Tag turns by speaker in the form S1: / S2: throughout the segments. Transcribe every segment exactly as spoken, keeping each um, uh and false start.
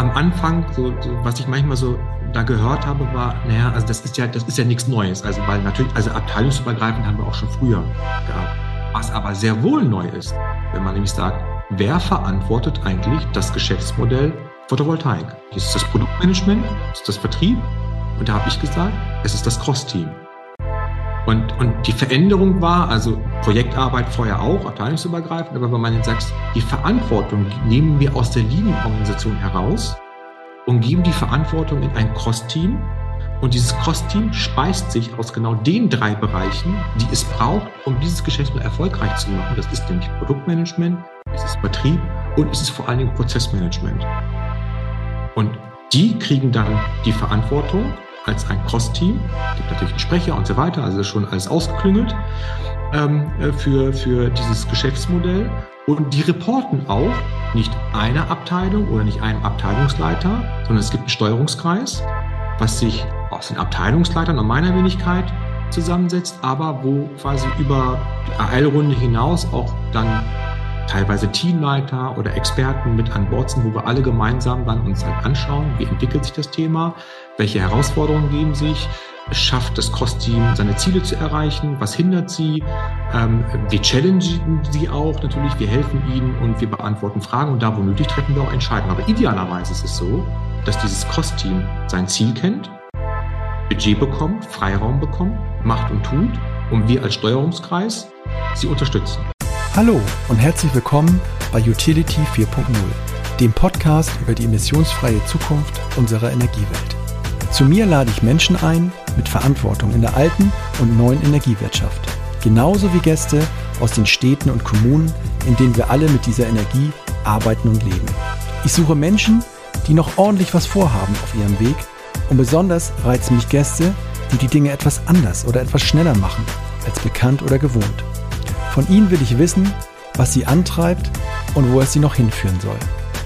S1: am Anfang, so, so, was ich manchmal so da gehört habe, war, naja, also das ist ja, das ist ja nichts Neues. Also, weil natürlich, also abteilungsübergreifend haben wir auch schon früher gehabt. Was aber sehr wohl neu ist, wenn man nämlich sagt, wer verantwortet eigentlich das Geschäftsmodell Photovoltaik? Ist es das Produktmanagement? Ist es das Vertrieb? Und da habe ich gesagt, es ist das Cross-Team. Und, und die Veränderung war, also Projektarbeit vorher auch, abteilungsübergreifend, aber wenn man jetzt sagt, die Verantwortung nehmen wir aus der Linienorganisation heraus und geben die Verantwortung in ein Cross-Team. Und dieses Cross-Team speist sich aus genau den drei Bereichen, die es braucht, um dieses Geschäftsmodell erfolgreich zu machen. Das ist nämlich Produktmanagement, es ist Vertrieb und es ist vor allen Dingen Prozessmanagement. Und die kriegen dann die Verantwortung als ein Cross-Team. Es gibt natürlich einen Sprecher und so weiter, also schon alles ausgeklüngelt ähm, für, für dieses Geschäftsmodell. Und die reporten auch nicht einer Abteilung oder nicht einem Abteilungsleiter, sondern es gibt einen Steuerungskreis, was sich aus den Abteilungsleitern und meiner Wenigkeit zusammensetzt, aber wo quasi über die A L-Runde hinaus auch dann teilweise Teamleiter oder Experten mit an Bord sind, wo wir alle gemeinsam dann uns halt anschauen, wie entwickelt sich das Thema, welche Herausforderungen geben sich, schafft das Cross-Team seine Ziele zu erreichen, was hindert sie, ähm, wir challengen sie auch natürlich, wir helfen ihnen und wir beantworten Fragen und da, wo nötig, treffen wir auch Entscheidungen. Aber idealerweise ist es so, dass dieses Cross-Team sein Ziel kennt, Budget bekommt, Freiraum bekommt, macht und tut und wir als Steuerungskreis sie unterstützen.
S2: Hallo und herzlich willkommen bei Utility vier Punkt null, dem Podcast über die emissionsfreie Zukunft unserer Energiewelt. Zu mir lade ich Menschen ein mit Verantwortung in der alten und neuen Energiewirtschaft, genauso wie Gäste aus den Städten und Kommunen, in denen wir alle mit dieser Energie arbeiten und leben. Ich suche Menschen, die noch ordentlich was vorhaben auf ihrem Weg und besonders reizen mich Gäste, die die Dinge etwas anders oder etwas schneller machen als bekannt oder gewohnt. Von ihnen will ich wissen, was sie antreibt und wo es sie noch hinführen soll.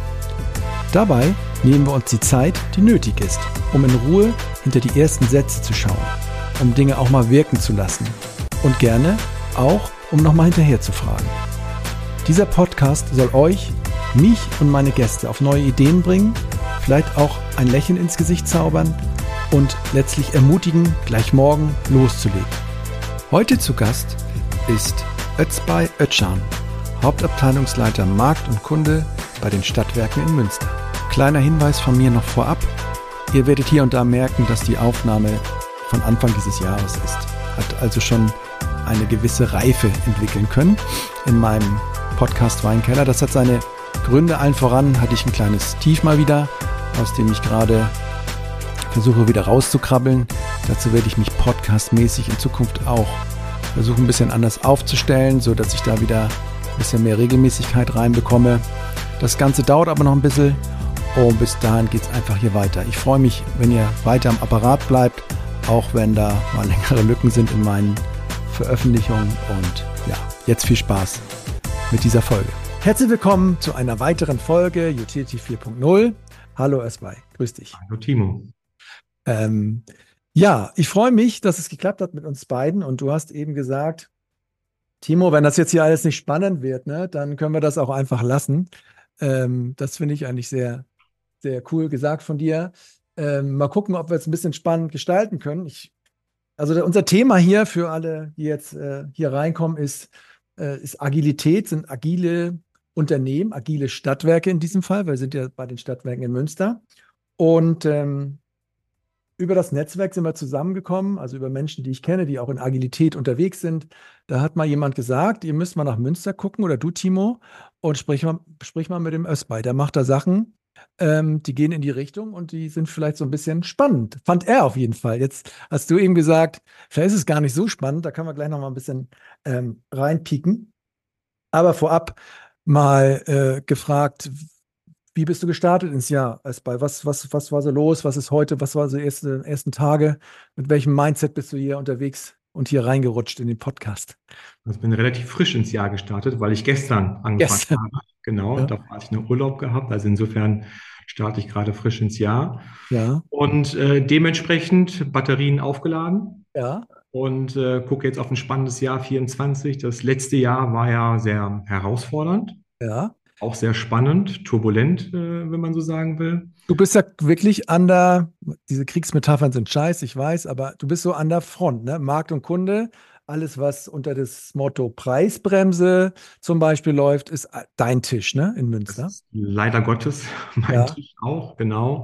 S2: Dabei nehmen wir uns die Zeit, die nötig ist, um in Ruhe hinter die ersten Sätze zu schauen, um Dinge auch mal wirken zu lassen und gerne auch, um nochmal hinterher zu fragen. Dieser Podcast soll euch, mich und meine Gäste auf neue Ideen bringen, vielleicht auch ein Lächeln ins Gesicht zaubern und letztlich ermutigen, gleich morgen loszulegen. Heute zu Gast ist Özbay Özcan, Hauptabteilungsleiter Markt und Kunde bei den Stadtwerken in Münster. Kleiner Hinweis von mir noch vorab. Ihr werdet hier und da merken, dass die Aufnahme von Anfang dieses Jahres ist. Hat also schon eine gewisse Reife entwickeln können in meinem Podcast Weinkeller. Das hat seine Gründe. Allen voran hatte ich ein kleines Tief mal wieder, aus dem ich gerade versuche wieder rauszukrabbeln. Dazu werde ich mich podcastmäßig in Zukunft auch versuchen, ein bisschen anders aufzustellen, so dass ich da wieder ein bisschen mehr Regelmäßigkeit reinbekomme. Das Ganze dauert aber noch ein bisschen und bis dahin geht es einfach hier weiter. Ich freue mich, wenn ihr weiter am Apparat bleibt, auch wenn da mal längere Lücken sind in meinen Veröffentlichungen. Und ja, jetzt viel Spaß mit dieser Folge. Herzlich willkommen zu einer weiteren Folge Utility vier Punkt null. Hallo Özbay, grüß dich.
S1: Hallo Timo.
S2: Ähm, Ja, ich freue mich, dass es geklappt hat mit uns beiden und du hast eben gesagt, Timo, wenn das jetzt hier alles nicht spannend wird, ne, dann können wir das auch einfach lassen. Ähm, das finde ich eigentlich sehr, sehr cool gesagt von dir. Ähm, mal gucken, ob wir es ein bisschen spannend gestalten können. Ich, also der, unser Thema hier für alle, die jetzt äh, hier reinkommen, ist, äh, ist Agilität, sind agile Unternehmen, agile Stadtwerke in diesem Fall. Wir sind ja bei den Stadtwerken in Münster und ähm, über das Netzwerk sind wir zusammengekommen, also über Menschen, die ich kenne, die auch in Agilität unterwegs sind. Da hat mal jemand gesagt, ihr müsst mal nach Münster gucken oder du, Timo, und sprich mal, sprich mal mit dem Özbay. Der macht da Sachen, ähm, die gehen in die Richtung und die sind vielleicht so ein bisschen spannend. Fand er auf jeden Fall. Jetzt hast du eben gesagt, vielleicht ist es gar nicht so spannend, da kann man gleich noch mal ein bisschen ähm, reinpieken. Aber vorab mal äh, gefragt, wie bist du gestartet ins Jahr, Özbay? Was, was, was war so los? Was ist heute? Was waren so die ersten, ersten Tage? Mit welchem Mindset bist du hier unterwegs und hier reingerutscht in den Podcast?
S1: Also ich bin relativ frisch ins Jahr gestartet, weil ich gestern angefangen
S2: Gestern.
S1: habe. Genau,
S2: Ja.
S1: da hatte ich einen Urlaub gehabt. Also insofern starte ich gerade frisch ins Jahr.
S2: Ja,
S1: Und äh, dementsprechend Batterien aufgeladen
S2: ja,
S1: und äh, gucke jetzt auf ein spannendes Jahr vierundzwanzig. Das letzte Jahr war ja sehr herausfordernd.
S2: ja.
S1: Auch sehr spannend, turbulent, äh, wenn man so sagen will.
S2: Du bist ja wirklich an der, diese Kriegsmetaphern sind scheiße, ich weiß, aber du bist so an der Front, ne? Markt und Kunde, alles, was unter das Motto Preisbremse zum Beispiel läuft, ist dein Tisch, ne? In
S1: Das
S2: Münster.
S1: ist leider Gottes mein
S2: Ja,
S1: Tisch auch, genau.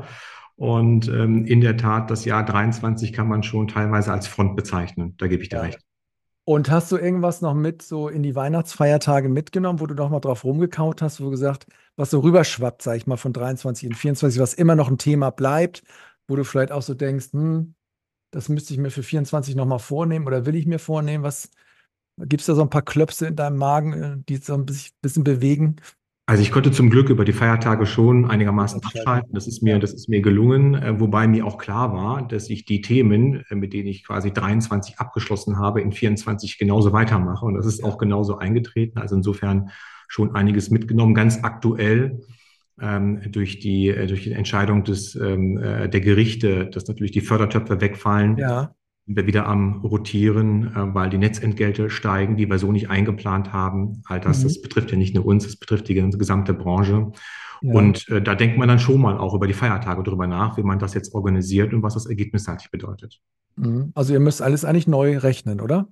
S1: Und ähm, in der Tat, das Jahr dreiundzwanzig kann man schon teilweise als Front bezeichnen. Da gebe ich dir
S2: ja.
S1: recht.
S2: Und hast du irgendwas noch mit so in die Weihnachtsfeiertage mitgenommen, wo du noch mal drauf rumgekaut hast, wo du gesagt, was so rüberschwappt, sag ich mal, von dreiundzwanzig in vierundzwanzig, was immer noch ein Thema bleibt, wo du vielleicht auch so denkst, hm, das müsste ich mir für vierundzwanzig noch mal vornehmen oder will ich mir vornehmen? Was gibt es da so ein paar Klöpse in deinem Magen, äh, die so ein bisschen, bisschen bewegen?
S1: Also ich konnte zum Glück über die Feiertage schon einigermaßen
S2: Ausschalten.
S1: abschalten. Das ist mir,
S2: Ja,
S1: das ist mir gelungen, äh, wobei mir auch klar war, dass ich die Themen, äh, mit denen ich quasi dreiundzwanzig abgeschlossen habe, in vierundzwanzig genauso weitermache. Und das ist auch
S2: ja.
S1: genauso eingetreten. Also insofern schon einiges mitgenommen. Ganz aktuell ähm, durch die, äh, durch die Entscheidung des, ähm, äh, der Gerichte, dass natürlich die Fördertöpfe wegfallen,
S2: Ja.
S1: sind wir wieder am Rotieren, äh, weil die Netzentgelte steigen, die wir so nicht eingeplant haben. All das,
S2: Mhm.
S1: das betrifft ja nicht nur uns, das betrifft die ganze gesamte Branche.
S2: Ja.
S1: Und äh, da denkt man dann schon mal auch über die Feiertage drüber nach, wie man das jetzt organisiert und was das ergebnisseitig bedeutet.
S2: Mhm. Also ihr müsst alles eigentlich neu rechnen, oder?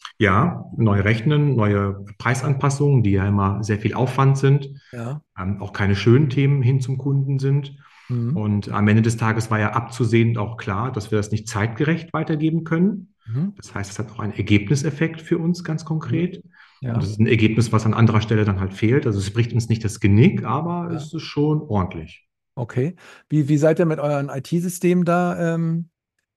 S1: Ja, neu rechnen, neue Preisanpassungen, die ja immer sehr viel Aufwand sind,
S2: Ja.
S1: ähm, auch keine schönen Themen hin zum Kunden sind.
S2: Mhm.
S1: Und am Ende des Tages war ja abzusehen und auch klar, dass wir das nicht zeitgerecht weitergeben können.
S2: Mhm.
S1: Das heißt, es hat auch einen Ergebniseffekt für uns ganz
S2: Mhm.
S1: konkret. Und
S2: Ja.
S1: das ist ein Ergebnis, was an anderer Stelle dann halt fehlt. Also es bricht uns nicht das Genick, aber
S2: Ja.
S1: es ist schon ordentlich.
S2: Okay. Wie, wie seid ihr mit euren I T-Systemen da ähm,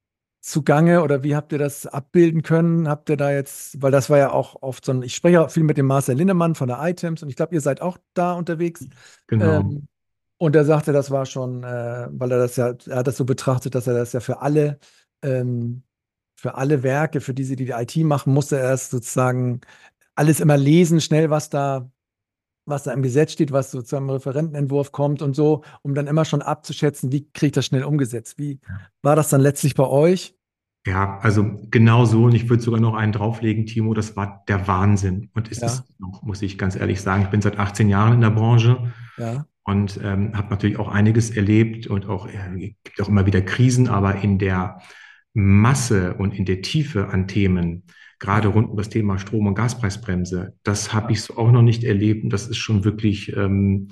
S2: zugange oder wie habt ihr das abbilden können? Habt ihr da jetzt, weil das war ja auch oft so ein, ich spreche auch viel mit dem Marcel Linnemann von der Items und ich glaube, ihr seid auch da unterwegs.
S1: Genau.
S2: Ähm, und er sagte, das war schon, äh, weil er das ja, er hat das so betrachtet, dass er das ja für alle, ähm, für alle Werke, für diese, die die I T machen, musste er erst sozusagen alles immer lesen, schnell, was da, was da im Gesetz steht, was sozusagen im Referentenentwurf kommt und so, um dann immer schon abzuschätzen, wie kriege ich das schnell umgesetzt? Wie war das dann letztlich bei euch?
S1: Ja, also genau so. Und ich würde sogar noch einen drauflegen, Timo, das war der Wahnsinn. Und es
S2: Ja,
S1: ist noch, muss ich ganz ehrlich sagen, ich bin seit achtzehn Jahren in der Branche
S2: ja,
S1: und ähm, habe natürlich auch einiges erlebt und auch, äh, gibt auch immer wieder Krisen, aber in der Masse und in der Tiefe an Themen, gerade
S2: ja,
S1: rund um das Thema Strom- und Gaspreisbremse, das habe
S2: ja.
S1: ich so auch noch nicht erlebt. Und das ist schon wirklich, ähm,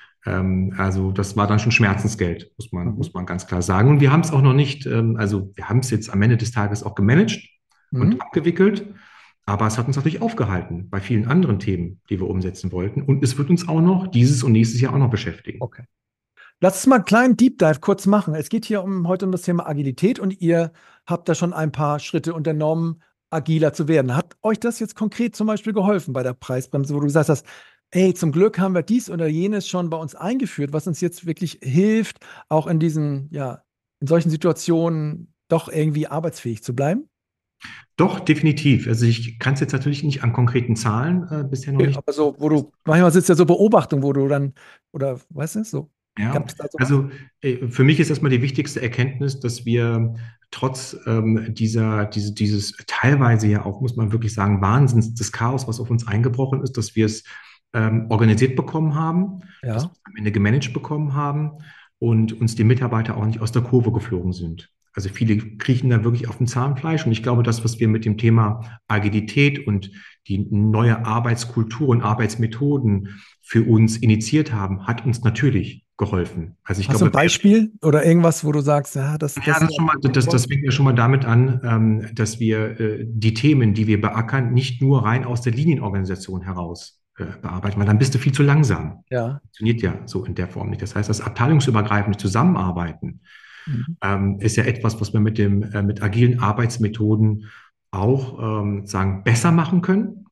S1: ähm, also das war dann schon Schmerzensgeld, muss man,
S2: Mhm.
S1: muss man ganz klar sagen. Und wir haben es auch noch nicht, ähm, also wir haben es jetzt am Ende des Tages auch gemanagt und
S2: Mhm.
S1: abgewickelt. Aber es hat uns natürlich aufgehalten bei vielen anderen Themen, die wir umsetzen wollten. Und es wird uns auch noch dieses und nächstes Jahr auch noch beschäftigen.
S2: Okay. Lass uns mal einen kleinen Deep Dive kurz machen. Es geht hier um, heute um das Thema Agilität und ihr habt da schon ein paar Schritte unternommen, agiler zu werden. Hat euch das jetzt konkret zum Beispiel geholfen bei der Preisbremse, wo du gesagt hast, ey, zum Glück haben wir dies oder jenes schon bei uns eingeführt, was uns jetzt wirklich hilft, auch in diesen, ja, in solchen Situationen doch irgendwie arbeitsfähig zu bleiben?
S1: Doch, definitiv. Also ich kann es jetzt natürlich nicht an konkreten Zahlen äh, bisher noch
S2: Okay,
S1: nicht.
S2: aber so, wo du, manchmal sitzt ja so Beobachtung, wo du dann, oder weißt du, so,
S1: Ja,
S2: gab es da sowas?
S1: also äh, für mich ist erstmal die wichtigste Erkenntnis, dass wir trotz ähm, dieser, diese, dieses teilweise ja auch, muss man wirklich sagen, Wahnsinns des Chaos, was auf uns eingebrochen ist, dass wir es ähm, organisiert bekommen haben, dass wir
S2: Ja.
S1: es am Ende gemanagt bekommen haben und uns die Mitarbeiter auch nicht aus der Kurve geflogen sind. Also viele kriechen da wirklich auf dem Zahnfleisch und ich glaube, das, was wir mit dem Thema Agilität und die neue Arbeitskultur und Arbeitsmethoden für uns initiiert haben, hat uns natürlich geholfen. Also ich
S2: Hast du ein
S1: glaube,
S2: Beispiel oder irgendwas, wo du sagst, ja, das,
S1: ja,
S2: das
S1: das, schon mal, das, das fängt ja schon mal damit an, ähm, dass wir äh, die Themen, die wir beackern, nicht nur rein aus der Linienorganisation heraus äh, bearbeiten, weil dann bist du viel zu langsam.
S2: ja.
S1: Funktioniert ja so in der Form nicht. Das heißt, das abteilungsübergreifende Zusammenarbeiten
S2: Mhm.
S1: ähm, ist ja etwas, was wir mit dem, äh, mit agilen Arbeitsmethoden auch ähm, sagen, besser machen können.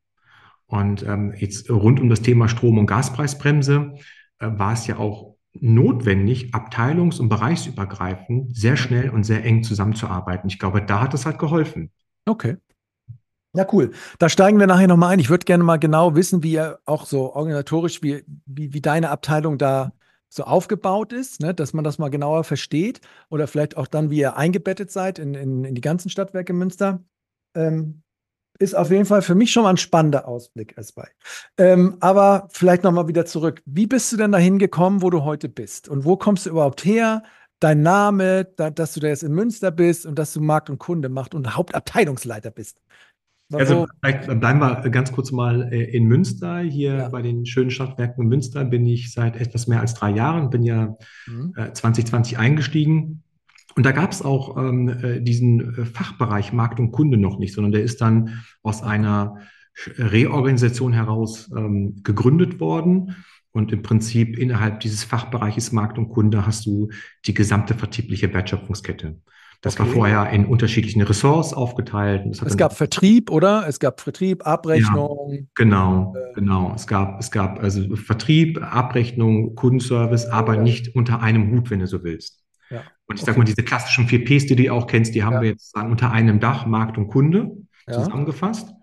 S1: Und ähm, jetzt rund um das Thema Strom- und Gaspreisbremse äh, war es ja auch notwendig, abteilungs- und bereichsübergreifend sehr schnell und sehr eng zusammenzuarbeiten. Ich glaube, da hat es halt geholfen.
S2: Okay. Ja, cool. Da steigen wir nachher nochmal ein. Ich würde gerne mal genau wissen, wie ihr auch so organisatorisch, wie, wie, wie deine Abteilung da so aufgebaut ist, ne? Dass man das mal genauer versteht oder vielleicht auch dann, wie ihr eingebettet seid in, in, in die ganzen Stadtwerke Münster. Ähm, ist auf jeden Fall für mich schon mal ein spannender Ausblick, Esbei. Ähm, aber vielleicht nochmal wieder zurück. Wie bist du denn dahin gekommen, wo du heute bist? Und wo kommst du überhaupt her? Dein Name, da, dass du da jetzt in Münster bist und dass du Markt und Kunde macht und Hauptabteilungsleiter bist.
S1: Also
S2: Wo,
S1: vielleicht bleiben wir ganz kurz mal äh, in Münster. Hier
S2: ja.
S1: bei den schönen Stadtwerken in Münster bin ich seit etwas mehr als drei Jahren, bin ja
S2: Mhm.
S1: äh, zwanzig zwanzig eingestiegen. Und da gab es auch ähm, äh, diesen äh, Fachbereich Markt und Kunde noch nicht, sondern der ist dann aus einer Reorganisation heraus ähm, gegründet worden. Und im Prinzip innerhalb dieses Fachbereiches Markt und Kunde hast du die gesamte vertriebliche Wertschöpfungskette. Das war
S2: Okay.
S1: vorher in unterschiedlichen Ressorts aufgeteilt. Und das hat
S2: Es
S1: dann
S2: gab Vertrieb, oder? Es gab Vertrieb,
S1: ja,
S2: Abrechnung.
S1: genau,
S2: Äh,
S1: genau. Es gab, es gab also Vertrieb, Abrechnung, Kundenservice, aber nicht unter einem Hut, wenn du so willst.
S2: ja,
S1: Und ich sage mal,
S2: okay.
S1: diese klassischen vier Ps, die du auch kennst, die haben
S2: Ja,
S1: wir jetzt sagen, unter einem Dach, Markt und Kunde,
S2: ja.
S1: zusammengefasst.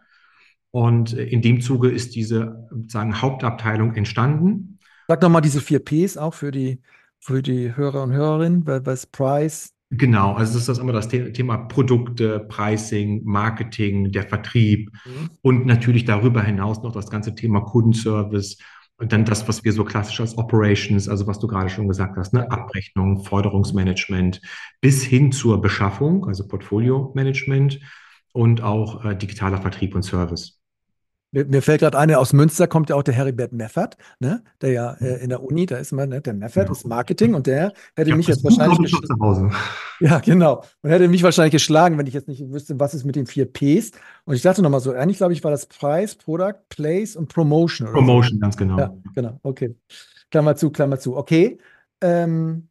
S1: Und äh, in dem Zuge ist diese sagen, Hauptabteilung entstanden.
S2: Sag nochmal diese vier Ps auch für die, für die Hörer und Hörerinnen, weil was Price.
S1: Genau, also das ist das immer das The- Thema Produkte, Pricing, Marketing, der Vertrieb
S2: Mhm.
S1: und natürlich darüber hinaus noch das ganze Thema Kundenservice und dann das, was wir so klassisch als Operations, also was du gerade schon gesagt hast, ne,
S2: Ja.
S1: Abrechnung, Forderungsmanagement bis hin zur Beschaffung, also Portfolio-Management und auch äh, digitaler Vertrieb und Service.
S2: Mir, mir fällt gerade eine, aus Münster kommt ja auch der Heribert Meffert, ne? Der ja äh, in der Uni, da ist man, ne? Der Meffert
S1: Ja.
S2: ist Marketing und der hätte
S1: Ich habe
S2: mich
S1: das
S2: jetzt
S1: Buch,
S2: wahrscheinlich
S1: glaube ich, noch
S2: geschlagen.
S1: zu Hause.
S2: Ja, genau. Und hätte mich wahrscheinlich geschlagen, wenn ich jetzt nicht wüsste, was ist mit den vier Ps. Und ich dachte nochmal so, eigentlich glaube ich, war das Price, Product, Place und Promotion oder so.
S1: Promotion, ganz
S2: Ja,
S1: genau.
S2: genau, okay. Klammer zu, Klammer zu. Okay. Ähm,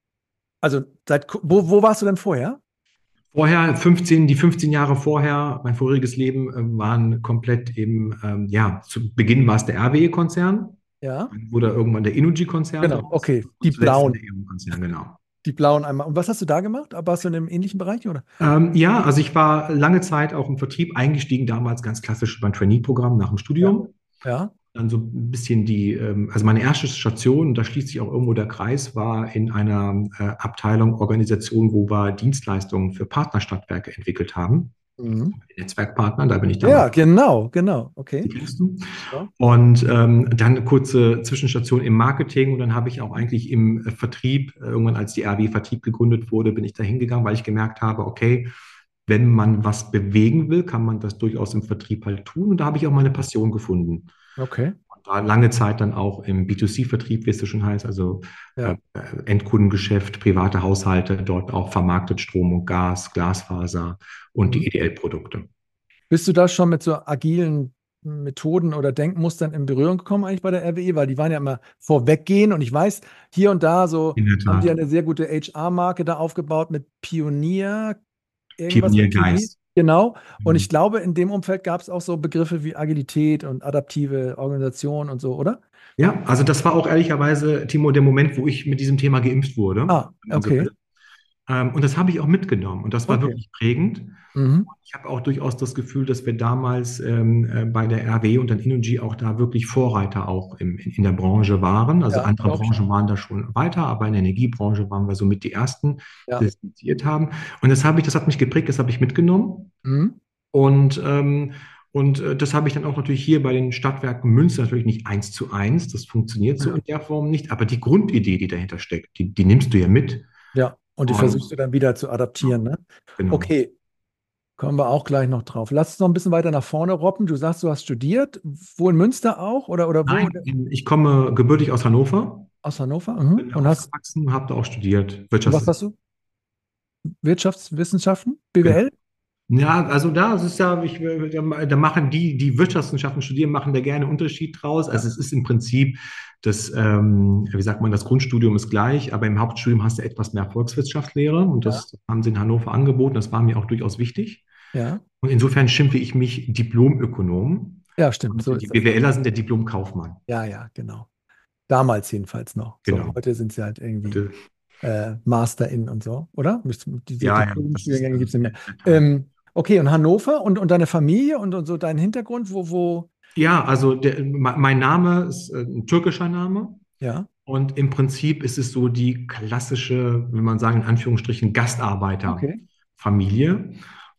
S2: also, seit, wo, wo warst du denn vorher?
S1: Vorher, fünfzehn, die fünfzehn Jahre vorher, mein voriges Leben, äh, waren komplett im, ähm, ja, zu Beginn war es der R W E-Konzern,
S2: Ja,
S1: dann wurde irgendwann der Innogy-Konzern
S2: genau,
S1: draus
S2: okay. Die
S1: und zuletzt dann
S2: blauen,
S1: der E.ON-Konzern, genau.
S2: die blauen einmal. Und was hast du da gemacht? Warst du in einem ähnlichen Bereich, oder?
S1: Ähm, ja, also ich war lange Zeit auch im Vertrieb eingestiegen, damals ganz klassisch beim Trainee-Programm nach dem
S2: Ja.
S1: Studium.
S2: Ja.
S1: Dann so ein bisschen die, ähm, also meine erste Station, und da schließt sich auch irgendwo der Kreis, war in einer äh, Abteilung, Organisation, wo wir Dienstleistungen für Partnerstadtwerke entwickelt haben.
S2: Mhm.
S1: Netzwerkpartner, da bin ich damals.
S2: Ja, genau, genau.
S1: Die
S2: Okay.
S1: kennst du.
S2: Ja.
S1: Und ähm, dann eine kurze Zwischenstation im Marketing und dann habe ich auch eigentlich im äh, Vertrieb, äh, irgendwann als die R W Vertrieb gegründet wurde, bin ich da hingegangen, weil ich gemerkt habe, okay, wenn man was bewegen will, kann man das durchaus im Vertrieb halt tun. Und da habe ich auch meine Passion gefunden.
S2: Okay.
S1: Und war lange Zeit dann auch im B zwei C-Vertrieb, wie es so schon heißt, also äh,
S2: Ja.
S1: Endkundengeschäft, private Haushalte, dort auch vermarktet Strom und Gas, Glasfaser und die
S2: Mhm.
S1: E D L-Produkte.
S2: Bist du da schon mit so agilen Methoden oder Denkmustern in Berührung gekommen eigentlich bei der R W E? Weil die waren ja immer vorweggehen und ich weiß, hier und da so
S1: In der
S2: haben die
S1: Tat.
S2: eine sehr gute H R-Marke da aufgebaut mit Pionier, irgendwas mit Pionier.
S1: Pioniergeist.
S2: Genau. Und ich
S1: Mhm.
S2: glaube, in dem Umfeld gab es auch so Begriffe wie Agilität und adaptive Organisation und so, oder?
S1: Ja, also das war auch ehrlicherweise, Timo, der Moment, wo ich mit diesem Thema geimpft wurde,
S2: Ah,
S1: wenn man so
S2: okay.
S1: will. Ähm, und das habe ich auch mitgenommen und das war
S2: Okay.
S1: wirklich prägend.
S2: Mhm.
S1: Ich habe auch durchaus das Gefühl, dass wir damals ähm, äh, bei der R W und dann Innogy auch da wirklich Vorreiter auch im, in, in der Branche waren. Also
S2: Ja,
S1: andere
S2: glaube ich.
S1: Branchen waren da schon weiter, aber in der Energiebranche waren wir somit die Ersten, die
S2: Ja.
S1: das initiiert haben. Und das habe ich, das hat mich geprägt, das habe ich mitgenommen.
S2: Mhm.
S1: Und, ähm, und äh, das habe ich dann auch natürlich hier bei den Stadtwerken Münster natürlich nicht eins zu eins. Das funktioniert so
S2: Ja.
S1: in der Form nicht. Aber die Grundidee, die dahinter steckt, die, die nimmst du ja mit.
S2: Ja. Und die versuchst du
S1: Und
S2: dann wieder zu adaptieren, ne?
S1: genau.
S2: Okay. Kommen wir auch gleich noch drauf. Lass uns noch ein bisschen weiter nach vorne robben. Du sagst, du hast studiert. Wo in Münster auch? Oder, oder wo?
S1: Nein, ich komme gebürtig aus Hannover,
S2: Aus Hannover? Mhm.
S1: bin da
S2: Und hast,
S1: aufgewachsen, habe da auch studiert,
S2: und was
S1: Wirtschafts.
S2: hast du? Wirtschaftswissenschaften?
S1: Genau.
S2: B W L?
S1: Ja, also da es ist ja, ich, da, da machen die, die Wirtschaftswissenschaften studieren, machen da gerne einen Unterschied draus.
S2: Ja.
S1: Also es ist im Prinzip das, ähm, wie sagt man, das Grundstudium ist gleich, aber im Hauptstudium hast du etwas mehr Volkswirtschaftslehre und
S2: Ja.
S1: das haben sie in Hannover angeboten. Das war mir auch durchaus wichtig.
S2: Ja.
S1: Und insofern schimpfe ich mich Diplomökonom
S2: Ja, stimmt. So
S1: und die
S2: ist das.
S1: BWLer sind der Diplomkaufmann.
S2: Ja, ja, genau. Damals jedenfalls noch. So,
S1: Genau.
S2: heute sind sie halt irgendwie
S1: Heute,
S2: äh, Master in und so, oder? Diese
S1: ja, ja, das ist
S2: Diplom-Studiengänge
S1: äh,
S2: gibt es nicht mehr.
S1: in der Tat.
S2: Ähm, okay, und Hannover und, und deine Familie und, und so dein Hintergrund, wo, wo,
S1: Ja, also der, mein Name ist äh, ein türkischer Name.
S2: ja,
S1: Und im Prinzip ist es so die klassische, wenn man sagen, in Anführungsstrichen
S2: okay.
S1: Gastarbeiterfamilie.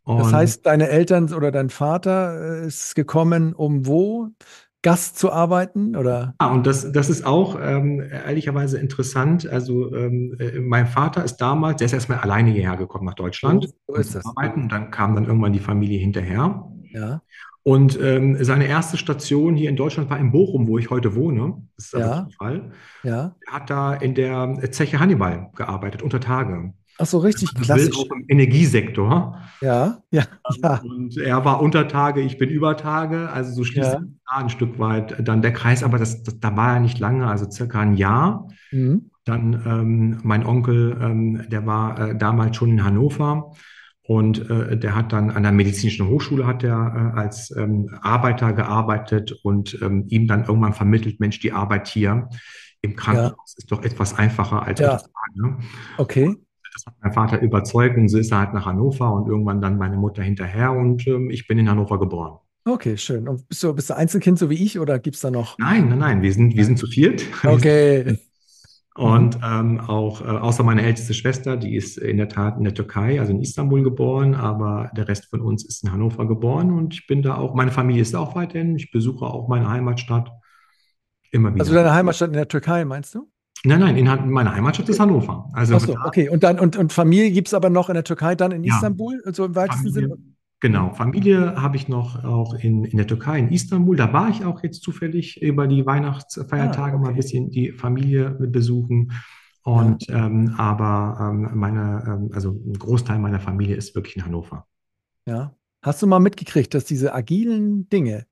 S2: Das
S1: Und
S2: heißt, deine Eltern oder dein Vater äh, ist gekommen, um wo? Gast zu arbeiten oder?
S1: Ah, und das, das ist auch ähm, ehrlicherweise interessant. Also ähm, äh, mein Vater ist damals, der ist erstmal alleine hierher gekommen nach Deutschland,
S2: So, so
S1: um
S2: ist
S1: zu
S2: das.
S1: arbeiten. Und dann kam dann irgendwann die Familie hinterher.
S2: Ja,
S1: Und ähm, seine erste Station hier in Deutschland war in Bochum, wo ich heute wohne. Das ist aber
S2: ja,
S1: Zufall.
S2: ja.
S1: Er hat da in der Zeche Hannibal gearbeitet, unter Tage.
S2: Ach so,
S1: Wenn
S2: richtig
S1: man so will,
S2: klassisch.
S1: auch im Energiesektor.
S2: Ja, ja, ja,
S1: Und er war unter Tage, ich bin über Tage. Also so schließt
S2: ja.
S1: sich da ein Stück weit dann der Kreis. Aber das, das, da war er nicht lange, also circa ein Jahr.
S2: Mhm.
S1: Dann ähm, mein Onkel, ähm, der war äh, damals schon in Hannover und äh, der hat dann an der medizinischen Hochschule hat er äh, als ähm, Arbeiter gearbeitet und ähm, ihm dann irgendwann vermittelt, Mensch, die Arbeit hier im
S2: Ja,
S1: Krankenhaus ist doch etwas einfacher als unter
S2: ja,
S1: Tage.
S2: okay.
S1: Das hat mein Vater überzeugt und so ist er halt nach Hannover und irgendwann dann meine Mutter hinterher und ähm, ich bin in Hannover geboren.
S2: Okay, schön. Und bist du, bist du Einzelkind so wie ich oder gibt es da noch?
S1: Nein, nein, nein, wir sind, wir sind
S2: Nein.
S1: zu viert. Wir sind
S2: Okay. Mhm.
S1: Und ähm, auch äh, außer meine älteste Schwester, die ist in der Tat in der Türkei, also in Istanbul geboren, aber der Rest von uns ist in Hannover geboren und ich bin da auch, meine Familie ist da auch weiterhin. Ich besuche auch meine Heimatstadt immer
S2: Also
S1: wieder.
S2: deine Heimatstadt in der Türkei, meinst du?
S1: Nein, nein, in, Han- meine Heimatstadt ist
S2: Okay.
S1: Hannover. Also
S2: Ach so,
S1: da,
S2: okay. Und dann, und, und Familie gibt es aber noch in der Türkei, dann in
S1: ja,
S2: Istanbul, so im weitesten Sinne?
S1: Familie, genau,
S2: Mhm.
S1: Familie habe ich noch auch in, in der Türkei, in Istanbul. Da war ich auch jetzt zufällig über die
S2: Ah,
S1: Weihnachtsfeiertage mal ein
S2: okay.
S1: bisschen die Familie besuchen.
S2: Ja.
S1: Und ähm, aber ähm, meine, ähm, also ein Großteil meiner Familie ist wirklich in Hannover.
S2: Ja. Hast du mal mitgekriegt, dass diese agilen Dinge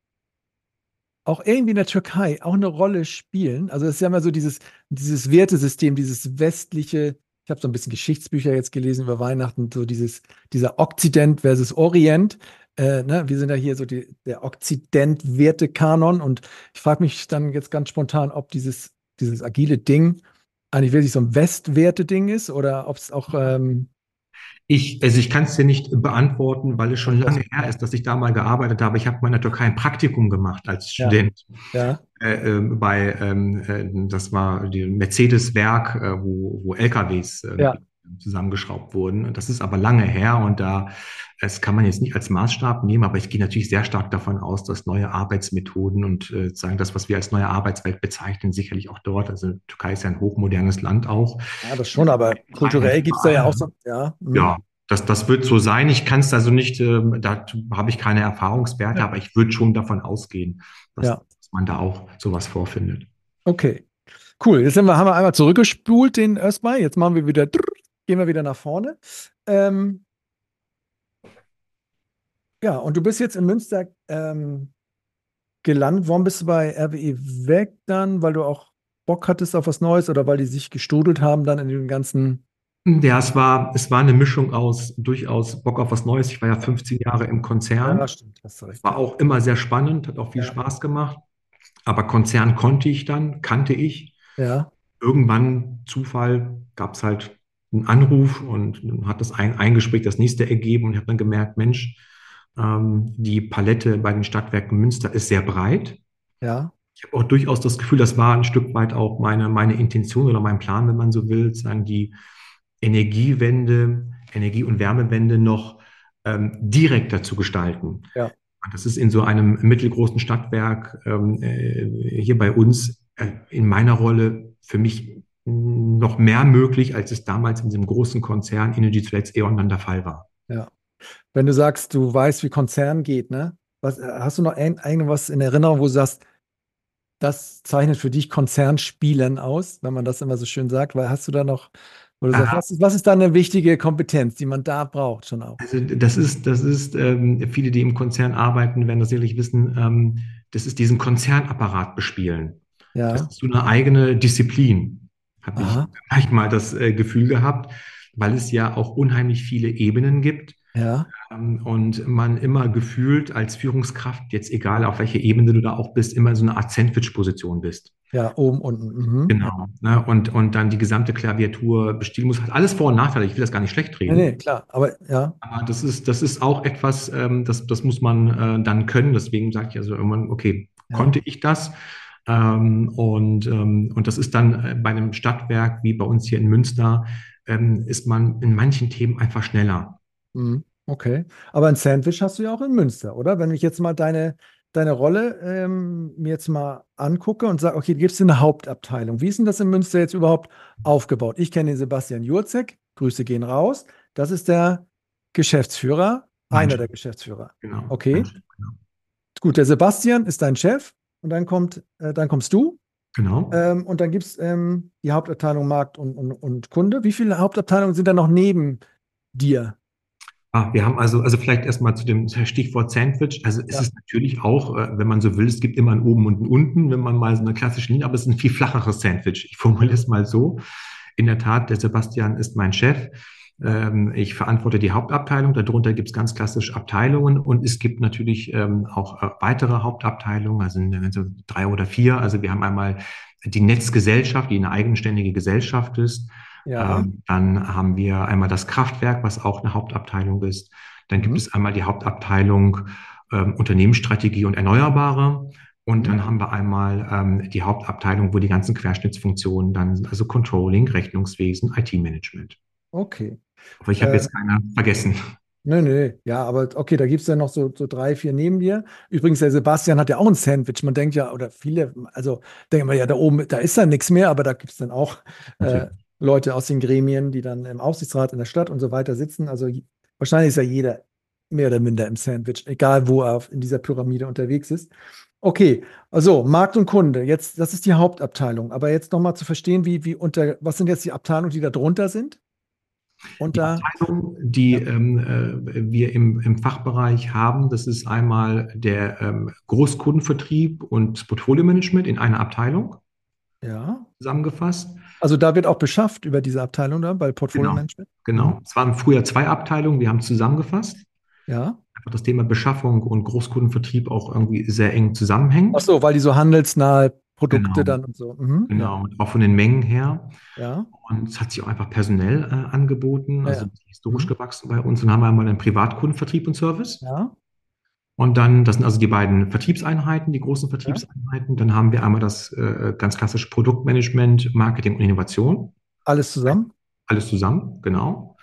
S2: auch irgendwie in der Türkei auch eine Rolle spielen? Also es ist ja immer so dieses, dieses Wertesystem, dieses westliche, ich habe so ein bisschen Geschichtsbücher jetzt gelesen über Weihnachten, so dieses, dieser Okzident versus Orient. Äh, ne? Wir sind ja hier so die, der Okzident-Wertekanon und ich frage mich dann jetzt ganz spontan, ob dieses, dieses agile Ding eigentlich wirklich so ein Westwerte-Ding ist oder ob es auch, ähm,
S1: Ich, also ich kann es dir nicht beantworten, weil es schon
S2: ach
S1: lange
S2: so,
S1: her ist, dass ich da mal gearbeitet habe. Ich habe mal in der Türkei ein Praktikum gemacht als
S2: ja,
S1: Student.
S2: ja,
S1: Äh, äh, bei, ähm, äh, das war die Mercedes-Werk, äh, wo, wo L K Ws äh,
S2: ja,
S1: zusammengeschraubt wurden. Das ist aber lange her und da, das kann man jetzt nicht als Maßstab nehmen, aber ich gehe natürlich sehr stark davon aus, dass neue Arbeitsmethoden und äh, sagen das, was wir als neue Arbeitswelt bezeichnen, sicherlich auch dort. Also Türkei ist ja ein hochmodernes Land auch.
S2: ja, das schon, aber kulturell gibt es da ja auch so, ja, hm,
S1: Ja, das, das wird so sein. Ich kann es also nicht, ähm, da habe ich keine Erfahrungswerte,
S2: ja,
S1: aber ich würde schon davon ausgehen, dass,
S2: ja.
S1: dass man da auch sowas vorfindet.
S2: Okay, cool. Jetzt haben wir, haben wir einmal zurückgespult den erstmal. Jetzt machen wir wieder, drrr, gehen wir wieder nach vorne. Ähm, ja, und du bist jetzt in Münster ähm, gelandet. Warum bist du bei R W E weg dann? Weil du auch Bock hattest auf was Neues oder weil die sich gestrudelt haben dann in den ganzen.
S1: Ja, es war, es war eine Mischung aus durchaus Bock auf was Neues. Ich war ja fünfzehn Jahre im
S2: Ja,
S1: Konzern.
S2: stimmt, hast du recht,
S1: War
S2: ja.
S1: auch immer sehr spannend, hat auch viel
S2: Ja,
S1: Spaß gemacht. Aber Konzern konnte ich dann, kannte ich.
S2: ja,
S1: Irgendwann, Zufall, gab es halt einen Anruf und dann hat das ein, ein Gespräch das nächste ergeben und ich habe dann gemerkt, Mensch, ähm, die Palette bei den Stadtwerken Münster ist sehr breit.
S2: ja,
S1: Ich habe auch durchaus das Gefühl, das war ein Stück weit auch meine, meine Intention oder mein Plan, wenn man so will, sagen die Energiewende, Energie- und Wärmewende noch ähm, direkter zu gestalten.
S2: ja.
S1: Das ist in so einem mittelgroßen Stadtwerk ähm, äh, hier bei uns äh, in meiner Rolle für mich noch mehr möglich, als es damals in diesem großen Konzern Energy zuletzt E.ON dann der Fall war.
S2: Ja. Wenn du sagst, du weißt, wie Konzern geht, ne? Was, äh, hast du noch ein, irgendwas in Erinnerung, wo du sagst, das zeichnet für dich Konzernspielen aus, wenn man das immer so schön sagt, weil hast du da noch, wo du sagst,
S1: Aha.
S2: was ist, was ist da eine wichtige Kompetenz, die man da braucht schon auch?
S1: Also das ist, das ist ähm, viele, die im Konzern arbeiten, werden das sicherlich wissen, ähm, das ist diesen Konzernapparat bespielen. Das
S2: Ja,
S1: ist so eine eigene Disziplin, habe ich
S2: aha,
S1: manchmal das äh, Gefühl gehabt, weil es ja auch unheimlich viele Ebenen gibt.
S2: ja,
S1: Ähm, Und man immer gefühlt als Führungskraft, jetzt egal auf welcher Ebene du da auch bist, immer so eine Art Sandwich-Position bist.
S2: ja, oben, unten, mhm, ja.
S1: Genau. Ne? Und, und dann die gesamte Klaviatur bespielen muss. Hat alles Vor- und Nachteile. Ich will das gar nicht schlecht
S2: Nee,
S1: reden.
S2: nee, klar, aber ja,
S1: Aber das ist, das ist auch etwas, ähm, das, das muss man äh, dann können. Deswegen sage ich also irgendwann, okay,
S2: ja,
S1: konnte ich das? Ähm, und, ähm, und das ist dann äh, bei einem Stadtwerk wie bei uns hier in Münster, ähm, ist man in manchen Themen einfach schneller.
S2: mhm, Okay. Aber ein Sandwich hast du ja auch in Münster, oder? Wenn ich jetzt mal deine, deine Rolle ähm, mir jetzt mal angucke und sage, okay, gibt es eine Hauptabteilung? Wie ist denn das in Münster jetzt überhaupt aufgebaut? Ich kenne den Sebastian Jurzek, Grüße gehen raus. Das ist der Geschäftsführer,
S1: Mein
S2: einer
S1: Chef,
S2: der Geschäftsführer.
S1: genau. Mein
S2: Okay,
S1: Chef, genau.
S2: gut, der Sebastian ist dein Chef und dann kommt, äh, dann kommst du
S1: Genau.
S2: ähm, und dann gibt es ähm, die Hauptabteilung Markt und, und, und Kunde. Wie viele Hauptabteilungen sind da noch neben dir?
S1: Ah, wir haben also, also vielleicht erstmal zu dem Stichwort Sandwich. Also es
S2: Ja.
S1: ist natürlich auch, äh, wenn man so will, es gibt immer ein Oben und ein Unten, wenn man mal so eine klassische Linie, aber es ist ein viel flacheres Sandwich. Ich formuliere es mal so. In der Tat, der Sebastian ist mein Chef. Ähm, ich verantworte die Hauptabteilung. Darunter gibt es ganz klassisch Abteilungen und es gibt natürlich ähm, auch äh, weitere Hauptabteilungen, also also drei oder vier. Also wir haben einmal die Netzgesellschaft, die eine eigenständige Gesellschaft ist.
S2: Ja.
S1: Ähm, dann haben wir einmal das Kraftwerk, was auch eine Hauptabteilung ist. Dann gibt
S2: Mhm.
S1: es einmal die Hauptabteilung ähm, Unternehmensstrategie und Erneuerbare. Und
S2: Mhm.
S1: dann haben wir einmal ähm, die Hauptabteilung, wo die ganzen Querschnittsfunktionen dann sind, also Controlling, Rechnungswesen, I T-Management.
S2: Okay.
S1: Aber ich habe
S2: Äh,
S1: jetzt keine vergessen.
S2: nö, nö, ja, aber okay, da gibt es ja noch so, so drei, vier neben dir. Übrigens, der Sebastian hat ja auch ein Sandwich. Man denkt ja, oder viele, also denken wir ja, da oben, da ist dann nichts mehr, aber da gibt es dann auch äh,
S1: Natürlich.
S2: Leute aus den Gremien, die dann im Aufsichtsrat in der Stadt und so weiter sitzen. Also j- wahrscheinlich ist ja jeder mehr oder minder im Sandwich, egal wo er auf- in dieser Pyramide unterwegs ist. Okay, also Markt und Kunde, jetzt, das ist die Hauptabteilung. Aber jetzt nochmal zu verstehen, wie, wie unter, was sind jetzt die Abteilungen, die da drunter sind?
S1: Die
S2: Unter,
S1: Abteilung, die
S2: ja,
S1: ähm, äh, wir im, im Fachbereich haben, das ist einmal der ähm, Großkundenvertrieb und Portfolio-Management in einer Abteilung
S2: ja.
S1: zusammengefasst.
S2: Also da wird auch beschafft über diese Abteilung da bei Portfolio
S1: Genau,
S2: Management.
S1: genau.
S2: Mhm.
S1: Es waren früher zwei Abteilungen, wir haben es zusammengefasst.
S2: Ja.
S1: Einfach das Thema Beschaffung und Großkundenvertrieb auch irgendwie sehr eng
S2: Ach
S1: zusammenhängt.
S2: so, weil die so handelsnahe Produkte
S1: Genau,
S2: dann und so. Mhm. Ja.
S1: genau. Und auch von den Mengen her.
S2: Ja.
S1: Und es hat sich auch einfach personell äh, angeboten,
S2: Ja.
S1: also
S2: Ja.
S1: historisch
S2: Mhm.
S1: gewachsen bei uns. Und dann haben wir einmal den Privatkundenvertrieb und Service.
S2: Ja.
S1: Und dann, das sind also die beiden Vertriebseinheiten, die großen
S2: Ja.
S1: Vertriebseinheiten. Dann haben wir einmal das äh, ganz klassische Produktmanagement, Marketing und Innovation.
S2: Alles zusammen?
S1: Alles zusammen, genau.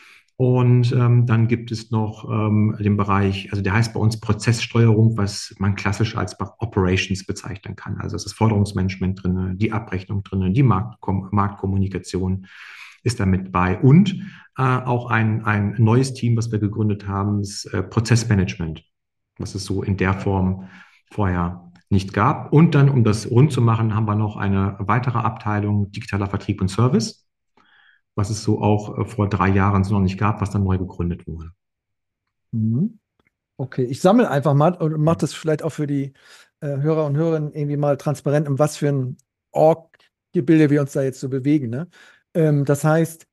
S1: Und ähm, dann gibt es noch ähm, den Bereich, also der heißt bei uns Prozesssteuerung, was man klassisch als Operations bezeichnen kann. Also es ist Forderungsmanagement drin, die Abrechnung drin, die Marktkom Marktkommunikation ist damit bei und äh, auch ein, ein neues Team, was wir gegründet haben, ist äh, Prozessmanagement, was es so in der Form vorher nicht gab. Und dann, um das rund zu machen, haben wir noch eine weitere Abteilung digitaler Vertrieb und Service, was es so auch äh, vor drei Jahren so noch nicht gab, was dann neu gegründet wurde.
S2: Mhm. Okay, ich sammle einfach mal und mache das vielleicht auch für die äh, Hörer und Hörerinnen irgendwie mal transparent, in was für ein Org-Gebilde wir uns da jetzt so bewegen. Ne? Ähm, das heißt,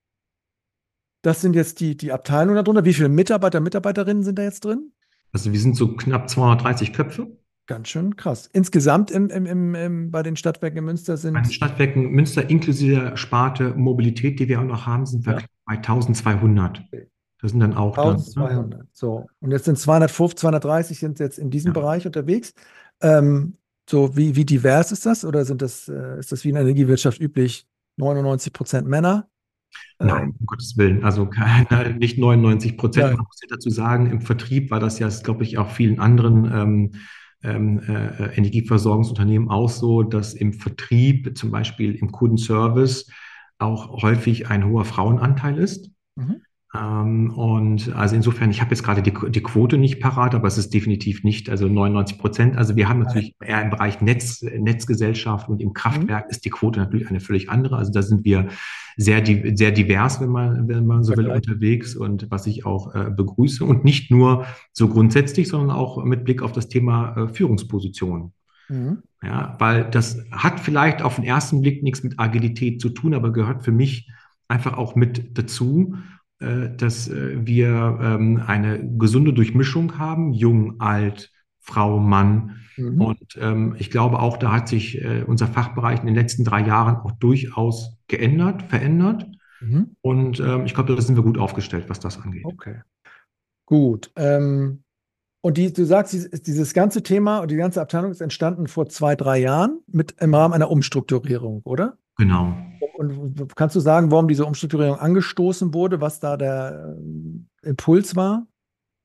S2: das sind jetzt die, die Abteilungen darunter. Wie viele Mitarbeiter, Mitarbeiterinnen sind da jetzt drin?
S1: Also wir sind so knapp zweihundertdreißig Köpfe.
S2: Ganz schön krass. Insgesamt im, im, im, im, bei den Stadtwerken in Münster
S1: Bei den
S2: sind,
S1: Stadtwerken Münster inklusive der Sparte Mobilität, die wir auch noch haben, sind wir
S2: ja,
S1: knapp bei eintausendzweihundert. Das sind dann auch dann, ne?
S2: eintausendzweihundert. So. Und jetzt sind zweihundertfünfzig, zweihundertdreißig sind jetzt in diesem
S1: Ja.
S2: Bereich unterwegs. Ähm, so, wie, wie divers ist das? Oder sind das, äh, ist das wie in der Energiewirtschaft üblich? neunundneunzig Prozent Männer?
S1: Nein,
S2: Ähm,
S1: um Gottes Willen. Also keine, nicht neunundneunzig Prozent. Man
S2: nein.
S1: muss ja dazu sagen, im Vertrieb war das ja, glaube ich, auch vielen anderen ähm, ähm, äh, Energieversorgungsunternehmen auch so, dass im Vertrieb, zum Beispiel im Kundenservice, auch häufig ein hoher Frauenanteil ist.
S2: Mhm.
S1: Ähm, und also insofern, ich habe jetzt gerade die, die Quote nicht parat, aber es ist definitiv nicht, also neunundneunzig Prozent. Also wir haben
S2: Nein.
S1: natürlich eher im Bereich Netz, Netzgesellschaft und im
S2: Mhm.
S1: Kraftwerk ist die Quote natürlich eine völlig andere. Also da sind wir sehr, di- sehr divers, wenn man, wenn man so will,
S2: Vergleich.
S1: unterwegs und was ich auch äh, begrüße. Und nicht nur so grundsätzlich, sondern auch mit Blick auf das Thema äh, Führungsposition.
S2: Mhm.
S1: Ja, weil das hat vielleicht auf den ersten Blick nichts mit Agilität zu tun, aber gehört für mich einfach auch mit dazu, äh, dass äh, wir ähm, eine gesunde Durchmischung haben, jung, alt, Frau, Mann.
S2: Mhm.
S1: Und ähm, ich glaube auch, da hat sich äh, unser Fachbereich in den letzten drei Jahren auch durchaus geändert, verändert.
S2: Mhm.
S1: Und ähm, ich glaube, da sind wir gut aufgestellt, was das angeht.
S2: Okay. Gut. Ähm, und die, du sagst, dieses, dieses ganze Thema und die ganze Abteilung ist entstanden vor zwei, drei Jahren mit im Rahmen einer Umstrukturierung, oder?
S1: Genau.
S2: Und kannst du sagen, warum diese Umstrukturierung angestoßen wurde, was da der ähm, Impuls war?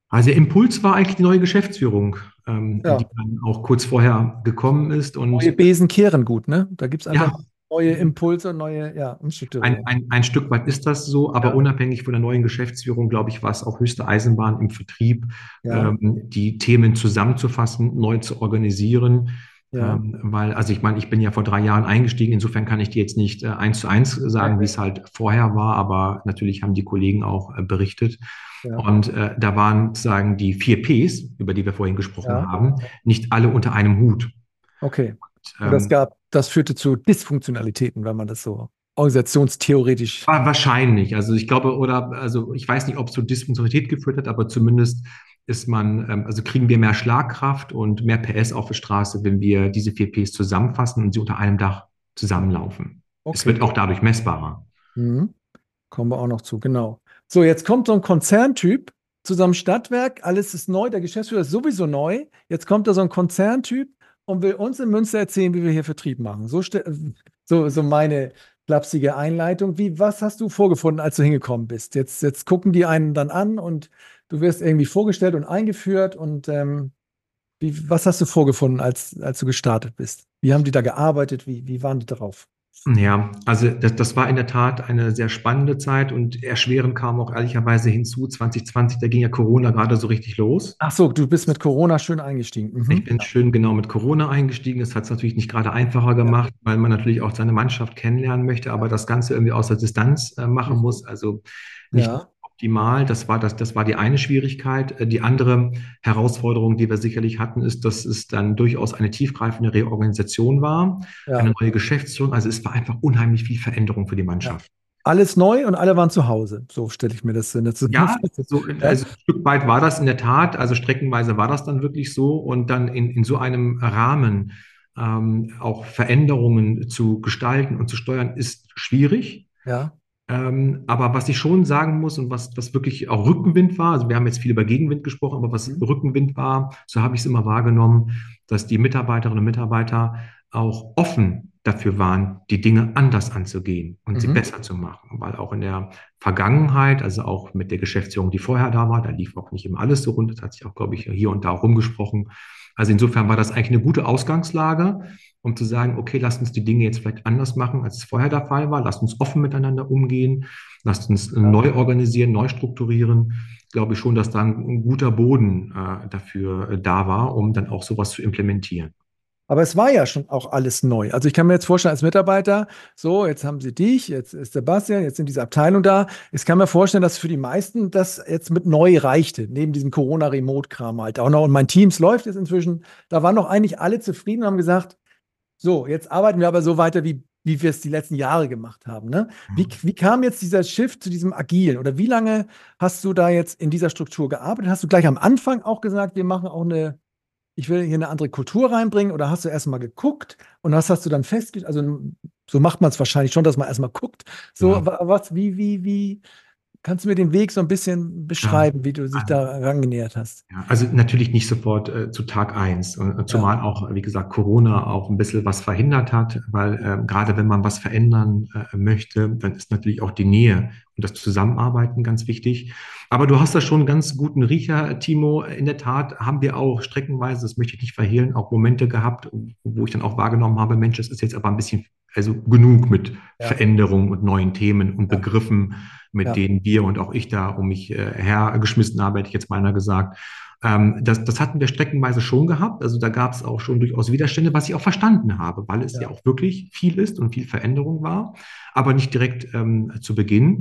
S1: Also der Impuls war eigentlich die neue Geschäftsführung, ähm, die
S2: Ja,
S1: dann auch kurz vorher gekommen ist.
S2: neue
S1: Und
S2: Besen kehren gut, ne? Da gibt es einfach
S1: ja,
S2: neue Impulse, neue, ja,
S1: ein,
S2: Umstrukturierung.
S1: ein, ein Stück weit ist das so, aber
S2: Ja,
S1: unabhängig von der neuen Geschäftsführung, glaube ich, war es auch höchste Eisenbahn im Vertrieb,
S2: ja,
S1: ähm, die Themen zusammenzufassen, neu zu organisieren.
S2: ja.
S1: Ähm, weil, also ich meine, ich bin ja vor drei Jahren eingestiegen, insofern kann ich dir jetzt nicht äh, eins zu eins sagen, wie es halt vorher war, aber natürlich haben die Kollegen auch äh, berichtet.
S2: Ja,
S1: Und äh, da waren sozusagen die vier Ps, über die wir vorhin gesprochen
S2: ja,
S1: haben, nicht alle unter einem Hut.
S2: okay. Und das
S1: Ähm,
S2: gab, das führte zu Dysfunktionalitäten, wenn man das so organisationstheoretisch.
S1: Wa- Wahrscheinlich. Also ich glaube, oder also ich weiß nicht, ob es zu Dysfunktionalität geführt hat, aber zumindest ist man, ähm, also kriegen wir mehr Schlagkraft und mehr P S auf der Straße, wenn wir diese vier Ps zusammenfassen und sie unter einem Dach zusammenlaufen. Es
S2: Okay.
S1: wird auch dadurch messbarer.
S2: Mhm. Kommen wir auch noch zu, genau. So, jetzt kommt so ein Konzerntyp zu so einem Stadtwerk, alles ist neu, der Geschäftsführer ist sowieso neu. Jetzt kommt da so ein Konzerntyp und will uns in Münster erzählen, wie wir hier Vertrieb machen. So, ste- so, so meine flapsige Einleitung. Wie, was hast du vorgefunden, als du hingekommen bist? Jetzt, jetzt gucken die einen dann an und du wirst irgendwie vorgestellt und eingeführt und ähm, wie, was hast du vorgefunden, als, als du gestartet bist? Wie haben die da gearbeitet? Wie, wie waren die drauf?
S1: Ja, also das, das war in der Tat eine sehr spannende Zeit und erschwerend kam auch ehrlicherweise hinzu, zwanzig zwanzig, da ging ja Corona gerade so richtig los.
S2: Ach so, du bist mit Corona schön eingestiegen.
S1: Ich
S2: Mhm.
S1: bin schön genau mit Corona eingestiegen. Das hat es natürlich nicht gerade einfacher
S2: Ja,
S1: gemacht, weil man natürlich auch seine Mannschaft kennenlernen möchte, aber
S2: ja.
S1: das Ganze irgendwie aus der Distanz äh, machen
S2: Mhm.
S1: muss. Also nicht
S2: Ja,
S1: optimal. Das war das, das war die eine Schwierigkeit. Äh, Die andere Herausforderung, die wir sicherlich hatten, ist, dass es dann durchaus eine tiefgreifende Reorganisation war, eine
S2: ja,
S1: neue Geschäftsführung. Also es war einfach unheimlich viel Veränderung für die
S2: ja.
S1: Mannschaft.
S2: Alles neu und alle waren zu Hause. So stelle ich mir das in der
S1: Ja,
S2: Zusammenfassung.
S1: so,
S2: Ja,
S1: also ein Stück weit war das in der Tat, also streckenweise war das dann wirklich so und dann in, in so einem Rahmen ähm, auch Veränderungen zu gestalten und zu steuern, ist schwierig.
S2: ja,
S1: Ähm, aber was ich schon sagen muss und was, was wirklich auch Rückenwind war, also wir haben jetzt viel über Gegenwind gesprochen, aber was
S2: mhm.
S1: Rückenwind war, so habe ich es immer wahrgenommen, dass die Mitarbeiterinnen und Mitarbeiter auch offen dafür waren, die Dinge anders anzugehen und sie
S2: Mhm.
S1: besser zu machen. Weil auch in der Vergangenheit, also auch mit der Geschäftsführung, die vorher da war, da lief auch nicht immer alles so rund, das hat sich auch, glaube ich, hier und da rumgesprochen. Also insofern war das eigentlich eine gute Ausgangslage, um zu sagen, okay, lasst uns die Dinge jetzt vielleicht anders machen, als es vorher der Fall war. Lasst uns offen miteinander umgehen. Lasst uns
S2: Ja.
S1: neu organisieren, neu strukturieren. Glaube ich schon, dass da ein guter Boden äh, dafür äh, da war, um dann auch sowas zu implementieren.
S2: Aber es war ja schon auch alles neu. Also ich kann mir jetzt vorstellen, als Mitarbeiter, so, jetzt haben sie dich, jetzt ist Sebastian, jetzt sind diese Abteilung da. Ich kann mir vorstellen, dass für die meisten das jetzt mit neu reichte, neben diesem Corona-Remote-Kram halt auch noch. Und mein Teams läuft jetzt inzwischen. Da waren noch eigentlich alle zufrieden und haben gesagt, so, jetzt arbeiten wir aber so weiter, wie, wie wir es die letzten Jahre gemacht haben. Ne? Wie, wie kam jetzt dieser Shift zu diesem Agilen? Oder wie lange hast du da jetzt in dieser Struktur gearbeitet? Hast du gleich am Anfang auch gesagt, wir machen auch eine, ich will hier eine andere Kultur reinbringen? Oder hast du erst mal geguckt und was hast du dann festgestellt? Also so macht man es wahrscheinlich schon, dass man erst mal guckt. So,
S1: Ja,
S2: wa- was, wie, wie, wie, kannst du mir den Weg so ein bisschen
S1: ja.
S2: beschreiben, wie du dich da rangenähert hast?
S1: Ja, also natürlich nicht sofort äh, zu Tag eins. Und, äh,
S2: Ja,
S1: zumal auch, wie gesagt, Corona auch ein bisschen was verhindert hat, weil ähm, gerade wenn man was verändern äh, möchte, dann ist natürlich auch die Nähe und das Zusammenarbeiten ganz wichtig. Aber du hast da schon einen ganz guten Riecher, Timo. In der Tat haben wir auch streckenweise, das möchte ich nicht verhehlen, auch Momente gehabt, wo ich dann auch wahrgenommen habe, Mensch, das ist jetzt aber ein bisschen, also genug mit
S2: ja,
S1: Veränderungen und neuen Themen und
S2: ja,
S1: Begriffen, mit
S2: ja,
S1: denen wir und auch ich da um mich äh, hergeschmissen habe, hätte ich jetzt beinahe gesagt. Ähm, das, das hatten wir streckenweise schon gehabt. Also da gab es auch schon durchaus Widerstände, was ich auch verstanden habe, weil es ja
S2: ja,
S1: auch wirklich viel ist und viel Veränderung war, aber nicht direkt ähm, zu Beginn.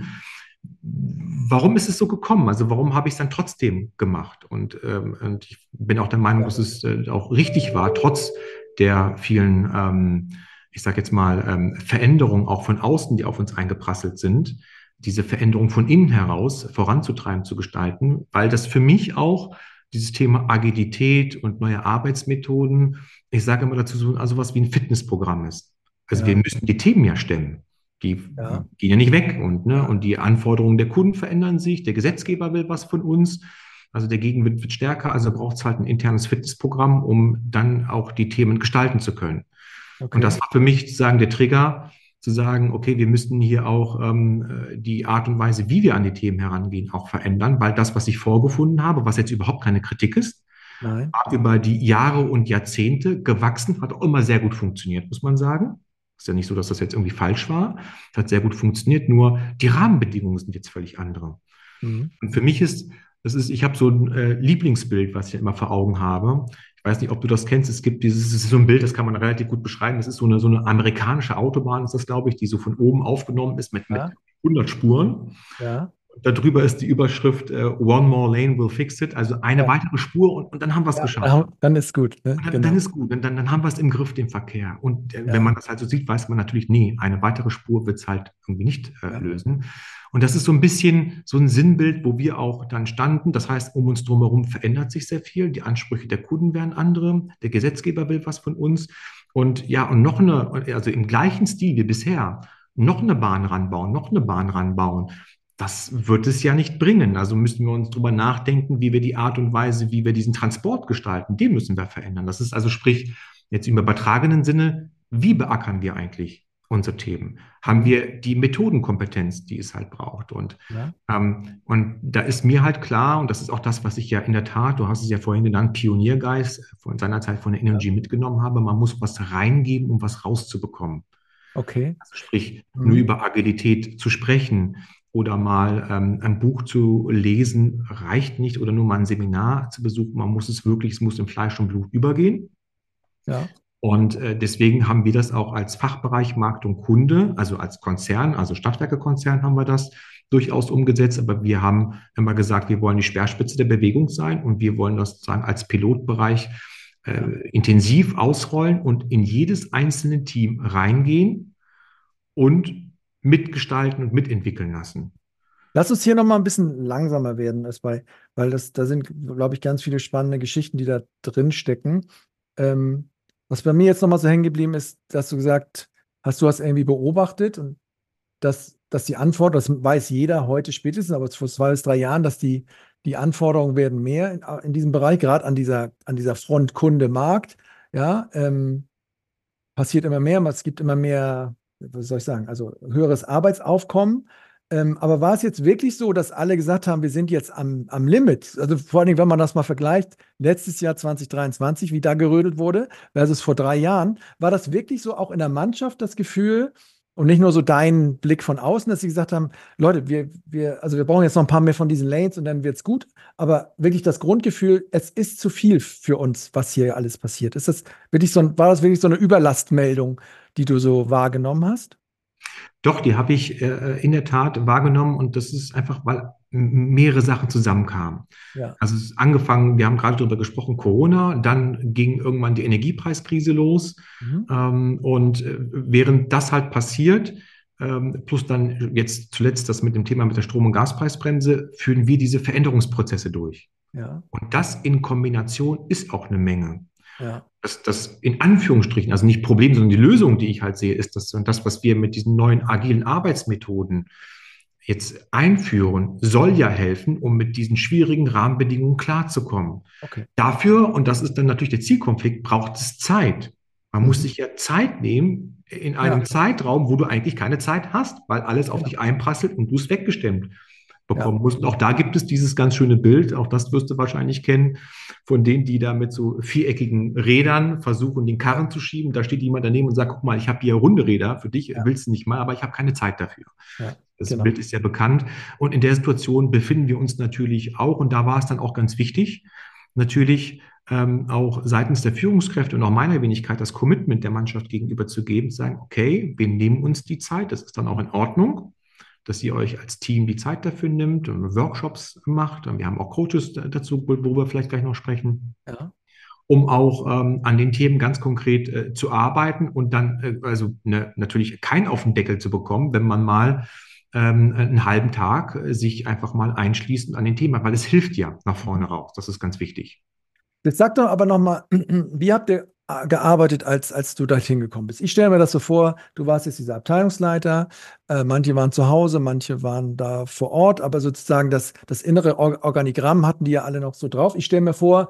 S1: Warum ist es so gekommen? Also warum habe ich es dann trotzdem gemacht? Und, ähm, und ich bin auch der Meinung, dass es äh, auch richtig war, trotz der vielen, ähm, ich sage jetzt mal, ähm, Veränderungen auch von außen, die auf uns eingeprasselt sind, diese Veränderung von innen heraus voranzutreiben, zu gestalten, weil das für mich auch dieses Thema Agilität und neue Arbeitsmethoden, ich sage immer dazu, so also was wie ein Fitnessprogramm ist. Also wir
S2: ja,
S1: müssen die Themen ja stemmen. Die
S2: ja,
S1: gehen ja nicht weg und, ne,
S2: ja.
S1: und die Anforderungen der Kunden verändern sich, der Gesetzgeber will was von uns, also der Gegenwind wird stärker, also braucht es halt ein internes Fitnessprogramm, um dann auch die Themen gestalten zu können. Und
S2: Okay.
S1: das war für mich sozusagen der Trigger, zu sagen, okay, wir müssten hier auch ähm, die Art und Weise, wie wir an die Themen herangehen, auch verändern, weil das, was ich vorgefunden habe, was jetzt überhaupt keine Kritik ist,
S2: Nein.
S1: über die Jahre und Jahrzehnte gewachsen, hat auch immer sehr gut funktioniert, muss man sagen. Ist ja nicht so, dass das jetzt irgendwie falsch war. Es hat sehr gut funktioniert, nur die Rahmenbedingungen sind jetzt völlig andere.
S2: Mhm.
S1: Und für mich ist, das ist, ich habe so ein äh, Lieblingsbild, was ich immer vor Augen habe. Ich weiß nicht, ob du das kennst. Es gibt dieses, es ist so ein Bild, das kann man relativ gut beschreiben. Das ist so eine, so eine amerikanische Autobahn, ist das, glaube ich, die so von oben aufgenommen ist mit, mit
S2: Ja,
S1: hundert Spuren.
S2: ja,
S1: Darüber ist die Überschrift äh, One more lane will fix it, also eine
S2: ja,
S1: weitere Spur und, und dann haben wir es
S2: ja.
S1: geschafft.
S2: Dann dann ist gut, ne?
S1: Und dann, dann
S2: Genau.
S1: ist gut, dann, dann, dann haben wir es im Griff, den Verkehr. Und äh, wenn
S2: Ja,
S1: man das halt so sieht, weiß man natürlich, nee, eine weitere Spur wird es halt irgendwie nicht äh,
S2: ja,
S1: lösen. Und das ist so ein bisschen so ein Sinnbild, wo wir auch dann standen. Das heißt, um uns drumherum verändert sich sehr viel. Die Ansprüche der Kunden werden andere. Der Gesetzgeber will was von uns. Und ja, und noch eine, also im gleichen Stil wie bisher, noch eine Bahn ranbauen, noch eine Bahn ranbauen. Das wird es ja nicht bringen. Also müssen wir uns drüber nachdenken, wie wir die Art und Weise, wie wir diesen Transport gestalten, den müssen wir verändern. Das ist also sprich, jetzt im übertragenen Sinne, wie beackern wir eigentlich unsere Themen? Haben
S2: mhm.
S1: wir die Methodenkompetenz, die es halt braucht? Und,
S2: Ja,
S1: ähm, und da ist mir halt klar, und das ist auch das, was ich ja in der Tat, du hast es ja vorhin genannt, Pioniergeist von seiner Zeit von der
S2: ja,
S1: Energy mitgenommen habe, man muss was reingeben, um was rauszubekommen.
S2: okay.
S1: Also sprich, nur
S2: Mhm.
S1: über Agilität zu sprechen oder mal ähm, ein Buch zu lesen, reicht nicht oder nur mal ein Seminar zu besuchen. Man muss es wirklich, es muss in Fleisch und Blut übergehen.
S2: Ja,
S1: Und äh, deswegen haben wir das auch als Fachbereich Markt und Kunde, also als Konzern, also Stadtwerke-Konzern haben wir das durchaus umgesetzt. Aber wir haben immer gesagt, wir wollen die Speerspitze der Bewegung sein und wir wollen das sozusagen als Pilotbereich
S2: ja.
S1: äh, intensiv ausrollen und in jedes einzelne Team reingehen und mitgestalten und mitentwickeln lassen.
S2: Lass uns hier noch mal ein bisschen langsamer werden, das bei, weil das, da sind, glaube ich, ganz viele spannende Geschichten, die da drin stecken. Ähm, was bei mir jetzt noch mal so hängen geblieben ist, dass du gesagt hast, du hast irgendwie beobachtet und dass, dass die Anforderungen, das weiß jeder heute spätestens, aber vor zwei bis drei Jahren, dass die, die Anforderungen werden mehr in, in diesem Bereich, gerade an dieser, an dieser Front Kunde-Markt. Ja, ähm, passiert immer mehr, es gibt immer mehr, was soll ich sagen, also höheres Arbeitsaufkommen. Ähm, aber war es jetzt wirklich so, dass alle gesagt haben, wir sind jetzt am, am Limit? Also vor allen Dingen, wenn man das mal vergleicht, letztes Jahr zwanzig dreiundzwanzig, wie da gerödelt wurde, versus vor drei Jahren, war das wirklich so auch in der Mannschaft das Gefühl und nicht nur so dein Blick von außen, dass sie gesagt haben, Leute, wir, wir, also wir brauchen jetzt noch ein paar mehr von diesen Lanes und dann wird es gut, aber wirklich das Grundgefühl, es ist zu viel für uns, was hier alles passiert. Ist das wirklich so ein, war das wirklich so eine Überlastmeldung, die du so wahrgenommen hast?
S1: Doch, die habe ich äh, in der Tat wahrgenommen und das ist einfach, weil mehrere Sachen zusammenkamen.
S2: Ja.
S1: Also es ist angefangen, wir haben gerade darüber gesprochen, Corona, dann ging irgendwann die Energiepreiskrise los
S2: Mhm.
S1: ähm, und äh, während das halt passiert, ähm, plus dann jetzt zuletzt das mit dem Thema mit der Strom- und Gaspreisbremse, führen wir diese Veränderungsprozesse durch.
S2: Ja,
S1: Und das in Kombination ist auch eine Menge.
S2: ja,
S1: Das, das in Anführungsstrichen, also nicht Problem, sondern die Lösung, die ich halt sehe, ist das, und das, was wir mit diesen neuen agilen Arbeitsmethoden jetzt einführen, soll ja helfen, um mit diesen schwierigen Rahmenbedingungen klarzukommen.
S2: okay.
S1: Dafür, und das ist dann natürlich der Zielkonflikt, braucht es Zeit. Man muss
S2: Mhm.
S1: sich ja Zeit nehmen in
S2: Ja,
S1: einem Zeitraum, wo du eigentlich keine Zeit hast, weil alles auf
S2: genau.
S1: dich einprasselt und du es weggestemmt
S2: Ja,
S1: bekommen musst. Und auch da gibt es dieses ganz schöne Bild, auch das wirst du wahrscheinlich kennen, von denen, die da mit so viereckigen Rädern versuchen, den
S2: ja,
S1: Karren zu schieben. Da steht jemand daneben und sagt, guck mal, ich habe hier runde Räder, für dich
S2: ja,
S1: willst du nicht mal, aber ich habe keine Zeit dafür.
S2: ja,
S1: Das
S2: genau.
S1: Bild ist ja bekannt. Und in der Situation befinden wir uns natürlich auch. Und da war es dann auch ganz wichtig, natürlich ähm, auch seitens der Führungskräfte und auch meiner Wenigkeit das Commitment der Mannschaft gegenüber zu geben, zu sagen, okay, wir nehmen uns die Zeit, das ist dann auch in Ordnung, dass ihr euch als Team die Zeit dafür nimmt und Workshops macht. Und wir haben auch Coaches dazu, worüber wir vielleicht gleich noch sprechen,
S2: Ja,
S1: um auch ähm, an den Themen ganz konkret äh, zu arbeiten und dann äh, also ne, natürlich keinen auf den Deckel zu bekommen, wenn man mal ähm, einen halben Tag äh, sich einfach mal einschließt an den Thema, weil es hilft ja nach vorne
S2: mhm.
S1: raus. Das ist ganz wichtig.
S2: Jetzt sag doch aber nochmal, wie habt ihr äh, gearbeitet, als, als du dorthin gekommen bist? Ich stelle mir das so vor, du warst jetzt dieser Abteilungsleiter, äh, manche waren zu Hause, manche waren da vor Ort, aber sozusagen das, das innere Or Organigramm hatten die ja alle noch so drauf. Ich stelle mir vor,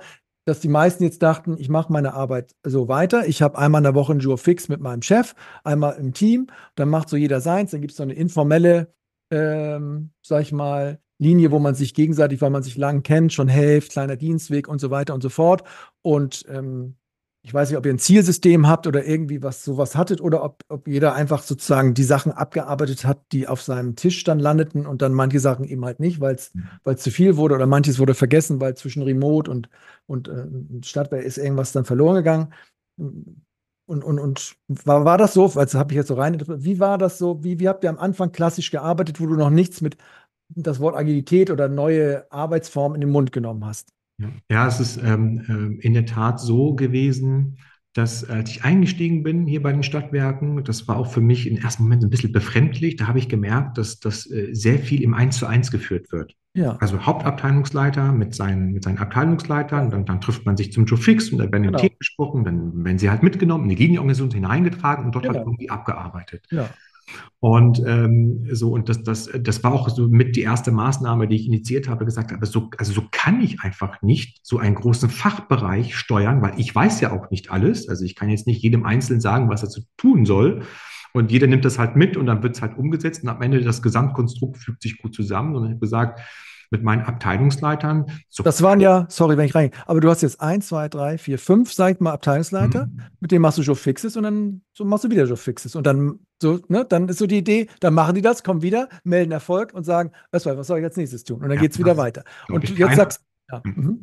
S2: dass die meisten jetzt dachten, ich mache meine Arbeit so weiter. Ich habe einmal in der Woche einen Jour fix mit meinem Chef, einmal im Team, dann macht so jeder seins, dann gibt es so eine informelle, ähm, sag ich mal, Linie, wo man sich gegenseitig, weil man sich lang kennt, schon hilft, kleiner Dienstweg und so weiter und so fort. Und ähm, ich weiß nicht, ob ihr ein Zielsystem habt oder irgendwie was sowas hattet oder ob, ob jeder einfach sozusagen die Sachen abgearbeitet hat, die auf seinem Tisch dann landeten und dann manche Sachen eben halt nicht, weil es weil es zu viel wurde oder manches wurde vergessen, weil zwischen Remote und, und äh, Stadtwehr ist irgendwas dann verloren gegangen. Und, und, und war, war das so, also habe ich jetzt so rein, wie war das so, wie, wie habt ihr am Anfang klassisch gearbeitet, wo du noch nichts mit das Wort Agilität oder neue Arbeitsform in den Mund genommen hast?
S1: Ja, ja, es ist ähm, ähm, in der Tat so gewesen, dass als ich eingestiegen bin hier bei den Stadtwerken, das war auch für mich im ersten Moment ein bisschen befremdlich. Da habe ich gemerkt, dass das äh, sehr viel im Eins zu eins geführt wird.
S2: Ja,
S1: Also Hauptabteilungsleiter mit seinen, mit seinen Abteilungsleitern,
S2: ja,
S1: dann, dann trifft man sich zum Joe Fix und dann werden die
S2: genau,
S1: Themen besprochen, dann werden sie halt mitgenommen, in die Linienorganisation hineingetragen und dort halt
S2: genau,
S1: irgendwie abgearbeitet.
S2: ja.
S1: Und ähm, so, und das, das, das war auch so mit die erste Maßnahme, die ich initiiert habe, gesagt habe, so, also so kann ich einfach nicht so einen großen Fachbereich steuern, weil ich weiß ja auch nicht alles. Also ich kann jetzt nicht jedem Einzelnen sagen, was er zu tun soll. Und jeder nimmt das halt mit und dann wird es halt umgesetzt und am Ende das Gesamtkonstrukt fügt sich gut zusammen. Und ich habe gesagt, mit meinen Abteilungsleitern, so.
S2: Das waren ja, sorry, wenn ich reingehe, aber du hast jetzt eins, zwei, drei, vier, fünf, sag ich mal, Abteilungsleiter,
S1: Mhm.
S2: mit denen machst du Job Fixes und dann so machst du wieder Job Fixes. Und dann, so, ne, dann ist so die Idee, dann machen die das, kommen wieder, melden Erfolg und sagen, was, was soll ich als nächstes tun? Und dann
S1: Ja,
S2: geht es wieder
S1: das
S2: weiter.
S1: glaube
S2: Und du
S1: ich
S2: jetzt
S1: keiner.
S2: sagst, ja, mhm,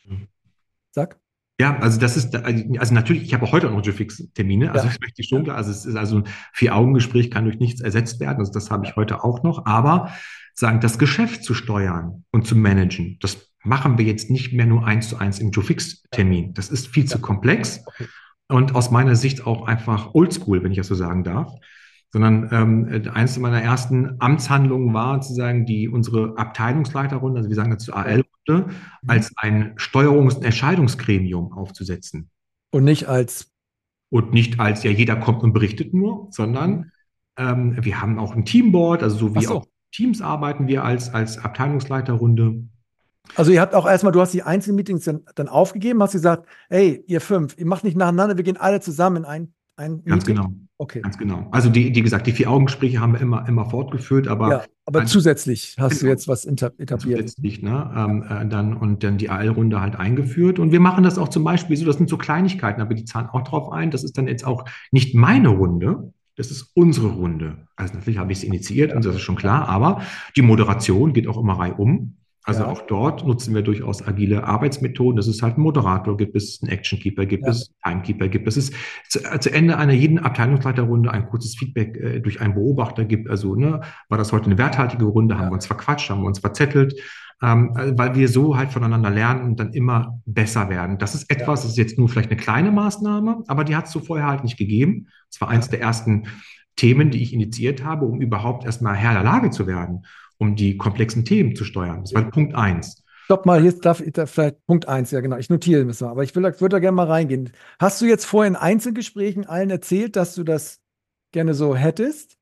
S2: sag,
S1: Ja, also das ist, also natürlich, ich habe auch heute auch noch Fix-Termine, also
S2: ja,
S1: das möchte ich schon
S2: ja,
S1: klar, also es ist also ein Vier-Augen-Gespräch kann durch nichts ersetzt werden, also das habe
S2: ja,
S1: ich heute auch noch, aber sagen, das Geschäft zu steuern und zu managen, das machen wir jetzt nicht mehr nur eins zu eins im
S2: ja,
S1: Fix-Termin. Das ist viel zu
S2: ja,
S1: komplex
S2: okay,
S1: und aus meiner Sicht auch einfach oldschool, wenn ich das so sagen darf. Sondern ähm, eines meiner ersten Amtshandlungen war, zu sagen, die unsere Abteilungsleiterrunde, also wir sagen dazu
S2: ja.
S1: A L-Runde,
S2: Mhm.
S1: als ein Steuerungs- und Entscheidungsgremium aufzusetzen.
S2: Und nicht als,
S1: Und nicht als, ja, jeder kommt und berichtet nur,
S2: mhm.
S1: sondern ähm, wir haben auch ein Teamboard, also so
S2: Ach
S1: wie auch
S2: so.
S1: Teams arbeiten wir als, als Abteilungsleiterrunde.
S2: Also ihr habt auch erstmal, du hast die Einzelmeetings dann, dann aufgegeben, hast gesagt, hey, ihr fünf, ihr macht nicht nacheinander, wir gehen alle zusammen in ein, ein
S1: Ganz
S2: Meeting.
S1: genau.
S2: Okay.
S1: Ganz genau. Also die, wie gesagt, die Vier-Augen-Gespräche haben wir immer, immer fortgeführt, aber
S2: Ja, aber
S1: äh,
S2: zusätzlich hast du
S1: genau,
S2: jetzt was inter- etabliert.
S1: zusätzlich, ne,
S2: Ja,
S1: ähm, äh, dann und dann die A L-Runde halt eingeführt. Und wir machen das auch zum Beispiel so, das sind so Kleinigkeiten, aber die zahlen auch drauf ein. Das ist dann jetzt auch nicht meine Runde, das ist unsere Runde. Also natürlich habe ich es initiiert und
S2: ja,
S1: das ist schon
S2: ja,
S1: klar, aber die Moderation geht auch immer reihum. Also
S2: ja,
S1: auch dort nutzen wir durchaus agile Arbeitsmethoden. Das ist halt ein Moderator, gibt es einen Actionkeeper, gibt
S2: ja,
S1: es Timekeeper, gibt es, es ist zu, zu Ende einer jeden Abteilungsleiterrunde ein kurzes Feedback äh, durch einen Beobachter gibt. Also, ne, war das heute eine werthaltige Runde? Haben wir
S2: ja,
S1: uns verquatscht? Haben wir uns verzettelt? Ähm, äh, weil wir so halt voneinander lernen und dann immer besser werden. Das ist
S2: ja,
S1: etwas, das ist jetzt nur vielleicht eine kleine Maßnahme, aber die hat es so vorher halt nicht gegeben. Es war eins
S2: ja.
S1: der ersten Themen, die ich initiiert habe, um überhaupt erstmal Herr der Lage zu werden, um die komplexen Themen zu steuern. Das war Punkt eins.
S2: Stopp mal, hier darf ich da vielleicht Punkt eins, ja genau, ich notiere das mal, aber ich will, würde da gerne mal reingehen. Hast du jetzt vorher in Einzelgesprächen allen erzählt, dass du das gerne so hättest?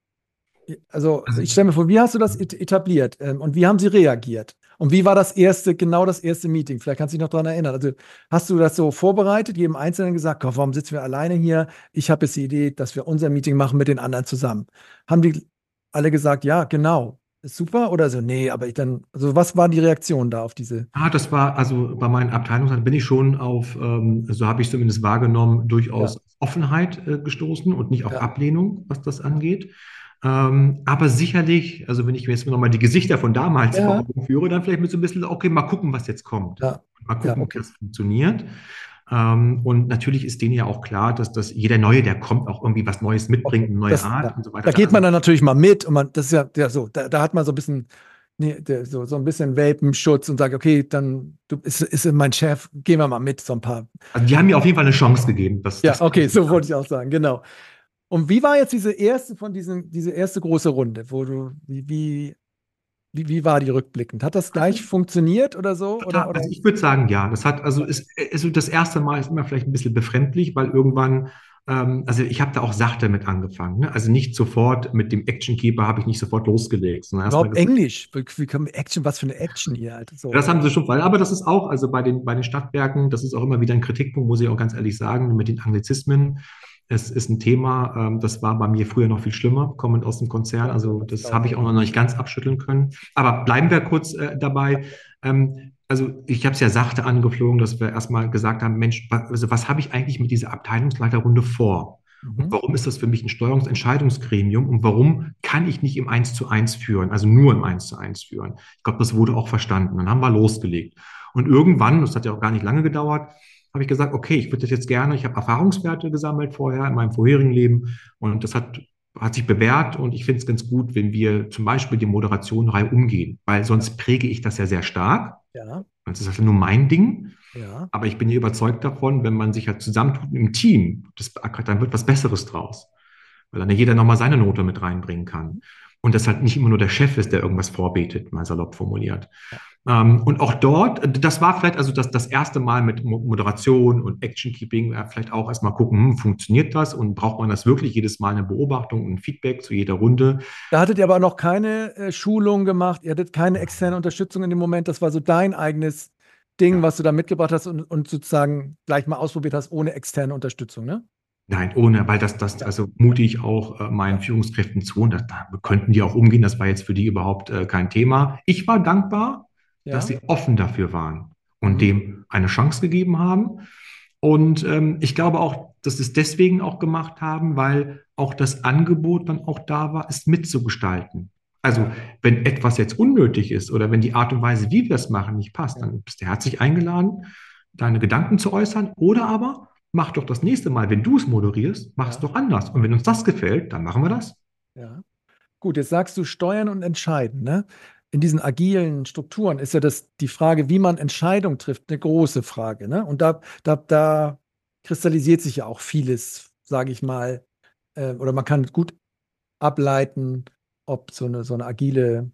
S2: Also
S1: Also,
S2: ich stelle mir vor, wie hast du das et- etabliert ähm, und wie haben sie reagiert? Und wie war das erste, genau das erste Meeting? Vielleicht kannst du dich noch daran erinnern. Also hast du das so vorbereitet, jedem Einzelnen gesagt, Gott, warum sitzen wir alleine hier? Ich habe jetzt die Idee, dass wir unser Meeting machen mit den anderen zusammen. Haben die alle gesagt, ja, genau, ist super? Oder so, nee, aber ich dann, also was war die Reaktion da auf diese?
S1: ah, das war, also bei meinen Abteilungen bin ich schon auf, ähm, so habe ich zumindest wahrgenommen,
S2: Ja,
S1: durchaus Offenheit äh, gestoßen und nicht auf
S2: ja,
S1: Ablehnung, was das angeht. Ähm, aber sicherlich, also wenn ich mir jetzt nochmal die Gesichter von damals vor
S2: ja,
S1: Augen führe, dann vielleicht mit so ein bisschen, okay, mal gucken, was jetzt kommt.
S2: ja,
S1: Mal
S2: ja,
S1: gucken, wie
S2: okay.
S1: das funktioniert. Ähm, und natürlich ist denen ja auch klar, dass das jeder Neue, der kommt, auch irgendwie was Neues mitbringt,
S2: Okay.
S1: eine neue
S2: Das,
S1: Art
S2: ja.
S1: und so weiter.
S2: Da
S1: Da,
S2: geht
S1: also
S2: man dann natürlich mal mit und man, das ist ja, ja so, da, da hat man so ein bisschen, nee, der, so, so ein bisschen Welpenschutz und sagt, okay, dann du, ist, ist mein Chef, gehen wir mal mit, so ein paar.
S1: also die haben mir auf jeden Fall eine Chance gegeben. Das,
S2: Ja,
S1: das kann
S2: okay,
S1: ich nicht
S2: so
S1: sagen.
S2: wollte ich auch sagen, genau. Und wie war jetzt diese erste von diesen, diese erste große Runde, wo du, wie, wie, wie, wie war die rückblickend? Hat das gleich funktioniert oder so? Oder,
S1: Total.
S2: oder?
S1: Also ich würde sagen, ja. Das hat, also ist, also das erste Mal ist immer vielleicht ein bisschen befremdlich, weil irgendwann Ähm, also ich habe da auch sachte mit angefangen. Ne? Also nicht sofort mit dem Action Keeper habe ich nicht sofort losgelegt, sondern erstmal
S2: Überhaupt
S1: gesagt,
S2: Englisch. Wie, wie kommen Action, was für eine Action hier, Alter. So.
S1: das haben sie schon, aber das ist auch, also bei den, bei den Stadtwerken, das ist auch immer wieder ein Kritikpunkt, muss ich auch ganz ehrlich sagen, mit den Anglizismen. Es ist ein Thema, ähm, das war bei mir früher noch viel schlimmer, kommend aus dem Konzern.
S2: Ja,
S1: Also
S2: das
S1: das
S2: glaube
S1: habe ich
S2: ich.
S1: auch noch nicht ganz abschütteln können. Aber bleiben wir kurz äh, dabei. Ähm, also ich habe es ja sachte angeflogen, dass wir erstmal gesagt haben, Mensch, was, also was habe ich eigentlich mit dieser Abteilungsleiterrunde vor? Und
S2: Mhm.
S1: warum ist das für mich ein Steuerungsentscheidungsgremium? Und warum kann ich nicht im Eins zu eins führen, also nur im Eins zu eins führen? Ich glaube, das wurde auch verstanden. Dann haben wir losgelegt. Und irgendwann, das hat ja auch gar nicht lange gedauert, habe ich gesagt, okay, ich würde das jetzt gerne, ich habe Erfahrungswerte gesammelt vorher in meinem vorherigen Leben und das hat, hat sich bewährt und ich finde es ganz gut, wenn wir zum Beispiel die Moderation Reihe umgehen, weil sonst präge ich das ja sehr stark.
S2: Ja,
S1: Das ist also nur mein Ding.
S2: ja.
S1: Aber ich bin ja überzeugt davon, wenn man sich halt zusammentut im Team, das beackert, dann wird was Besseres draus. Weil dann ja jeder nochmal seine Note mit reinbringen kann. Und das halt nicht immer nur der Chef ist, der irgendwas vorbetet, mal salopp formuliert. Ähm, und auch dort, das war vielleicht also das, das erste Mal mit Moderation und Action-Keeping, äh, vielleicht auch erstmal gucken, hm, funktioniert das und braucht man das wirklich jedes Mal eine Beobachtung und ein Feedback zu jeder Runde?
S2: Da hattet ihr aber noch keine äh, Schulung gemacht, ihr hattet keine externe Unterstützung in dem Moment. Das war so dein eigenes Ding,
S1: Ja.
S2: was du da mitgebracht hast und, und sozusagen gleich mal ausprobiert hast, ohne externe Unterstützung, ne?
S1: Nein, ohne, weil das, das,
S2: Ja,
S1: also mute ich auch äh, meinen
S2: ja,
S1: Führungskräften zu und das, da könnten die auch umgehen. Das war jetzt für die überhaupt äh, kein Thema. Ich war dankbar, dass
S2: ja.
S1: sie offen dafür waren und
S2: Mhm.
S1: dem eine Chance gegeben haben. Und ähm, ich glaube auch, dass sie es deswegen auch gemacht haben, weil auch das Angebot dann auch da war, es mitzugestalten. Also,
S2: Ja,
S1: wenn etwas jetzt unnötig ist oder wenn die Art und Weise, wie wir es machen, nicht passt,
S2: ja,
S1: dann bist du herzlich eingeladen, deine Gedanken zu äußern oder aber mach doch das nächste Mal, wenn du es moderierst, mach es
S2: ja,
S1: doch anders. Und wenn uns das gefällt, dann machen wir das.
S2: ja. Gut, jetzt sagst du steuern und entscheiden, ne? In diesen agilen Strukturen ist ja das die Frage, wie man Entscheidungen trifft, eine große Frage, ne? Und da, da, da kristallisiert sich ja auch vieles, sage ich mal, äh, oder man kann gut ableiten, ob so eine, so eine agile,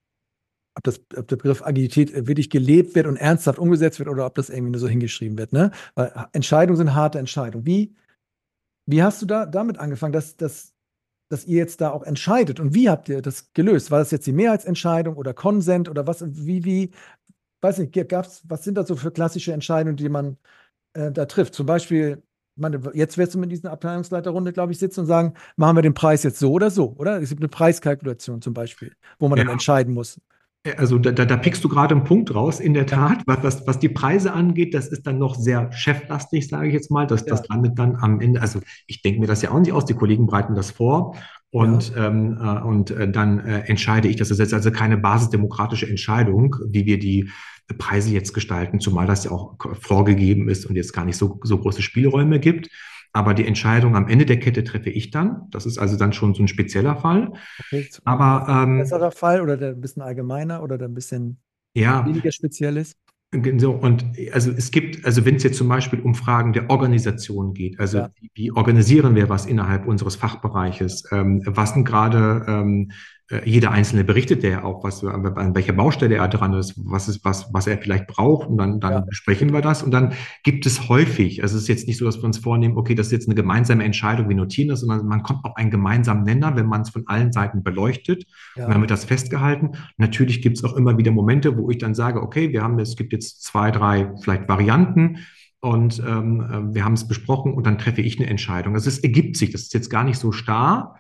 S2: ob das, ob der Begriff Agilität äh, wirklich gelebt wird und ernsthaft umgesetzt wird oder ob das irgendwie nur so hingeschrieben wird, ne? Weil Entscheidungen sind harte Entscheidungen. Wie, wie hast du da damit angefangen, dass, dass, dass ihr jetzt da auch entscheidet? Und wie habt ihr das gelöst? War das jetzt die Mehrheitsentscheidung oder Konsent oder was, wie, wie, weiß nicht, gab's, was sind das so für klassische Entscheidungen, die man äh, da trifft? Zum Beispiel, ich meine, jetzt wirst du mit dieser Abteilungsleiterrunde, glaube ich, sitzen und sagen, machen wir den Preis jetzt so oder so, oder? Es gibt eine Preiskalkulation zum Beispiel, wo man dann
S1: Ja,
S2: entscheiden muss.
S1: also da, da, da pickst du gerade einen Punkt raus. In der
S2: Ja,
S1: Tat, was, was, was die Preise angeht, das ist dann noch sehr cheflastig, sage ich jetzt mal. Das, das
S2: ja,
S1: landet dann am Ende. Also ich denke mir das ja auch nicht aus. Die Kollegen bereiten das vor
S2: ja,
S1: und, ähm, äh, und äh, dann äh, entscheide ich. Das ist jetzt also keine basisdemokratische Entscheidung, wie wir die Preise jetzt gestalten, zumal das ja auch vorgegeben ist und jetzt gar nicht so, so große Spielräume gibt. Aber die Entscheidung am Ende der Kette treffe ich dann. Das ist also dann schon so ein spezieller Fall.
S2: okay.
S1: Aber ähm,
S2: Besserer Fall oder der ein bisschen allgemeiner oder der ein bisschen
S1: ja,
S2: weniger speziell ist?
S1: so, und also es gibt, also wenn es jetzt zum Beispiel um Fragen der Organisation geht, also
S2: Ja,
S1: wie, wie organisieren wir was innerhalb unseres Fachbereiches, ähm, was sind gerade, ähm, äh, jeder Einzelne berichtet der ja auch, was, an, an welcher Baustelle er dran ist, was ist, was, was er vielleicht braucht und dann,
S2: ja,
S1: dann besprechen wir das und dann gibt es häufig, also es ist jetzt nicht so, dass wir uns vornehmen, okay, das ist jetzt eine gemeinsame Entscheidung, wir notieren das, sondern man kommt auf einen gemeinsamen Nenner, wenn man es von allen Seiten beleuchtet und
S2: ja,
S1: dann wird das festgehalten. Natürlich gibt es auch immer wieder Momente, wo ich dann sage, okay, wir haben, es gibt jetzt zwei, drei vielleicht Varianten und ähm, äh, wir haben es besprochen und dann treffe ich eine Entscheidung. Also es ergibt sich, das ist jetzt gar nicht so starr.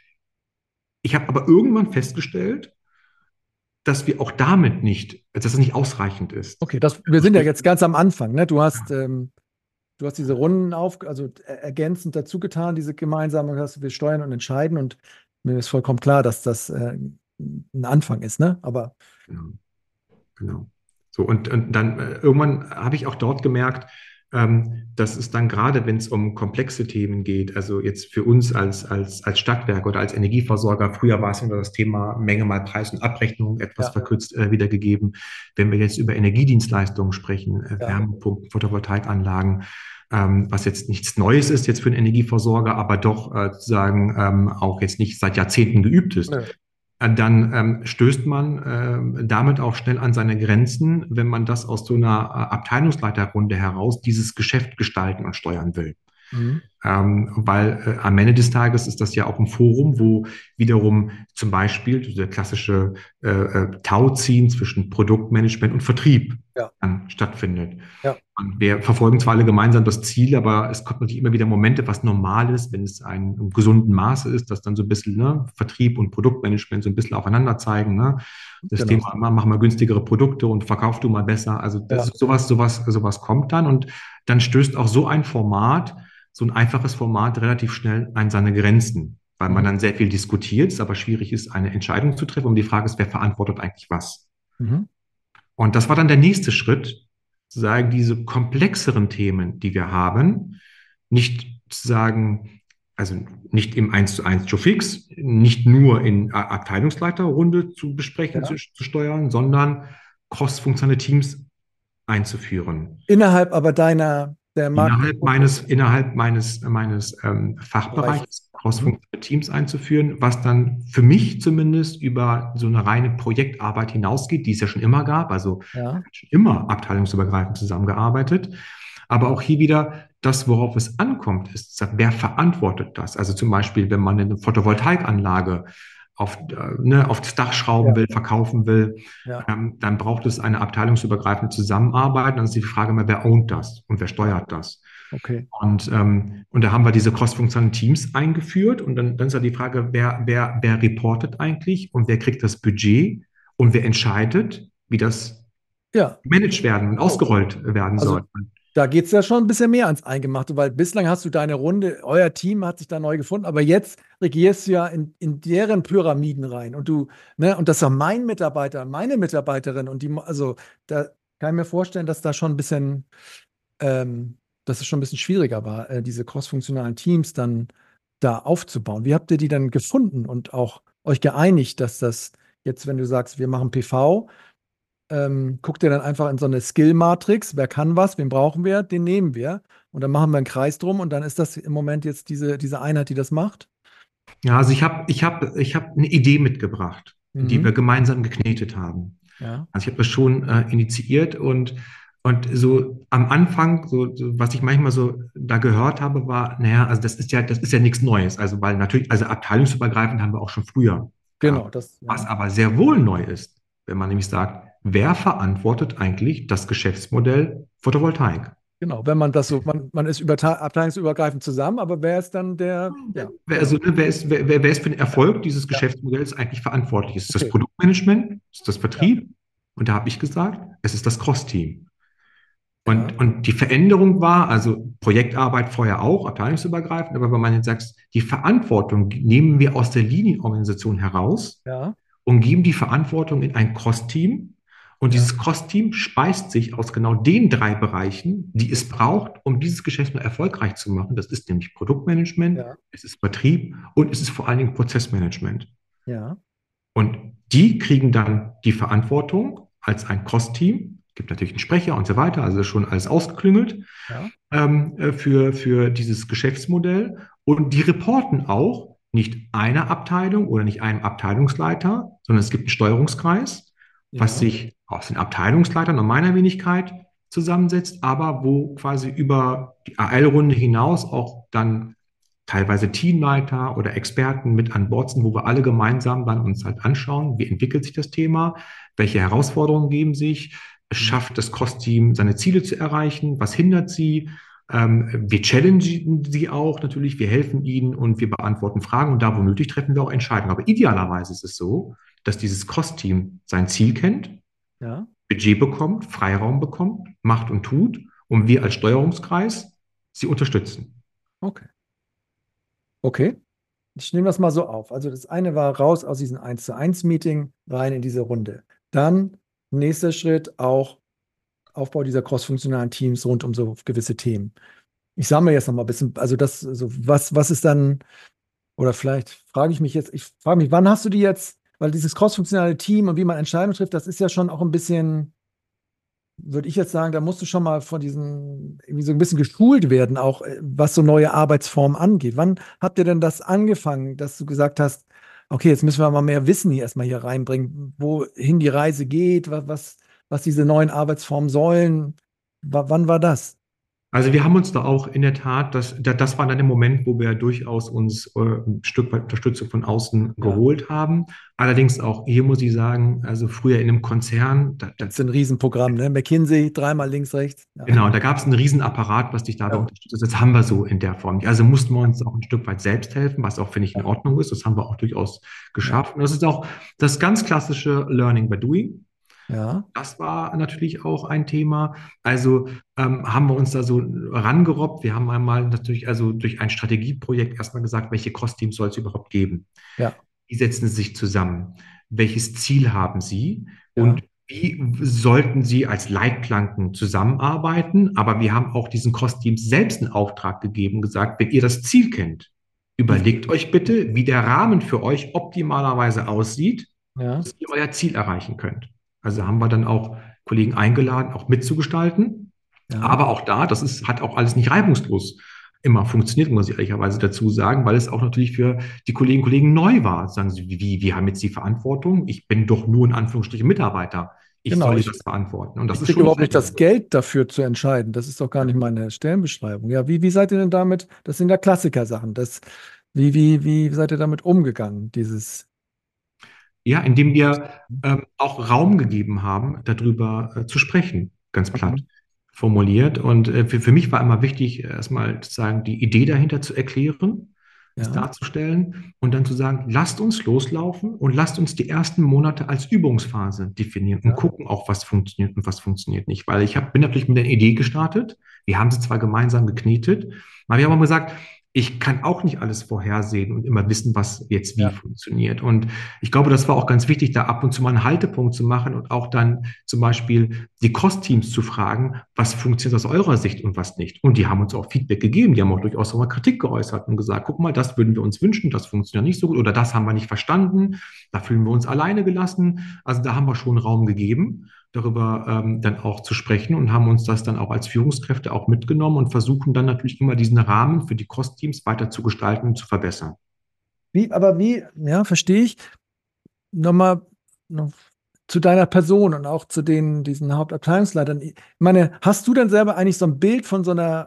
S1: Ich habe aber irgendwann festgestellt, dass wir auch damit nicht, dass es nicht ausreichend ist.
S2: okay, das, wir
S1: Also
S2: sind ja
S1: sprich,
S2: jetzt ganz am Anfang, ne? Du hast, ähm, du hast diese Runden auf, also er- ergänzend dazu getan, diese gemeinsame, hast, wir steuern und entscheiden und mir ist vollkommen klar, dass das äh, ein Anfang ist, ne? Aber
S1: genau. Genau. So, und, und dann äh, irgendwann habe ich auch dort gemerkt, ähm, dass es dann gerade, wenn es um komplexe Themen geht, also jetzt für uns als, als, als Stadtwerk oder als Energieversorger, früher war es immer das Thema Menge mal Preis und Abrechnung, etwas
S2: ja,
S1: verkürzt äh, wiedergegeben. Wenn wir jetzt über Energiedienstleistungen sprechen, äh,
S2: ja,
S1: Wärmepumpen, Photovoltaikanlagen, ähm, was jetzt nichts Neues ist jetzt für einen Energieversorger, aber doch äh, sozusagen ähm, auch jetzt nicht seit Jahrzehnten geübt ist,
S2: nö.
S1: dann ähm, stößt man ähm, damit auch schnell an seine Grenzen, wenn man das aus so einer äh, Abteilungsleiterrunde heraus dieses Geschäft gestalten und steuern will.
S2: Mhm.
S1: Ähm, weil äh, am Ende des Tages ist das ja auch ein Forum, wo wiederum zum Beispiel der klassische äh, äh, Tauziehen zwischen Produktmanagement und Vertrieb
S2: Ja,
S1: dann stattfindet.
S2: ja,
S1: Und wir verfolgen zwar alle gemeinsam das Ziel, aber es kommt natürlich immer wieder Momente, was normal ist, wenn es ein im gesunden Maße ist, dass dann so ein bisschen ne, Vertrieb und Produktmanagement so ein bisschen aufeinander zeigen. Ne? Das
S2: genau.
S1: Thema, mach mal günstigere Produkte und verkauf du mal besser. Also das,
S2: Ja.
S1: sowas, sowas, sowas kommt dann und dann stößt auch so ein Format, so ein einfaches Format relativ schnell an seine Grenzen, weil man
S2: Mhm.
S1: dann sehr viel diskutiert, es aber schwierig ist, eine Entscheidung zu treffen. Und die Frage ist, wer verantwortet eigentlich was?
S2: Mhm.
S1: Und das war dann der nächste Schritt, zu sagen, diese komplexeren Themen, die wir haben, nicht zu sagen, also nicht im eins zu eins Joe Fix, nicht nur in A- Abteilungsleiterrunde zu besprechen, zu,
S2: Ja.
S1: zu steuern, sondern cross-funktionale Teams einzuführen.
S2: Innerhalb aber deiner, der
S1: Innerhalb
S2: Marketing-Gruppe,
S1: meines, innerhalb meines, meines ähm,
S2: Bereiches.
S1: Fachbereichs
S2: Mhm.
S1: cross-funktionale Teams einzuführen, was dann für mich zumindest über so eine reine Projektarbeit hinausgeht, die es ja schon immer gab. Also
S2: Ja,
S1: schon immer abteilungsübergreifend zusammengearbeitet. Aber auch hier wieder das, worauf es ankommt, ist, wer verantwortet das? Also zum Beispiel, wenn man eine Photovoltaikanlage auf, äh, ne, aufs Dach schrauben
S2: ja,
S1: will, verkaufen will,
S2: ja,
S1: ähm, dann braucht es eine abteilungsübergreifende Zusammenarbeit. Dann ist die Frage immer, wer ownt das und wer
S2: ja,
S1: steuert das?
S2: okay.
S1: Und, ähm, und da haben wir diese cross-funktionalen Teams eingeführt. Und dann, dann ist ja die Frage, wer, wer, wer reportet eigentlich und wer kriegt das Budget und wer entscheidet, wie das
S2: Ja,
S1: gemanagt werden und
S2: oh.
S1: ausgerollt werden
S2: Also
S1: soll.
S2: da geht es ja schon ein bisschen mehr ans Eingemachte, weil bislang hast du deine Runde, euer Team hat sich da neu gefunden, aber jetzt regierst du ja in, in deren Pyramiden rein und du, ne, und das ist ja mein Mitarbeiter, meine Mitarbeiterin und die, also da kann ich mir vorstellen, dass da schon ein bisschen, ähm, dass es schon ein bisschen schwieriger war, äh, diese crossfunktionalen Teams dann da aufzubauen. Wie habt ihr die dann gefunden und auch euch geeinigt, dass das jetzt, wenn du sagst, wir machen P V, ähm, guckt ihr dann einfach in so eine Skill-Matrix, wer kann was, wen brauchen wir, den nehmen wir. Und dann machen wir einen Kreis drum und dann ist das im Moment jetzt diese, diese Einheit, die das macht.
S1: Ja, also ich habe ich hab, ich hab eine Idee mitgebracht, die wir
S2: Mhm.
S1: gemeinsam geknetet haben.
S2: Ja,
S1: Also ich habe das schon äh, initiiert und, und so am Anfang, so, so, was ich manchmal so da gehört habe, war, naja, also das ist ja, das ist ja nichts Neues. Also weil natürlich, also abteilungsübergreifend haben wir auch schon früher gehabt.
S2: genau, das,
S1: Was
S2: ja.
S1: aber sehr wohl neu ist, wenn man nämlich sagt, wer verantwortet eigentlich das Geschäftsmodell Photovoltaik?
S2: Genau, wenn man das so, man, man ist über, abteilungsübergreifend zusammen, aber wer ist dann der, ja,
S1: Wer,
S2: genau.
S1: also, ne, wer, ist, wer, wer wer ist für den
S2: Ja,
S1: Erfolg dieses
S2: ja,
S1: Geschäftsmodells eigentlich verantwortlich? Ist es das
S2: okay.
S1: Produktmanagement? Ist es das
S2: Ja,
S1: Vertrieb? Und da habe ich gesagt, es ist das Cross-Team.
S2: ja,
S1: Und, und die Veränderung war, also Projektarbeit vorher auch, abteilungsübergreifend, aber wenn man jetzt sagt, die Verantwortung nehmen wir aus der Linienorganisation heraus
S2: ja,
S1: und geben die Verantwortung in ein Cross-Team. Und
S2: ja,
S1: dieses Cross-Team speist sich aus genau den drei Bereichen, die es braucht, um dieses Geschäftsmodell erfolgreich zu machen. Das ist nämlich Produktmanagement,
S2: ja,
S1: es ist Vertrieb und es ist vor allen Dingen Prozessmanagement.
S2: ja,
S1: Und die kriegen dann die Verantwortung als ein Cross-Team. Gibt natürlich einen Sprecher und so weiter, also schon alles ausgeklüngelt
S2: ja,
S1: ähm, äh, für, für dieses Geschäftsmodell. Und die reporten auch nicht einer Abteilung oder nicht einem Abteilungsleiter, sondern es gibt einen Steuerungskreis, was
S2: ja,
S1: sich aus den Abteilungsleitern und meiner Wenigkeit zusammensetzt, aber wo quasi über die A L-Runde hinaus auch dann teilweise Teamleiter oder Experten mit an Bord sind, wo wir alle gemeinsam dann uns halt anschauen, wie entwickelt sich das Thema, welche Herausforderungen geben sich,
S2: mhm.
S1: schafft das Cross-Team seine Ziele zu erreichen, was hindert sie, ähm, wir challengen sie auch natürlich, wir helfen ihnen und wir beantworten Fragen und da, wo nötig, treffen wir auch Entscheidungen. Aber idealerweise ist es so, dass dieses Cross-Team sein Ziel kennt,
S2: Ja,
S1: Budget bekommt, Freiraum bekommt, macht und tut und wir als Steuerungskreis sie unterstützen.
S2: okay. Okay. Ich nehme das mal so auf. Also das eine war raus aus diesem eins zu eins Meeting rein in diese Runde. Dann nächster Schritt auch Aufbau dieser crossfunktionalen Teams rund um so gewisse Themen. Ich sammle jetzt noch mal ein bisschen, also das, also was, was ist dann, oder vielleicht frage ich mich jetzt, ich frage mich, wann hast du die jetzt, weil dieses crossfunktionale Team und wie man Entscheidungen trifft, das ist ja schon auch ein bisschen, würde ich jetzt sagen, da musst du schon mal von diesen, irgendwie so ein bisschen geschult werden, auch äh, was so neue Arbeitsformen angeht. Wann habt ihr denn das angefangen, dass du gesagt hast, okay, jetzt müssen wir mal mehr Wissen hier erstmal hier reinbringen, wohin die Reise geht, was, was, was diese neuen Arbeitsformen sollen? W wann war das?
S1: Also wir haben uns da auch in der Tat, das, da- das war dann der Moment, wo wir durchaus uns äh, ein Stück weit Unterstützung von außen
S2: Ja.
S1: geholt haben. Allerdings auch hier muss ich sagen, also früher in einem Konzern, da, da,
S2: Das ist ein Riesenprogramm, ne? McKinsey, dreimal links, rechts. Ja.
S1: genau, da gab es einen Riesenapparat, was dich dabei
S2: Ja.
S1: unterstützt. Das haben wir so in der Form nicht. Also mussten wir uns auch ein Stück weit selbst helfen, was auch, finde ich, in
S2: Ja.
S1: Ordnung ist. Das haben wir auch durchaus
S2: Ja.
S1: geschafft. Und das ist auch das ganz klassische Learning by Doing.
S2: Ja.
S1: Das war natürlich auch ein Thema. Also ähm, haben wir uns da so rangerobbt. Wir haben einmal natürlich also durch ein Strategieprojekt erstmal gesagt, welche Cross-Teams soll es überhaupt geben?
S2: Ja.
S1: Wie setzen sie sich zusammen? Welches Ziel haben sie?
S2: Ja.
S1: Und wie sollten sie als Leitplanken zusammenarbeiten? Aber wir haben auch diesen Cross-Teams selbst einen Auftrag gegeben, gesagt, wenn ihr das Ziel kennt, überlegt euch bitte, wie der Rahmen für euch optimalerweise aussieht,
S2: Ja.
S1: dass ihr euer Ziel erreichen könnt. Also haben wir dann auch Kollegen eingeladen, auch mitzugestalten.
S2: Ja.
S1: Aber auch da, das ist, hat auch alles nicht reibungslos immer funktioniert, muss ich ehrlicherweise dazu sagen, weil es auch natürlich für die Kolleginnen und Kollegen neu war. Sagen sie, wie, wir haben jetzt die Verantwortung? Ich bin doch nur in Anführungsstrichen Mitarbeiter. Ich
S2: Genau.
S1: soll
S2: Ich,
S1: das verantworten. Und das
S2: ich
S1: ist
S2: kriege
S1: schon eine
S2: überhaupt nicht das
S1: Veränderung.
S2: Geld dafür zu entscheiden. Das ist doch gar nicht meine Stellenbeschreibung. Ja, wie, wie seid ihr denn damit? Das sind ja Klassiker-Sachen. Das, wie, wie, wie seid ihr damit umgegangen? Dieses.
S1: Ja, indem wir ähm, auch Raum gegeben haben, darüber äh, zu sprechen, ganz platt
S2: Mhm.
S1: formuliert. Und äh, für, für mich war immer wichtig, erstmal zu sagen, die Idee dahinter zu erklären, es
S2: Ja.
S1: darzustellen und dann zu sagen, lasst uns loslaufen und lasst uns die ersten Monate als Übungsphase definieren und
S2: Ja.
S1: gucken auch, was funktioniert und was funktioniert nicht. Weil ich hab, bin natürlich mit der Idee gestartet. Wir haben sie zwar gemeinsam geknetet, aber wir haben auch gesagt, ich kann auch nicht alles vorhersehen und immer wissen, was jetzt wie
S2: Ja.
S1: funktioniert. Und ich glaube, das war auch ganz wichtig, da ab und zu mal einen Haltepunkt zu machen und auch dann zum Beispiel die Cross-Teams zu fragen, was funktioniert aus eurer Sicht und was nicht. Und die haben uns auch Feedback gegeben. Die haben auch durchaus auch mal Kritik geäußert und gesagt, guck mal, das würden wir uns wünschen, das funktioniert nicht so gut oder das haben wir nicht verstanden, da fühlen wir uns alleine gelassen. Also da haben wir schon Raum gegeben, darüber ähm, dann auch zu sprechen und haben uns das dann auch als Führungskräfte auch mitgenommen und versuchen dann natürlich immer diesen Rahmen für die Cross-Teams weiter zu gestalten und zu verbessern.
S2: Wie, aber wie, ja, verstehe ich. Nochmal noch zu deiner Person und auch zu den, diesen Hauptabteilungsleitern. Ich meine, hast du denn selber eigentlich so ein Bild von so einer,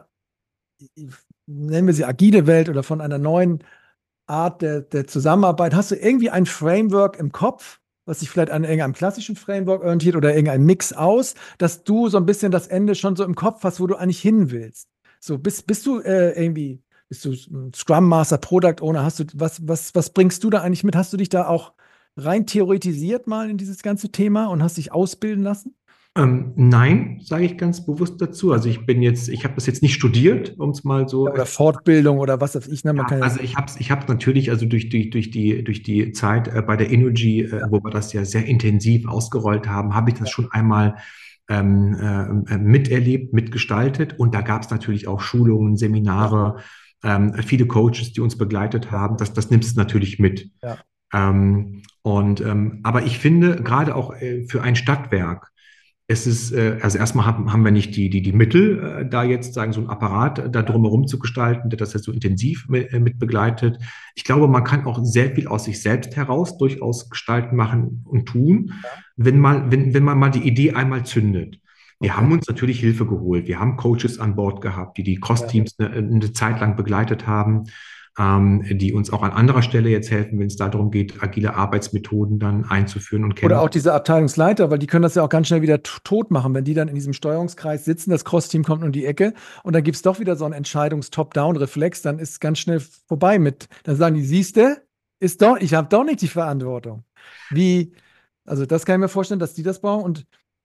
S2: nennen wir sie agile Welt oder von einer neuen Art der, der Zusammenarbeit? Hast du irgendwie ein Framework im Kopf, was sich vielleicht an irgendeinem klassischen Framework orientiert oder irgendein Mix aus, dass du so ein bisschen das Ende schon so im Kopf hast, wo du eigentlich hin willst? So, bist, bist du äh, irgendwie, bist du Scrum Master, Product Owner, hast du, was, was, was bringst du da eigentlich mit? Hast du dich da auch rein theoretisiert mal in dieses ganze Thema und hast dich ausbilden lassen?
S1: Ähm, nein, sage ich ganz bewusst dazu. Also ich bin jetzt, ich habe das jetzt nicht studiert, um es mal so.
S2: Ja, oder Fortbildung oder was weiß ich, ne? Man
S1: Ja,
S2: kann ja,
S1: also ich habe es ich hab's natürlich, also durch die, durch die, durch die Zeit äh, bei der Energy, äh,
S2: ja,
S1: wo wir das ja sehr intensiv ausgerollt haben, habe ich das schon einmal ähm, äh, miterlebt, mitgestaltet. Und da gab es natürlich auch Schulungen,
S2: ja,
S1: Seminare, ähm, viele Coaches, die uns begleitet
S2: ja,
S1: haben. Das, das nimmst du natürlich mit.
S2: ja,
S1: Ähm, und ähm, aber ich finde, gerade auch äh, für ein Stadtwerk, es ist, äh, also erstmal haben, haben wir nicht die, die, die Mittel, äh, da jetzt sagen, so ein Apparat äh, da
S2: ja,
S1: drumherum zu gestalten, der das jetzt so intensiv mit, äh, mit begleitet. Ich glaube, man kann auch sehr viel aus sich selbst heraus durchaus gestalten, machen und tun,
S2: ja,
S1: wenn mal, wenn, wenn man mal die Idee einmal zündet. Wir
S2: okay.
S1: haben uns natürlich Hilfe geholt. Wir haben Coaches an Bord gehabt, die die
S2: Ja.
S1: Cross-Teams eine, eine Zeit lang begleitet haben, ähm, die uns auch an anderer Stelle jetzt helfen, wenn es darum geht, agile Arbeitsmethoden dann einzuführen und
S2: Oder
S1: kennen.
S2: auch diese Abteilungsleiter, weil die können das ja auch ganz schnell wieder t- tot machen, wenn die dann in diesem Steuerungskreis sitzen, das Cross-Team kommt um die Ecke und dann gibt es doch wieder so einen Entscheidungs-Top-Down-Reflex, dann ist ganz schnell vorbei mit, dann sagen die, siehste, ist doch, ich habe doch nicht die Verantwortung. Wie, also das kann ich mir vorstellen, dass die das brauchen. Und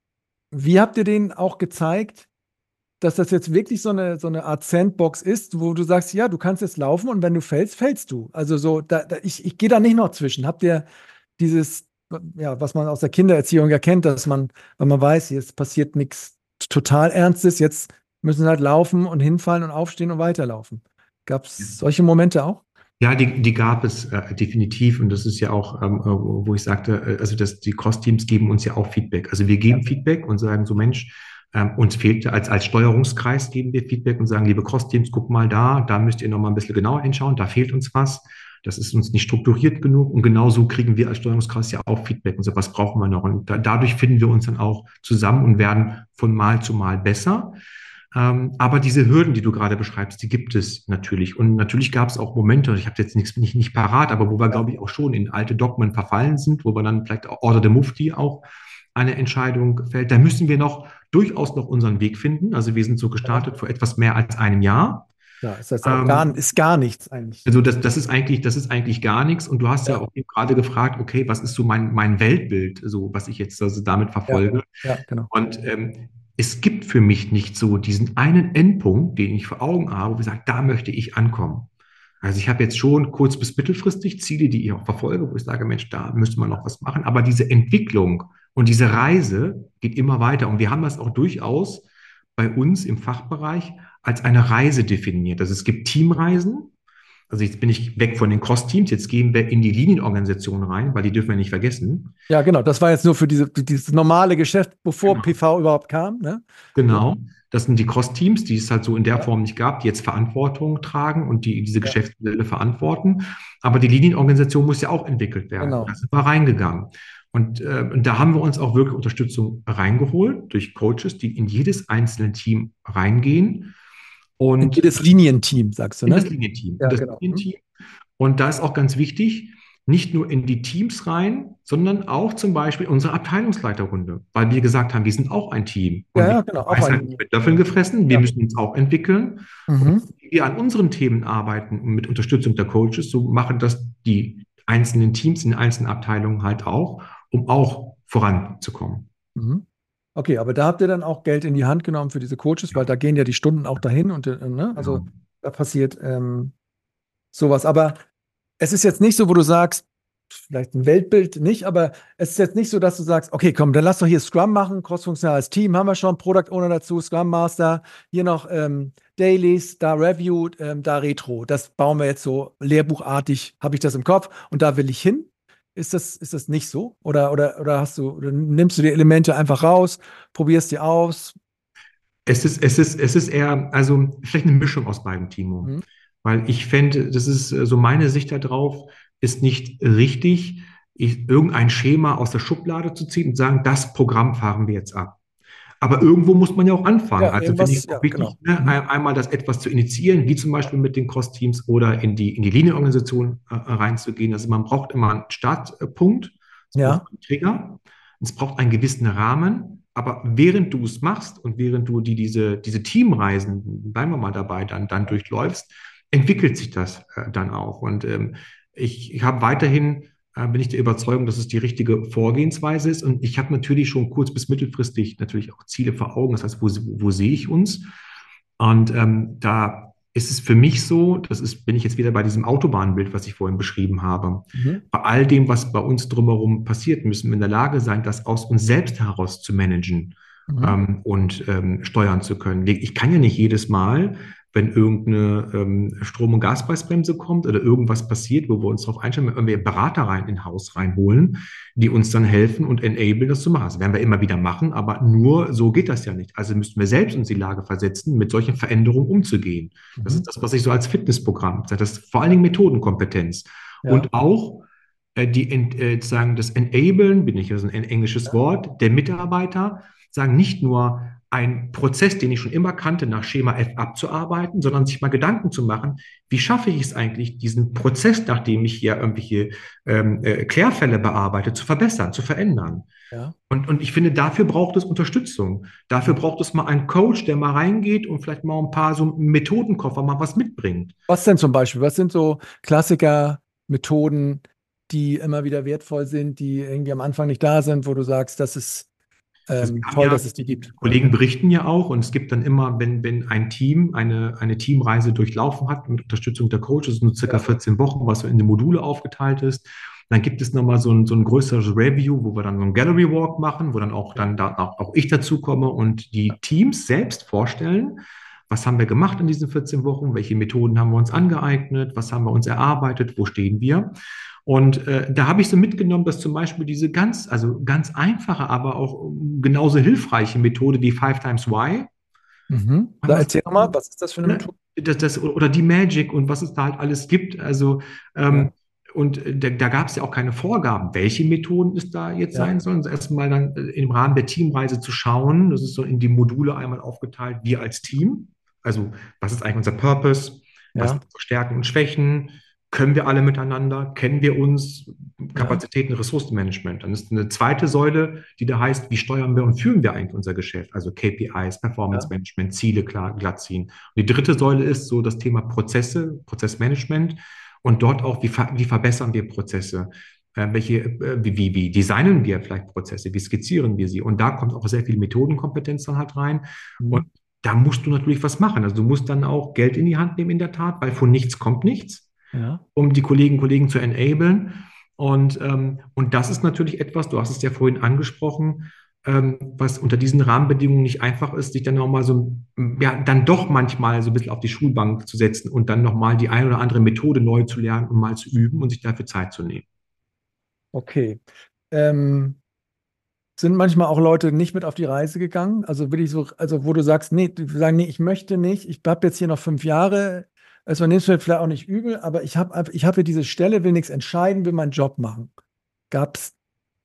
S2: wie habt ihr denen auch gezeigt, dass das jetzt wirklich so eine, so eine Art Sandbox ist, wo du sagst, ja, du kannst jetzt laufen und wenn du fällst, fällst du. Also so, da, da, ich, ich gehe da nicht noch zwischen. Habt ihr dieses, ja, was man aus der Kindererziehung ja kennt, dass man, wenn man weiß, jetzt passiert nichts total Ernstes, jetzt müssen sie halt laufen und hinfallen und aufstehen und weiterlaufen. Gab es solche Momente auch?
S1: Ja, die, die gab es äh, definitiv und das ist ja auch, ähm, äh, wo ich sagte, äh, also dass die Cross-Teams geben uns ja auch Feedback. Also wir geben
S2: Ja.
S1: Feedback und sagen so, Mensch, ähm, uns fehlt als, als Steuerungskreis geben wir Feedback und sagen, liebe Cross-Teams, guck mal da, da müsst ihr noch mal ein bisschen genauer hinschauen, da fehlt uns was. Das ist uns nicht strukturiert genug und genauso kriegen wir als Steuerungskreis ja auch Feedback und so, was brauchen wir noch? Und da, dadurch finden wir uns dann auch zusammen und werden von Mal zu Mal besser. Ähm, aber diese Hürden, die du gerade beschreibst, die gibt es natürlich. Und natürlich gab es auch Momente, ich habe jetzt nichts nicht, nicht parat, aber wo wir,
S2: Ja.
S1: glaube ich, auch schon in alte Dogmen verfallen sind, wo wir dann vielleicht auch Order der Mufti auch eine Entscheidung fällt. Da müssen wir noch durchaus noch unseren Weg finden. Also wir sind so
S2: Ja.
S1: gestartet vor etwas mehr als einem Jahr.
S2: Ja, ist das auch gar,
S1: Ähm,
S2: ist gar nichts eigentlich.
S1: also das, das ist eigentlich, das ist eigentlich gar nichts. Und du hast ja
S2: Ja,
S1: auch eben gerade gefragt, okay, was ist so mein, mein Weltbild, so was ich jetzt also damit
S2: ja,
S1: verfolge.
S2: ja, genau.
S1: Und ähm, es gibt für mich nicht so diesen einen Endpunkt, den ich vor Augen habe, wo ich sage, da möchte ich ankommen. Also ich habe jetzt schon kurz- bis mittelfristig Ziele, die ich auch verfolge, wo ich sage, Mensch, da müsste man noch was machen. Aber diese Entwicklung und diese Reise geht immer weiter. Und wir haben das auch durchaus bei uns im Fachbereich als eine Reise definiert. Also es gibt Teamreisen. Also jetzt bin ich weg von den Cross-Teams, jetzt gehen wir in die Linienorganisation rein, weil die dürfen wir nicht vergessen.
S2: Ja, genau. Das war jetzt nur für diese, dieses normale Geschäft, bevor
S1: Genau.
S2: P V überhaupt kam, ne? So.
S1: Genau. Das sind die Cross-Teams, die es halt so in der
S2: Ja,
S1: Form nicht gab, die jetzt Verantwortung tragen und die diese
S2: ja,
S1: Geschäftsmodelle verantworten. Aber die Linienorganisation muss ja auch entwickelt werden. Da
S2: genau.
S1: sind wir reingegangen. Und, äh, und da haben wir uns auch wirklich Unterstützung reingeholt durch Coaches, die in jedes einzelne Team reingehen
S2: In
S1: und
S2: jedes Linienteam, sagst du,
S1: in das
S2: ne?
S1: Linienteam. In
S2: Ja,
S1: das
S2: genau. Hm?
S1: Linienteam. Und da ist auch ganz wichtig, nicht nur in die Teams rein, sondern auch zum Beispiel unsere Abteilungsleiterrunde, weil wir gesagt haben, wir sind auch ein Team
S2: Ja,
S1: und wir
S2: ja,
S1: haben
S2: genau.
S1: die
S2: Auch ein
S1: Weisheit nicht
S2: Linie.
S1: mit Löffeln gefressen, wir
S2: Ja.
S1: müssen uns auch entwickeln. Und
S2: Mhm.
S1: wie wir an unseren Themen arbeiten und mit Unterstützung der Coaches, so machen das die einzelnen Teams in den einzelnen Abteilungen halt auch, um auch voranzukommen.
S2: Mhm. Okay, aber da habt ihr dann auch Geld in die Hand genommen für diese Coaches, weil da gehen ja die Stunden auch dahin und äh, ne? Also
S1: Genau.
S2: da passiert ähm, sowas. Aber es ist jetzt nicht so, wo du sagst, vielleicht ein Weltbild nicht, aber es ist jetzt nicht so, dass du sagst, okay, komm, dann lass doch hier Scrum machen, crossfunktionales Team, haben wir schon, Product Owner dazu, Scrum Master, hier noch ähm, Dailies, da Review, ähm, da Retro. Das bauen wir jetzt so lehrbuchartig, habe ich das im Kopf und da will ich hin. Ist das, ist das nicht so? Oder, oder, oder hast du, oder nimmst du die Elemente einfach raus, probierst die aus?
S1: Es ist, es ist, es ist eher, also vielleicht eine Mischung aus beiden, Timo.
S2: Mhm.
S1: Weil ich fände, das ist äh, so meine Sicht darauf, ist nicht richtig, ich, irgendein Schema aus der Schublade zu ziehen und sagen, das Programm fahren wir jetzt ab. Aber irgendwo muss man ja auch anfangen.
S2: Ja,
S1: Also finde ich
S2: irgendwas,
S1: es
S2: ja,
S1: auch wichtig,
S2: genau.
S1: ne,
S2: Mhm.
S1: ein- einmal das etwas zu initiieren, wie zum Beispiel mit den Cross-Teams oder in die, in die Linienorganisation äh, reinzugehen. Also man braucht immer einen Startpunkt, es braucht
S2: Ja.
S1: einen Trigger, es braucht einen gewissen Rahmen. Aber während du es machst und während du die, diese, diese Teamreisen, bleiben wir mal dabei, dann, dann durchläufst, entwickelt sich das äh, dann auch. Und ähm, ich, ich habe weiterhin äh, bin ich der Überzeugung, dass es die richtige Vorgehensweise ist. Und ich habe natürlich schon kurz- bis mittelfristig natürlich auch Ziele vor Augen. Das heißt, wo, wo sehe ich uns? Und ähm, da ist es für mich so, das ist, bin ich jetzt wieder bei diesem Autobahnbild, was ich vorhin beschrieben habe.
S2: Mhm.
S1: Bei all dem, was bei uns drumherum passiert, müssen wir in der Lage sein, das aus uns selbst heraus zu managen
S2: Mhm.
S1: ähm, und ähm, steuern zu können. Ich kann ja nicht jedes Mal, wenn irgendeine ähm, Strom- und Gaspreisbremse kommt oder irgendwas passiert, wo wir uns darauf einstellen, wenn wir Berater rein in Haus reinholen, die uns dann helfen und enablen, das zu machen. Das werden wir immer wieder machen, aber nur so geht das ja nicht. Also müssten wir selbst uns in die Lage versetzen, mit solchen Veränderungen umzugehen. Das
S2: Mhm.
S1: ist das, was ich so als Fitnessprogramm sage. Das ist vor allen Dingen Methodenkompetenz.
S2: Ja.
S1: Und auch äh, die, äh, sagen, das Enablen, bin ich also ein englisches Wort, der Mitarbeiter, sagen nicht nur ein Prozess, den ich schon immer kannte, nach Schema F abzuarbeiten, sondern sich mal Gedanken zu machen, wie schaffe ich es eigentlich, diesen Prozess, nachdem ich hier irgendwelche ähm, äh, Klärfälle bearbeite, zu verbessern, zu verändern.
S2: Ja.
S1: Und, und ich finde, dafür braucht es Unterstützung. Dafür braucht es mal einen Coach, der mal reingeht und vielleicht mal ein paar so Methodenkoffer mal was mitbringt.
S2: Was denn zum Beispiel? Was sind so Klassiker, Methoden, die immer wieder wertvoll sind, die irgendwie am Anfang nicht da sind, wo du sagst, das ist
S1: Also wir
S2: ähm,
S1: haben
S2: toll,
S1: ja,
S2: dass es die
S1: die
S2: gibt?
S1: Kollegen berichten ja auch, und es gibt dann immer, wenn, wenn ein Team eine, eine Teamreise durchlaufen hat mit Unterstützung der Coaches, nur circa
S2: Ja.
S1: vierzehn Wochen, was so in die Module aufgeteilt ist, dann gibt es nochmal so ein, so ein größeres Review, wo wir dann so einen Gallery Walk machen, wo dann auch, dann da, auch, auch ich dazu komme und die Teams selbst vorstellen, was haben wir gemacht in diesen vierzehn Wochen, welche Methoden haben wir uns angeeignet, was haben wir uns erarbeitet, wo stehen wir. Und äh, da habe ich so mitgenommen, dass zum Beispiel diese ganz, also ganz einfache, aber auch genauso hilfreiche Methode wie Five Times Why,
S2: Mhm. Da erzähl doch mal, was ist das für eine
S1: ne,
S2: Methode?
S1: das, das, oder die Magic und was es da halt alles gibt. Also
S2: Ja.
S1: ähm, Und äh, da, da gab es ja auch keine Vorgaben, welche Methoden es da jetzt
S2: Ja,
S1: sein sollen. Also erstmal dann äh, im Rahmen der Teamreise zu schauen, das ist so in die Module einmal aufgeteilt, wir als Team. Also, was ist eigentlich unser Purpose? Was
S2: ja,
S1: sind unsere Stärken und Schwächen? Können wir alle miteinander? Kennen wir uns?
S2: ja,
S1: Kapazitäten, Ressourcenmanagement. Dann ist eine zweite Säule, die da heißt, wie steuern wir und führen wir eigentlich unser Geschäft? Also K P Is, Performance
S2: ja.
S1: Management, Ziele klar, glatt ziehen. Und die dritte Säule ist so das Thema Prozesse, Prozessmanagement und dort auch, wie, ver wie verbessern wir Prozesse? Äh, welche, äh, wie, wie, wie designen wir vielleicht Prozesse? Wie skizzieren wir sie? Und da kommt auch sehr viel Methodenkompetenz dann halt rein. Und
S2: Mhm.
S1: da musst du natürlich was machen. Also du musst dann auch Geld in die Hand nehmen in der Tat, weil von nichts kommt nichts,
S2: Ja.
S1: um die Kolleginnen und Kollegen zu enablen. Und, ähm, und das ist natürlich etwas, du hast es ja vorhin angesprochen, ähm, was unter diesen Rahmenbedingungen nicht einfach ist, sich dann nochmal so, ja, dann doch manchmal so ein bisschen auf die Schulbank zu setzen und dann nochmal die eine oder andere Methode neu zu lernen und mal zu üben und sich dafür Zeit zu nehmen.
S2: Okay. Ähm, sind manchmal auch Leute nicht mit auf die Reise gegangen? Also will ich so, also wo du sagst, nee, die sagen, nee, ich möchte nicht, ich habe jetzt hier noch fünf Jahre, also man nimmt es mir vielleicht auch nicht übel, aber ich habe ich hab hier diese Stelle, will nichts entscheiden, will meinen Job machen. Gab's?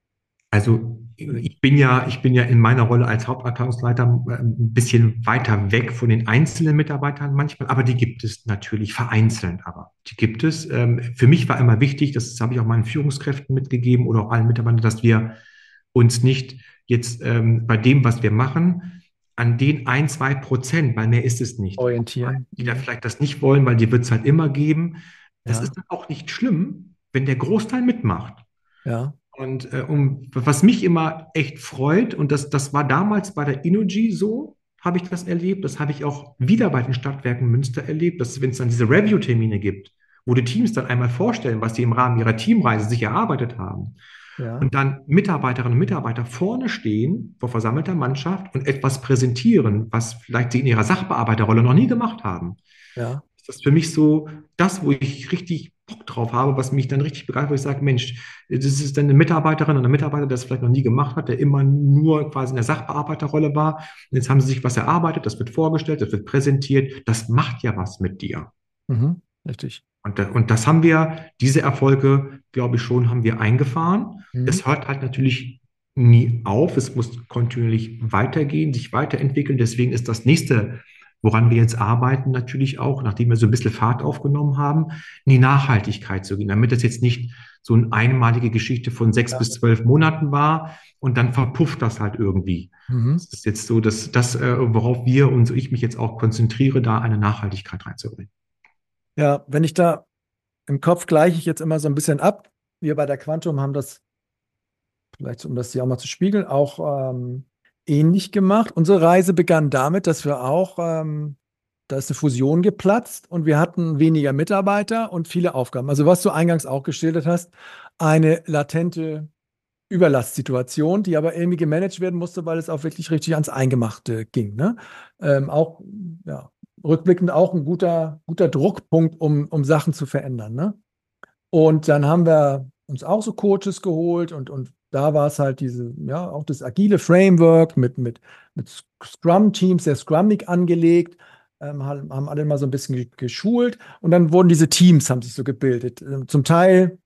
S1: Also ich bin ja, ich bin ja in meiner Rolle als Hauptabteilungsleiter äh, ein bisschen weiter weg von den einzelnen Mitarbeitern manchmal, aber die gibt es natürlich vereinzelt, aber die gibt es. Ähm, Für mich war immer wichtig, das habe ich auch meinen Führungskräften mitgegeben oder auch allen Mitarbeitern, dass wir uns nicht jetzt ähm, bei dem, was wir machen, an den ein, zwei Prozent, weil mehr ist es nicht,
S2: Orientieren.
S1: die da
S2: Mhm.
S1: vielleicht das nicht wollen, weil die wird es halt immer geben. Das
S2: Ja,
S1: ist dann auch nicht schlimm, wenn der Großteil mitmacht.
S2: ja,
S1: Und äh, um, was mich immer echt freut, und das, das war damals bei der Innogy so, habe ich das erlebt, das habe ich auch wieder bei den Stadtwerken Münster erlebt, dass wenn es dann diese Review-Termine gibt, wo die Teams dann einmal vorstellen, was sie im Rahmen ihrer Teamreise sich erarbeitet haben,
S2: ja,
S1: und dann Mitarbeiterinnen und Mitarbeiter vorne stehen vor versammelter Mannschaft und etwas präsentieren, was vielleicht sie in ihrer Sachbearbeiterrolle noch nie gemacht haben,
S2: ja.
S1: ist das für mich so das, wo ich richtig Bock drauf habe, was mich dann richtig begeistert, wo ich sage, Mensch, das ist dann eine Mitarbeiterin oder ein Mitarbeiter, der das vielleicht noch nie gemacht hat, der immer nur quasi in der Sachbearbeiterrolle war. Und jetzt haben sie sich was erarbeitet, das wird vorgestellt, das wird präsentiert. Das macht ja was mit dir.
S2: Mhm. Richtig.
S1: Und, da, und das haben wir, diese Erfolge, glaube ich schon, haben wir eingefahren.
S2: Mhm.
S1: Es hört halt natürlich nie auf. Es muss kontinuierlich weitergehen, sich weiterentwickeln. Deswegen ist das nächste, woran wir jetzt arbeiten, natürlich auch, nachdem wir so ein bisschen Fahrt aufgenommen haben, in die Nachhaltigkeit zu gehen, damit das jetzt nicht so eine einmalige Geschichte von sechs
S2: Ja.
S1: bis zwölf Monaten war und dann verpufft das halt irgendwie.
S2: Mhm.
S1: Das ist jetzt so, dass das, äh, worauf wir und so ich mich jetzt auch konzentriere, da eine Nachhaltigkeit reinzubringen.
S2: Ja, wenn ich da im Kopf gleiche ich jetzt immer so ein bisschen ab. Wir bei der Quantum haben das, vielleicht um das hier auch mal zu spiegeln, auch ähm, ähnlich gemacht. Unsere Reise begann damit, dass wir auch, ähm, da ist eine Fusion geplatzt und wir hatten weniger Mitarbeiter und viele Aufgaben. Also was du eingangs auch geschildert hast, eine latente Überlastsituation, die aber irgendwie gemanagt werden musste, weil es auch wirklich richtig ans Eingemachte ging. Ne? Ähm, auch, ja, rückblickend auch ein guter, guter Druckpunkt, um, um Sachen zu verändern. Ne? Und dann haben wir uns auch so Coaches geholt und, und da war es halt diese, ja, auch das agile Framework mit, mit, mit Scrum-Teams, sehr Scrummig angelegt, ähm, haben haben alle mal so ein bisschen ge- geschult und dann wurden diese Teams, haben sich so gebildet. Ähm, Zum Teil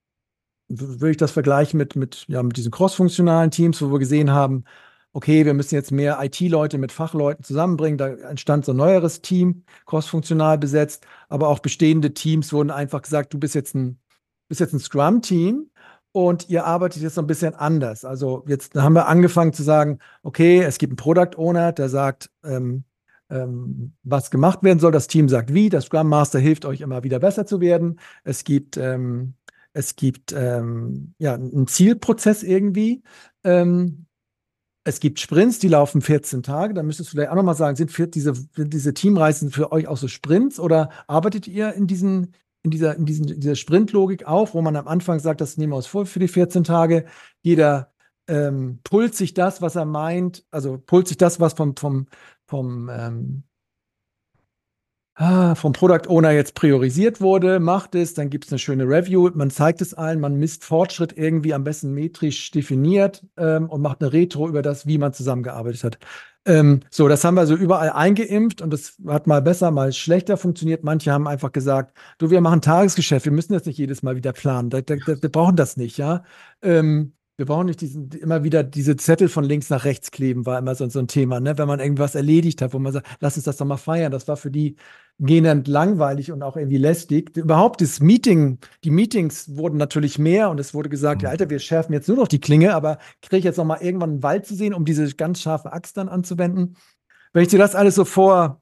S2: w- würde ich das vergleichen mit, mit, ja, mit diesen crossfunktionalen Teams, wo wir gesehen haben, okay, wir müssen jetzt mehr I T-Leute mit Fachleuten zusammenbringen. Da entstand so ein neueres Team, crossfunktional besetzt, aber auch bestehende Teams wurden einfach gesagt, du bist jetzt ein bist jetzt ein Scrum-Team und ihr arbeitet jetzt so ein bisschen anders. Also jetzt haben wir angefangen zu sagen, okay, es gibt einen Product Owner, der sagt, ähm, ähm, was gemacht werden soll. Das Team sagt wie. Der Scrum Master hilft euch immer wieder besser zu werden. Es gibt, ähm, es gibt ähm, ja, einen Zielprozess irgendwie. Ähm, es gibt Sprints, die laufen vierzehn Tage. Da müsstest du vielleicht auch nochmal sagen, sind für diese, sind diese Teamreisen für euch auch so Sprints oder arbeitet ihr in diesen, in dieser, in diesen, dieser Sprintlogik auf, wo man am Anfang sagt, das nehmen wir uns vor für die vierzehn Tage. Jeder ähm, pullt sich das, was er meint, also pullt sich das, was vom, vom, vom, ähm, ah, vom Product Owner jetzt priorisiert wurde, macht es, dann gibt es eine schöne Review, man zeigt es allen, man misst Fortschritt irgendwie am besten metrisch definiert ähm, und macht eine Retro über das, wie man zusammengearbeitet hat. Ähm, so, das haben wir so überall eingeimpft und das hat mal besser, mal schlechter funktioniert. Manche haben einfach gesagt, du, wir machen Tagesgeschäft, wir müssen das nicht jedes Mal wieder planen, da, da, da, wir brauchen das nicht, ja. Ähm, wir brauchen nicht diesen, immer wieder diese Zettel von links nach rechts kleben, war immer so, so ein Thema, ne? Wenn man irgendwas erledigt hat, wo man sagt, lass uns das doch mal feiern. Das war für die gähnend langweilig und auch irgendwie lästig. Überhaupt das Meeting, die Meetings wurden natürlich mehr und es wurde gesagt, ja, Alter, wir schärfen jetzt nur noch die Klinge, aber kriege ich jetzt noch mal irgendwann einen Wald zu sehen, um diese ganz scharfe Axt dann anzuwenden? Wenn ich dir das alles so vor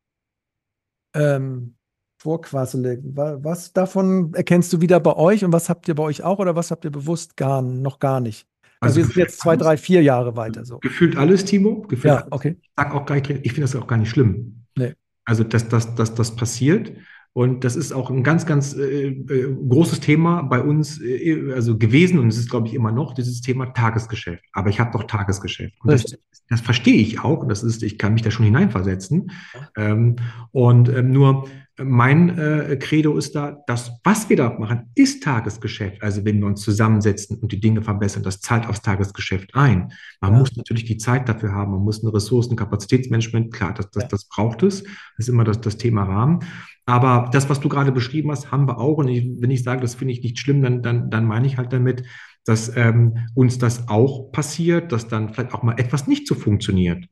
S2: ähm, vorquassele, wa- was davon erkennst du wieder bei euch und was habt ihr bei euch auch oder was habt ihr bewusst gar noch gar nicht? Weil
S1: Also
S2: wir sind
S1: gefühlt
S2: jetzt zwei,
S1: alles,
S2: drei, vier Jahre weiter so.
S1: gefühlt alles, Timo, gefühlt
S2: Ja,
S1: alles.
S2: okay.
S1: Ich sag auch gar nicht, ich finde das auch gar nicht schlimm.
S2: Nee.
S1: Also, dass, dass, dass das passiert. Und das ist auch ein ganz, ganz äh, äh, großes Thema bei uns äh, also gewesen und es ist, glaube ich, immer noch dieses Thema Tagesgeschäft. Aber ich habe doch Tagesgeschäft. Und das,
S2: Richtig.
S1: das verstehe ich auch. Und das ist, ich kann mich da schon hineinversetzen. Ähm, und ähm, nur mein äh, Credo ist da, das, was wir da machen, ist Tagesgeschäft. Also wenn wir uns zusammensetzen und die Dinge verbessern, das zahlt aufs Tagesgeschäft ein. Man
S2: Ja,
S1: muss natürlich die Zeit dafür haben, man muss ein Ressourcen-, Kapazitätsmanagement, klar, das, das,
S2: ja,
S1: das braucht es. Das ist immer das, das Thema Rahmen. Aber das, was du gerade beschrieben hast, haben wir auch. Und ich, wenn ich sage, das finde ich nicht schlimm, dann, dann, dann meine ich halt damit, dass ähm, uns das auch passiert, dass dann vielleicht auch mal etwas nicht so funktioniert.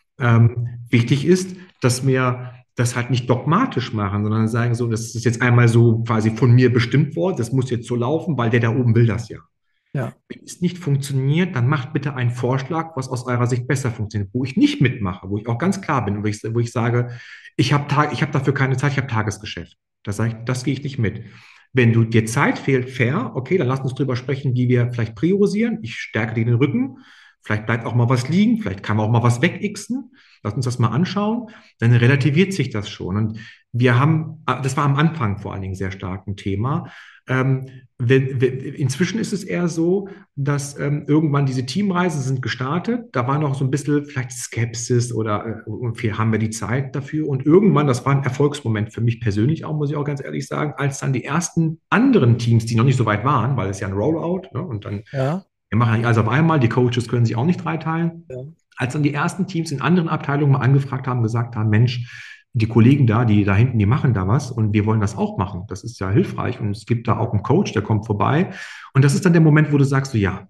S1: Ähm, wichtig ist, dass wir das halt nicht dogmatisch machen, sondern sagen so, das ist jetzt einmal so quasi von mir bestimmt worden, das muss jetzt so laufen, weil der da oben will das ja.
S2: ja,
S1: Wenn es nicht funktioniert, dann macht bitte einen Vorschlag, was aus eurer Sicht besser funktioniert, wo ich nicht mitmache, wo ich auch ganz klar bin, wo ich, wo ich sage, ich habe Tag, ich habe dafür keine Zeit, ich habe Tagesgeschäft. Das sage ich, das gehe ich nicht mit. Wenn du dir Zeit fehlt, fair, okay, dann lass uns drüber sprechen, wie wir vielleicht priorisieren. Ich stärke dir den Rücken. Vielleicht bleibt auch mal was liegen, vielleicht kann man auch mal was wegixen. Lass uns das mal anschauen. Dann relativiert sich das schon. Und wir haben, das war am Anfang vor allen Dingen sehr stark ein Thema. Ähm, wenn, wenn, inzwischen ist es eher so, dass ähm, irgendwann diese Teamreisen sind gestartet. Da war noch so ein bisschen vielleicht Skepsis oder äh, und viel haben wir die Zeit dafür. Und irgendwann, das war ein Erfolgsmoment für mich persönlich auch, muss ich auch ganz ehrlich sagen, als dann die ersten anderen Teams, die noch nicht so weit waren, weil es ja ein Rollout, ne, und dann,
S2: ja,
S1: wir machen nicht alles auf einmal, die Coaches können sich auch nicht dreiteilen.
S2: ja.
S1: Als dann die ersten Teams in anderen Abteilungen mal angefragt haben, gesagt haben, Mensch, die Kollegen da, die da hinten, die machen da was und wir wollen das auch machen. Das ist ja hilfreich und es gibt da auch einen Coach, der kommt vorbei. Und das ist dann der Moment, wo du sagst, so, ja,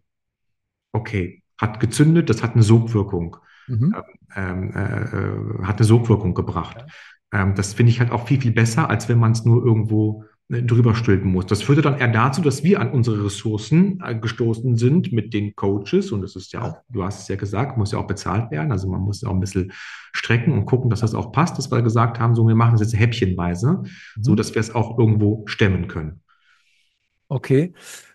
S1: okay, hat gezündet, das hat eine Sogwirkung,
S2: Mhm.
S1: ähm, äh, äh, hat eine Sogwirkung gebracht.
S2: Ja.
S1: Ähm, das finde ich halt auch viel, viel besser, als wenn man es nur irgendwo äh, drüber stülpen muss. Das führte dann eher dazu, dass wir an unsere Ressourcen äh, gestoßen sind mit den Coaches. Und das ist ja auch,
S2: Ja.
S1: du hast es ja gesagt, muss ja auch bezahlt werden. Also man muss ja auch ein bisschen strecken und gucken, dass das auch passt, dass wir gesagt haben, so wir machen das jetzt häppchenweise, so
S2: Mhm.
S1: dass wir es auch irgendwo stemmen können.
S2: Okay.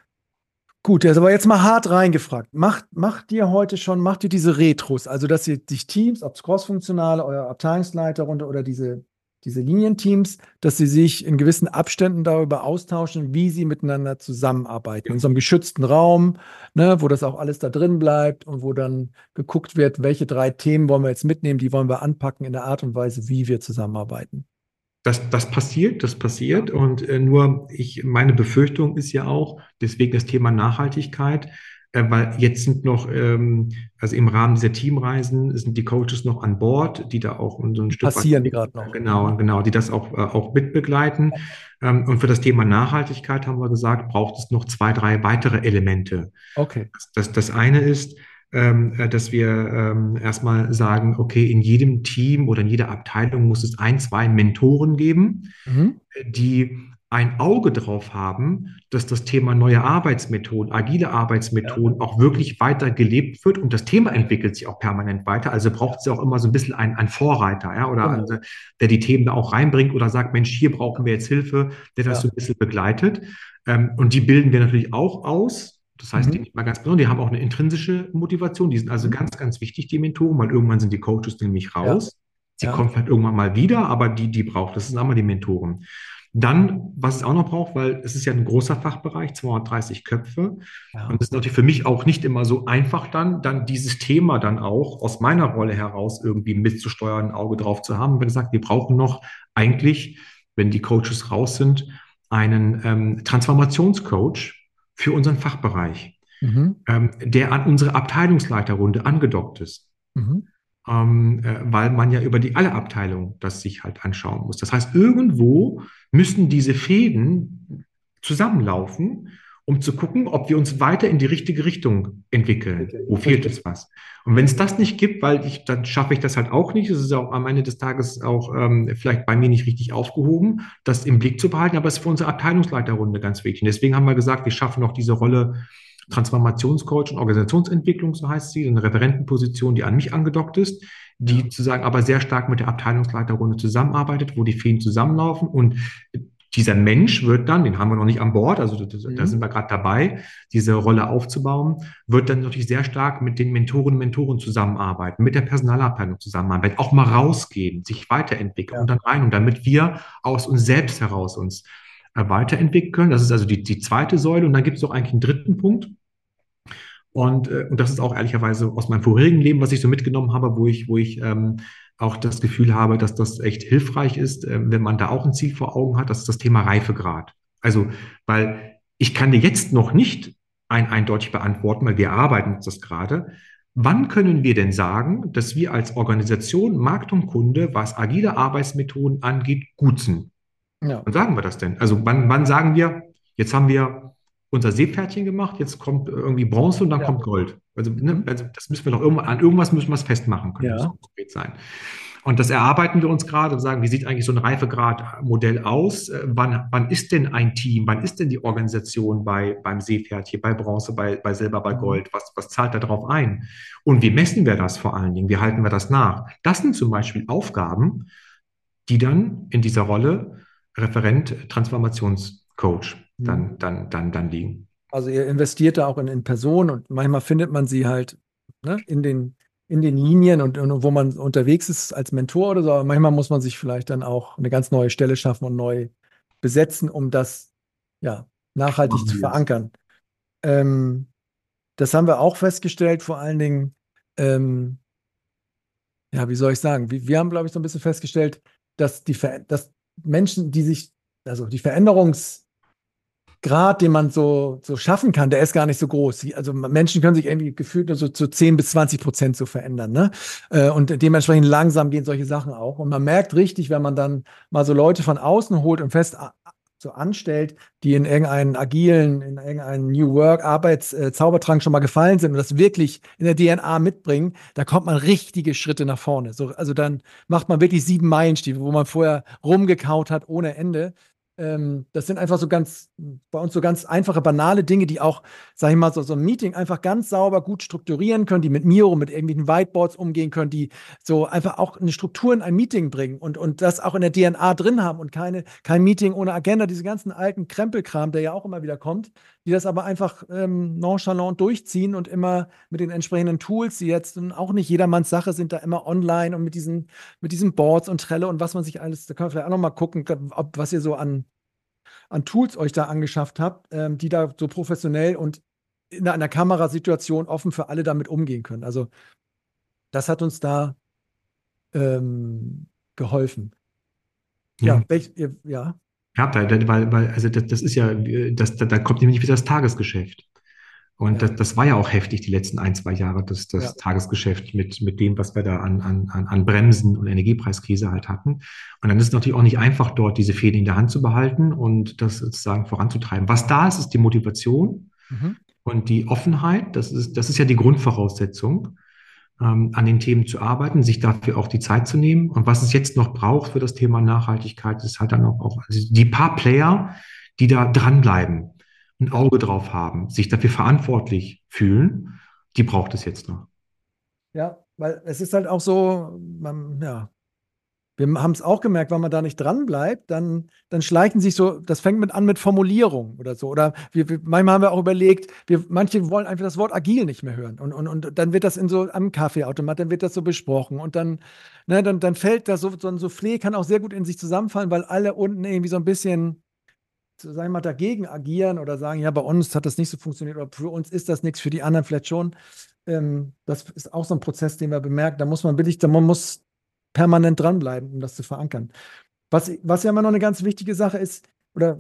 S2: Gut, jetzt aber jetzt mal hart reingefragt. Macht, macht ihr heute schon, macht ihr diese Retros, also dass ihr sich Teams, ob es Crossfunktionale, euer Abteilungsleiter runter oder diese, diese Linienteams, dass sie sich in gewissen Abständen darüber austauschen, wie sie miteinander zusammenarbeiten.
S1: Ja.
S2: In so einem geschützten Raum, ne, wo das auch alles da drin bleibt und wo dann geguckt wird, welche drei Themen wollen wir jetzt mitnehmen, die wollen wir anpacken in der Art und Weise, wie wir zusammenarbeiten.
S1: Das, das passiert, das passiert. Und äh, nur ich, meine Befürchtung ist ja auch, deswegen das Thema Nachhaltigkeit, äh, weil jetzt sind noch, ähm, also im Rahmen dieser Teamreisen sind die Coaches noch an Bord, die da auch so ein
S2: Die
S1: Stück weit,
S2: passieren gerade noch.
S1: genau, genau, die das auch, äh, auch mitbegleiten. Ähm, und für das Thema Nachhaltigkeit haben wir gesagt, braucht es noch zwei, drei weitere Elemente.
S2: Okay.
S1: Das, das eine ist, ähm, äh, dass wir ähm, erstmal sagen, okay, in jedem Team oder in jeder Abteilung muss es ein, zwei Mentoren geben,
S2: Mhm.
S1: die ein Auge drauf haben, dass das Thema neue Arbeitsmethoden, agile
S2: Ja.
S1: Arbeitsmethoden auch wirklich weiter gelebt wird und das Thema entwickelt sich auch permanent weiter. Also braucht es ja auch immer so ein bisschen einen, einen Vorreiter, ja, oder
S2: Genau.
S1: also, der die Themen da auch reinbringt oder sagt, Mensch, hier brauchen wir jetzt Hilfe, der das
S2: Ja.
S1: so ein bisschen begleitet. Ähm, und die bilden wir natürlich auch aus. Das heißt, die
S2: Mhm.
S1: nicht mal ganz besonders, die haben auch eine intrinsische Motivation. Die sind also
S2: Mhm.
S1: ganz, ganz wichtig, die Mentoren, weil irgendwann sind die Coaches nämlich
S2: Ja.
S1: raus. Sie
S2: Ja.
S1: kommen vielleicht irgendwann mal wieder, aber die, die braucht, das sind einmal die Mentoren. Dann, was es auch noch braucht, weil es ist ja ein großer Fachbereich, zweihundertdreißig Köpfe.
S2: Ja.
S1: Und es ist natürlich für mich auch nicht immer so einfach dann, dann dieses Thema dann auch aus meiner Rolle heraus irgendwie mitzusteuern, ein Auge drauf zu haben. Wenn gesagt, wir brauchen noch eigentlich, wenn die Coaches raus sind, einen ähm, Transformationscoach für unseren Fachbereich,
S2: Mhm.
S1: ähm, der an unsere Abteilungsleiterrunde angedockt ist.
S2: Mhm.
S1: Ähm, äh, weil man ja über die alle Abteilungen das sich halt anschauen muss. Das heißt, irgendwo müssen diese Fäden zusammenlaufen, um zu gucken, ob wir uns weiter in die richtige Richtung entwickeln. Wo fehlt
S2: Richtig.
S1: es was? Und wenn es das nicht gibt, weil ich, dann schaffe ich das halt auch nicht. Es ist auch am Ende des Tages auch ähm, vielleicht bei mir nicht richtig aufgehoben, das im Blick zu behalten, aber es ist für unsere Abteilungsleiterrunde ganz wichtig. Und deswegen haben wir gesagt, wir schaffen noch diese Rolle Transformationscoach und Organisationsentwicklung, so heißt sie, eine Referentenposition, die an mich angedockt ist, die
S2: Ja.
S1: sozusagen aber sehr stark mit der Abteilungsleiterrunde zusammenarbeitet, wo die Fäden zusammenlaufen. Und dieser Mensch wird dann, den haben wir noch nicht an Bord, also da, da sind
S2: Mhm.
S1: wir gerade dabei, diese Rolle aufzubauen, wird dann natürlich sehr stark mit den Mentorinnen und Mentoren zusammenarbeiten, mit der Personalabteilung zusammenarbeiten, auch mal rausgehen, sich weiterentwickeln und
S2: Ja.
S1: dann rein. Und damit wir aus uns selbst heraus uns äh, weiterentwickeln können. Das ist also die, die zweite Säule. Und dann gibt es noch eigentlich einen dritten Punkt. Und, äh, und das ist auch ehrlicherweise aus meinem vorherigen Leben, was ich so mitgenommen habe, wo ich, wo ich ähm, auch das Gefühl habe, dass das echt hilfreich ist, äh, wenn man da auch ein Ziel vor Augen hat. Das ist das Thema Reifegrad. Also, weil ich kann dir jetzt noch nicht ein eindeutig beantworten, weil wir arbeiten das gerade. Wann können wir denn sagen, dass wir als Organisation, Markt und Kunde, was agile Arbeitsmethoden angeht, gut sind?
S2: Ja.
S1: Wann sagen wir das denn? Also wann, wann sagen wir, jetzt haben wir unser Seepferdchen gemacht, jetzt kommt irgendwie Bronze und dann
S2: Ja.
S1: kommt Gold. Also, ne,
S2: Mhm.
S1: also das müssen wir doch irgendwann, an irgendwas müssen wir es festmachen können, muss
S2: Ja.
S1: konkret sein. Und das erarbeiten wir uns gerade und sagen, wie sieht eigentlich so ein Reifegrad-Modell aus? Äh, Wann, wann ist denn ein Team, wann ist denn die Organisation bei, beim Seepferdchen, bei Bronze, bei, bei Silber, bei
S2: Mhm.
S1: Gold? Was, was zahlt da drauf ein? Und wie messen wir das vor allen Dingen? Wie halten wir das nach? Das sind zum Beispiel Aufgaben, die dann in dieser Rolle Referent Transformationscoach
S2: Mhm.
S1: dann, dann, dann, dann liegen.
S2: Also ihr investiert da auch in, in Personen und manchmal findet man sie halt, ne, in den, in den Linien und, und wo man unterwegs ist als Mentor oder so. Aber manchmal muss man sich vielleicht dann auch eine ganz neue Stelle schaffen und neu besetzen, um das, ja, nachhaltig
S1: Machen
S2: zu
S1: wir es.
S2: verankern. Ähm, Das haben wir auch festgestellt, vor allen Dingen, ähm, ja, wie soll ich sagen, wir, wir haben, glaube ich, so ein bisschen festgestellt, dass die Ver dass Menschen, die sich, also die Veränderungsgrad, den man so, so schaffen kann, der ist gar nicht so groß. Die- Also Menschen können sich irgendwie gefühlt nur so zu zehn bis zwanzig Prozent so verändern, ne? Äh, Und dementsprechend langsam gehen solche Sachen auch. Und man merkt richtig, wenn man dann mal so Leute von außen holt und fest a- so anstellt, die in irgendeinen agilen, in irgendeinen New Work Arbeits-Zaubertrank schon mal gefallen sind und das wirklich in der D N A mitbringen, da kommt man richtige Schritte nach vorne. So, also dann macht man wirklich sieben Meilenstiefel, wo man vorher rumgekaut hat ohne Ende. Ähm, das sind einfach so ganz, bei uns so ganz einfache, banale Dinge, die auch, sag ich mal, so, so ein Meeting einfach ganz sauber gut strukturieren können, die mit Miro, mit irgendwelchen Whiteboards umgehen können, die so einfach auch eine Struktur in ein Meeting bringen und, und das auch in der D N A drin haben und keine, kein Meeting ohne Agenda, diese ganzen alten Krempelkram, der ja auch immer wieder kommt, die das aber einfach ähm, nonchalant durchziehen und immer mit den entsprechenden Tools, die jetzt auch nicht jedermanns Sache sind, da immer online und mit diesen, mit diesen Boards und Trello und was man sich alles, da können wir vielleicht auch noch mal gucken, ob, was ihr so an, an Tools euch da angeschafft habt, ähm, die da so professionell und in einer Kamerasituation offen für alle damit umgehen können. Also das hat uns da ähm, geholfen.
S1: Ja,
S2: Ja, welch, ihr, ja,
S1: ja da, da, weil, weil, also das, das ist ja, äh, das, da, da kommt nämlich wieder das Tagesgeschäft. Und das,
S2: ja,
S1: das war ja auch heftig die letzten ein, zwei Jahre, das,
S2: ja,
S1: das Tagesgeschäft mit, mit dem, was wir da an, an, an an Bremsen und Energiepreiskrise halt hatten. Und dann ist es natürlich auch nicht einfach, dort diese Fäden in der Hand zu behalten und das sozusagen voranzutreiben. Was da ist, ist die Motivation
S2: mhm,
S1: und die Offenheit. Das ist, das ist ja die Grundvoraussetzung, ähm, an den Themen zu arbeiten, sich dafür auch die Zeit zu nehmen. Und was es jetzt noch braucht für das Thema Nachhaltigkeit, ist halt dann auch, auch also die paar Player, die da dranbleiben, ein
S2: ja,
S1: Auge drauf haben, sich dafür verantwortlich fühlen, die braucht es jetzt noch.
S2: ja, weil es ist halt auch so, man, ja. Wir haben es auch gemerkt, wenn man da nicht dran bleibt, dann, dann schleichen sich so, das fängt mit an mit Formulierung oder so. Oder wir, wir, manchmal haben wir auch überlegt, wir, manche wollen einfach das Wort agil nicht mehr hören. Und, und, und dann wird das in so am Kaffeeautomat, dann wird das so besprochen. Und dann, ne, dann, dann fällt das so, so ein Soufflé kann auch sehr gut in sich zusammenfallen, weil alle unten irgendwie so ein bisschen, so, sagen wir mal, dagegen agieren oder sagen, ja, bei uns hat das nicht so funktioniert oder für uns ist das nichts, für die anderen vielleicht schon. Ähm, das ist auch so ein Prozess, den wir bemerken. Da muss man wirklich, da man muss permanent dranbleiben, um das zu verankern. Was, was ja immer noch eine ganz wichtige Sache ist, oder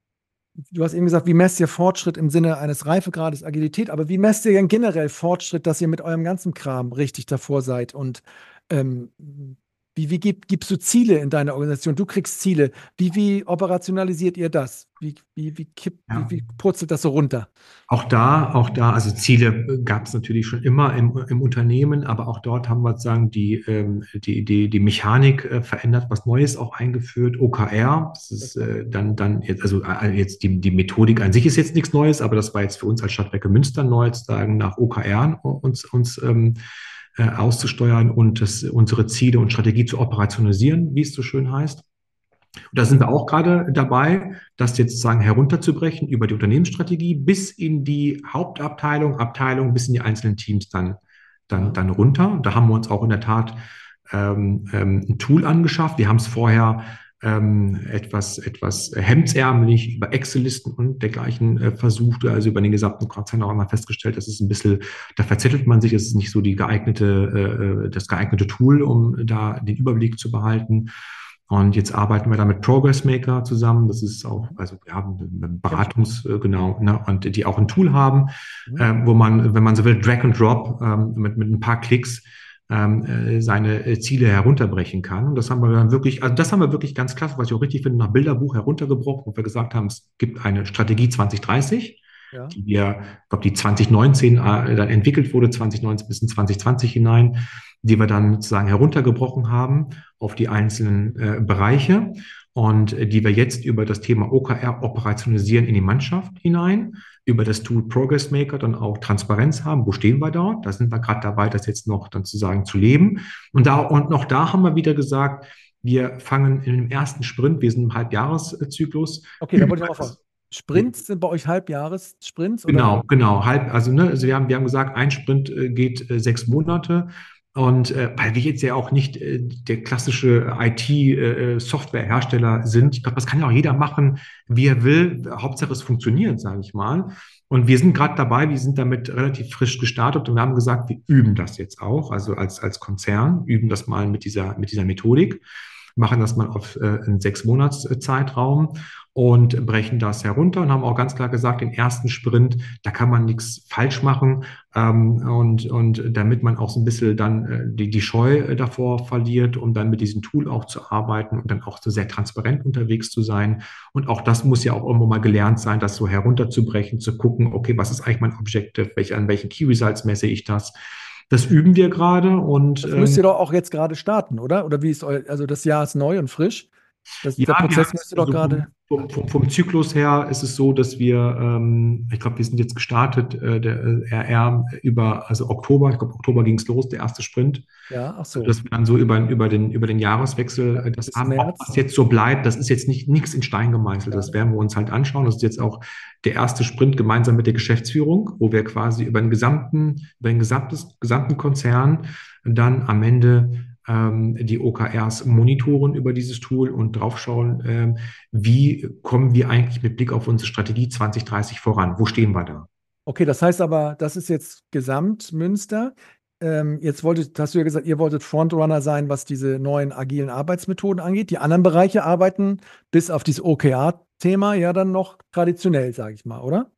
S2: du hast eben gesagt, wie messt ihr Fortschritt im Sinne eines Reifegrades, Agilität, aber wie messt ihr denn generell Fortschritt, dass ihr mit eurem ganzen Kram richtig davor seid? Und ähm, wie, wie gib, gibst du Ziele in deiner Organisation? Du kriegst Ziele. Wie, wie operationalisiert ihr das? Wie, wie, wie, kipp, wie,
S1: Ja.
S2: wie purzelt das so runter?
S1: Auch da, auch da, also Ziele gab es natürlich schon immer im, im Unternehmen, aber auch dort haben wir sozusagen die, ähm, die, die, die Mechanik äh, verändert, was Neues auch eingeführt, O K R. Das ist äh, dann, dann jetzt, also äh, jetzt die, die Methodik an sich ist jetzt nichts Neues, aber das war jetzt für uns als Stadtwerke Münster neu, sozusagen nach O K R uns, uns ähm, äh, auszusteuern und das, unsere Ziele und Strategie zu operationalisieren, wie es so schön heißt. Und da sind wir auch gerade dabei, das jetzt sozusagen herunterzubrechen über die Unternehmensstrategie bis in die Hauptabteilung, Abteilung, bis in die einzelnen Teams dann, dann, dann runter. Und da haben wir uns auch in der Tat ähm, ähm, ein Tool angeschafft. Wir haben es vorher ähm, etwas, etwas hemdsärmlich über Excel-Listen und dergleichen äh, versucht, also über den gesamten Konzern auch einmal festgestellt, das ist ein bisschen, da verzettelt man sich, es ist nicht so die geeignete, äh, das geeignete Tool, um da den Überblick zu behalten. Und jetzt arbeiten wir da mit Progress Maker zusammen. Das ist auch, also wir haben eine Beratungs, äh, genau, ne, und die auch ein Tool haben,
S2: Mhm.
S1: äh, wo man, wenn man so will, Drag and Drop ähm, mit, mit ein paar Klicks ähm, äh, seine Ziele herunterbrechen kann. Und das haben wir dann wirklich, also das haben wir wirklich ganz klasse, was ich auch richtig finde, nach Bilderbuch heruntergebrochen, wo wir gesagt haben, es gibt eine Strategie zwanzig dreißig,
S2: Ja.
S1: die wir, ich glaube, die zwanzig neunzehn äh, dann entwickelt wurde, zwanzig neunzehn bis in zwanzig zwanzig hinein, die wir dann sozusagen heruntergebrochen haben auf die einzelnen äh, Bereiche und äh, die wir jetzt über das Thema O K R operationalisieren in die Mannschaft hinein, über das Tool Progress Maker dann auch Transparenz haben. Wo stehen wir dort? Da sind wir gerade dabei, das jetzt noch dann sozusagen zu leben. Und da, und noch da haben wir wieder gesagt, wir fangen in dem ersten Sprint, wir sind im Halbjahreszyklus.
S2: Okay, da wollte ich noch mal fragen. Sprints sind bei euch Halbjahressprints? Oder?
S1: Genau, genau. Halb, also, ne, also wir haben, wir haben gesagt, ein Sprint äh, geht äh, sechs Monate. Und äh, weil wir jetzt ja auch nicht äh, der klassische I T-Softwarehersteller äh, sind, ich glaube, das kann ja auch jeder machen, wie er will. Hauptsache es funktioniert, sage ich mal. Und wir sind gerade dabei, wir sind damit relativ frisch gestartet und wir haben gesagt, wir üben das jetzt auch, also als, als Konzern, üben das mal mit dieser, mit dieser Methodik, machen das mal auf äh, einen Sechs-Monats-Zeitraum und brechen das herunter und haben auch ganz klar gesagt, den ersten Sprint, da kann man nichts falsch machen ähm, und, und damit man auch so ein bisschen dann äh, die, die Scheu äh, davor verliert, um dann mit diesem Tool auch zu arbeiten und dann auch so sehr transparent unterwegs zu sein. Und auch das muss ja auch irgendwo mal gelernt sein, das so herunterzubrechen, zu gucken, okay, was ist eigentlich mein Objective, welche, an welchen Key Results messe ich das? Das üben wir gerade und
S2: Das müsst
S1: ähm,
S2: ihr doch auch jetzt gerade starten, oder? Oder wie ist eu, also das Jahr ist neu und frisch. Das,
S1: ja,
S2: der Prozess
S1: ja,
S2: müsste doch
S1: also
S2: gerade.
S1: vom, vom, vom Zyklus her ist es so, dass wir, ähm, ich glaube, wir sind jetzt gestartet, äh, der äh, R R über, also Oktober, ich glaube, Oktober ging es los, der erste Sprint,
S2: Ja, ach so.
S1: dass wir dann so über, über den, über den Jahreswechsel
S2: Ja,
S1: äh, das
S2: bis
S1: haben. Ob
S2: März.
S1: das jetzt so bleibt, das ist jetzt nicht nichts in Stein gemeißelt.
S2: Ja.
S1: Das werden wir uns halt anschauen. Das ist jetzt auch der erste Sprint gemeinsam mit der Geschäftsführung, wo wir quasi über den gesamten, über den gesamtes, gesamten Konzern dann am Ende ähm, die O K Rs monitoren über dieses Tool und draufschauen, ähm, wie kommen wir eigentlich mit Blick auf unsere Strategie zwanzig dreißig voran? Wo stehen wir da?
S2: Okay, das heißt aber, das ist jetzt Gesamtmünster. Ähm, jetzt wolltet, hast du ja gesagt, ihr wolltet Frontrunner sein, was diese neuen agilen Arbeitsmethoden angeht. Die anderen Bereiche arbeiten bis auf dieses O K R-Thema ja dann noch traditionell, sage ich mal, oder?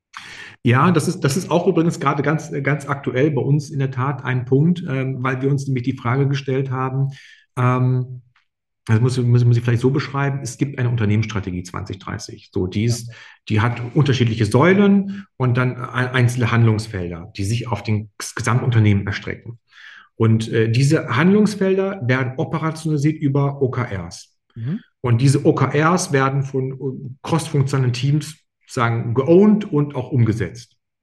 S1: Ja, das ist, das ist auch übrigens gerade ganz, ganz aktuell bei uns in der Tat ein Punkt, ähm, weil wir uns nämlich die Frage gestellt haben, ähm, das muss, muss, muss ich vielleicht so beschreiben, es gibt eine Unternehmensstrategie zwanzig dreißig. So, die ist, die hat unterschiedliche Säulen und dann einzelne Handlungsfelder, die sich auf den Gesamtunternehmen erstrecken. Und äh, diese Handlungsfelder werden operationalisiert über O K Rs.
S2: Mhm.
S1: Und diese O K Rs werden von crossfunktionalen Teams sagen geowned und auch umgesetzt.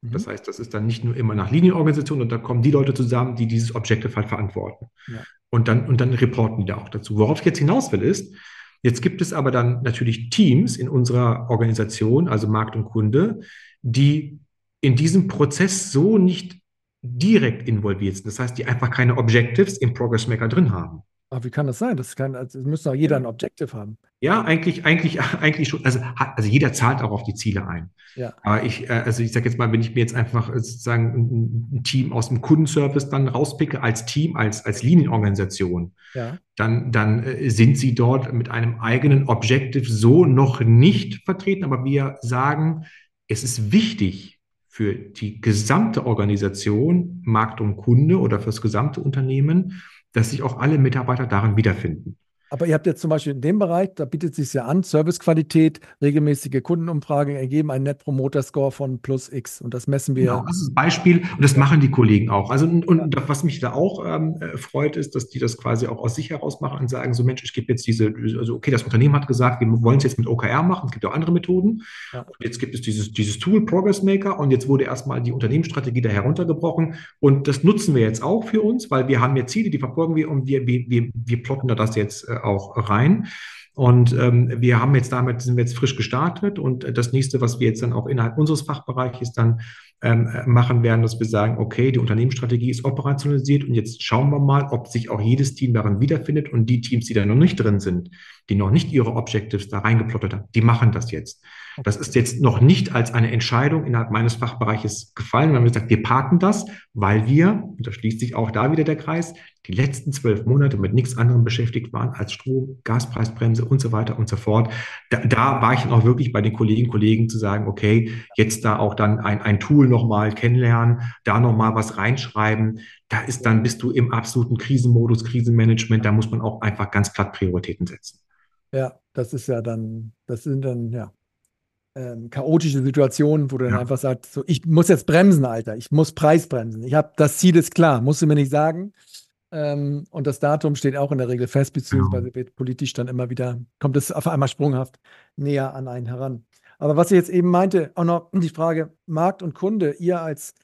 S1: Das heißt, das ist dann nicht nur immer nach Linienorganisation und da kommen die Leute zusammen, die dieses Objective halt verantworten.
S2: Ja.
S1: Und dann, und dann reporten die da auch dazu. Worauf ich jetzt hinaus will, ist, jetzt gibt es aber dann natürlich Teams in unserer Organisation, also Markt und Kunde, die in diesem Prozess so nicht direkt involviert sind. Das heißt, die einfach keine Objectives im Progress Maker drin haben.
S2: Aber wie kann das sein? Das kann, also müsste auch jeder ein Objective haben.
S1: Ja, eigentlich, eigentlich, eigentlich schon. Also, hat- also jeder zahlt auch auf die Ziele ein.
S2: Ja.
S1: Aber ich, äh, also ich sage jetzt mal, wenn ich mir jetzt einfach äh, sozusagen ein, ein Team aus dem Kundenservice dann rauspicke als Team, als, als Linienorganisation,
S2: Ja.
S1: dann, dann äh, sind sie dort mit einem eigenen Objective so noch nicht vertreten. Aber wir sagen, es ist wichtig für die gesamte Organisation, Markt und Kunde oder für das gesamte Unternehmen, dass sich auch alle Mitarbeiter darin wiederfinden.
S2: Aber ihr habt jetzt zum Beispiel in dem Bereich, da bietet es sich ja an, Servicequalität, regelmäßige Kundenumfragen ergeben einen Net Promoter Score von plus X. Und das messen wir.
S1: Genau, das ist ein Beispiel und das machen die Kollegen auch. Also und, und was mich da auch ähm, äh, freut, ist, dass die das quasi auch aus sich heraus machen und sagen, so Mensch, ich gebe jetzt diese, also okay, das Unternehmen hat gesagt, wir wollen es jetzt mit O K R machen, es gibt auch andere Methoden.
S2: Ja.
S1: Und jetzt gibt es dieses, dieses Tool Progress Maker und jetzt wurde erstmal die Unternehmensstrategie da heruntergebrochen und das nutzen wir jetzt auch für uns, weil wir haben jetzt Ziele, die verfolgen wir und wir, wir, wir, wir plotten da das jetzt äh, auch rein. Und ähm, wir haben jetzt damit, sind wir jetzt frisch gestartet und äh, das nächste, was wir jetzt dann auch innerhalb unseres Fachbereiches dann ähm, machen werden, dass wir sagen, okay, die Unternehmensstrategie ist operationalisiert und jetzt schauen wir mal, ob sich auch jedes Team darin wiederfindet und die Teams, die da noch nicht drin sind, die noch nicht ihre Objectives da reingeplottet haben, die machen das jetzt. Das ist jetzt noch nicht als eine Entscheidung innerhalb meines Fachbereiches gefallen. Wir haben gesagt, wir parken das, weil wir, und da schließt sich auch da wieder der Kreis, die letzten zwölf Monate mit nichts anderem beschäftigt waren als Strom, Gaspreisbremse und so weiter und so fort. Da, da war ich dann auch wirklich bei den Kolleginnen und Kollegen zu sagen, okay, jetzt da auch dann ein, ein Tool nochmal kennenlernen, da nochmal was reinschreiben. Da ist dann, bist du im absoluten Krisenmodus, Krisenmanagement, da muss man auch einfach ganz platt Prioritäten setzen.
S2: Ja, das ist ja dann, das sind dann, ja, ähm, chaotische Situationen, wo du dann
S1: Ja.
S2: einfach sagst, so, ich muss jetzt bremsen, Alter, ich muss Preisbremsen. Ich habe, das Ziel ist klar, musst du mir nicht sagen. Ähm, und das Datum steht auch in der Regel fest, beziehungsweise wird politisch dann immer wieder, kommt es auf einmal sprunghaft näher an einen heran. Aber was ich jetzt eben meinte, auch noch die Frage Markt und Kunde, ihr als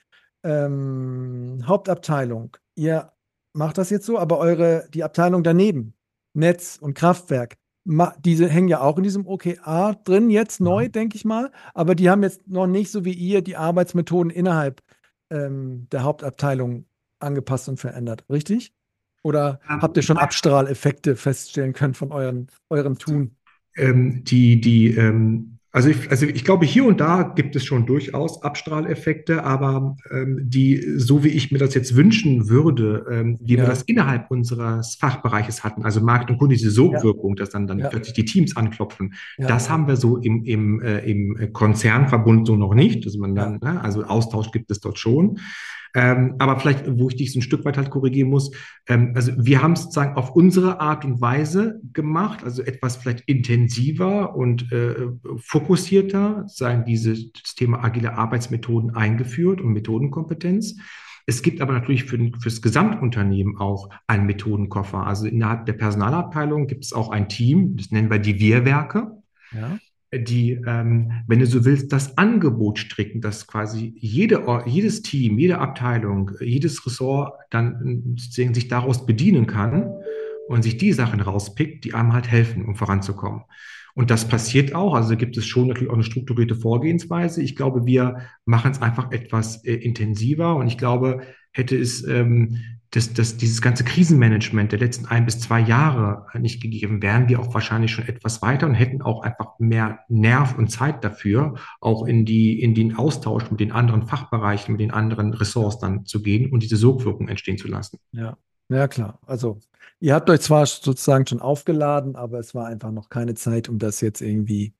S2: ähm, Hauptabteilung, ihr macht das jetzt so, aber eure, die Abteilung daneben, Netz und Kraftwerk, ma- diese hängen ja auch in diesem O K R drin, jetzt neu,
S1: Ja.
S2: denke ich mal, aber die haben jetzt noch nicht so wie ihr die Arbeitsmethoden innerhalb ähm, der Hauptabteilung angepasst und verändert, richtig? Oder
S1: Ähm,
S2: habt ihr schon Abstrahleffekte feststellen können von euren, eurem Tun?
S1: Ähm, die, die, ähm, also ich, also ich glaube, hier und da gibt es schon durchaus Abstrahleffekte, aber ähm, die, so wie ich mir das jetzt wünschen würde, ähm, wie wir
S2: Ja.
S1: das innerhalb unseres Fachbereiches hatten, also Markt und Kunde, diese Sogwirkung, dass dann, dann
S2: Ja.
S1: plötzlich die Teams anklopfen,
S2: Ja.
S1: das haben wir so im, im, äh, im Konzernverbund so noch nicht, dass man dann,
S2: Ja.
S1: ne, also Austausch gibt es dort schon. Ähm, aber vielleicht, wo ich dich so ein Stück weit halt korrigieren muss, ähm, also wir haben es sozusagen auf unsere Art und Weise gemacht, also etwas vielleicht intensiver und äh, fokussierter, sozusagen dieses das Thema agile Arbeitsmethoden eingeführt und Methodenkompetenz. Es gibt aber natürlich für, fürs Gesamtunternehmen auch einen Methodenkoffer. Also innerhalb der Personalabteilung gibt es auch ein Team, das nennen wir die Wir-Werke,
S2: Ja.
S1: die, ähm, wenn du so willst, das Angebot stricken, dass quasi jede, Or- jedes Team, jede Abteilung, jedes Ressort dann äh, sozusagen sich daraus bedienen kann und sich die Sachen rauspickt, die einem halt helfen, um voranzukommen. Und das passiert auch. Also gibt es schon natürlich auch eine strukturierte Vorgehensweise. Ich glaube, wir machen es einfach etwas äh, intensiver und ich glaube, hätte es ähm, das, das, dieses ganze Krisenmanagement der letzten ein bis zwei Jahre nicht gegeben, wären wir auch wahrscheinlich schon etwas weiter und hätten auch einfach mehr Nerv und Zeit dafür, auch in die, in den Austausch mit den anderen Fachbereichen, mit den anderen Ressorts dann zu gehen und diese Sogwirkung entstehen zu lassen.
S2: Ja. Ja, klar. Also, ihr habt euch zwar sozusagen schon aufgeladen, aber es war einfach noch keine Zeit, um das jetzt irgendwie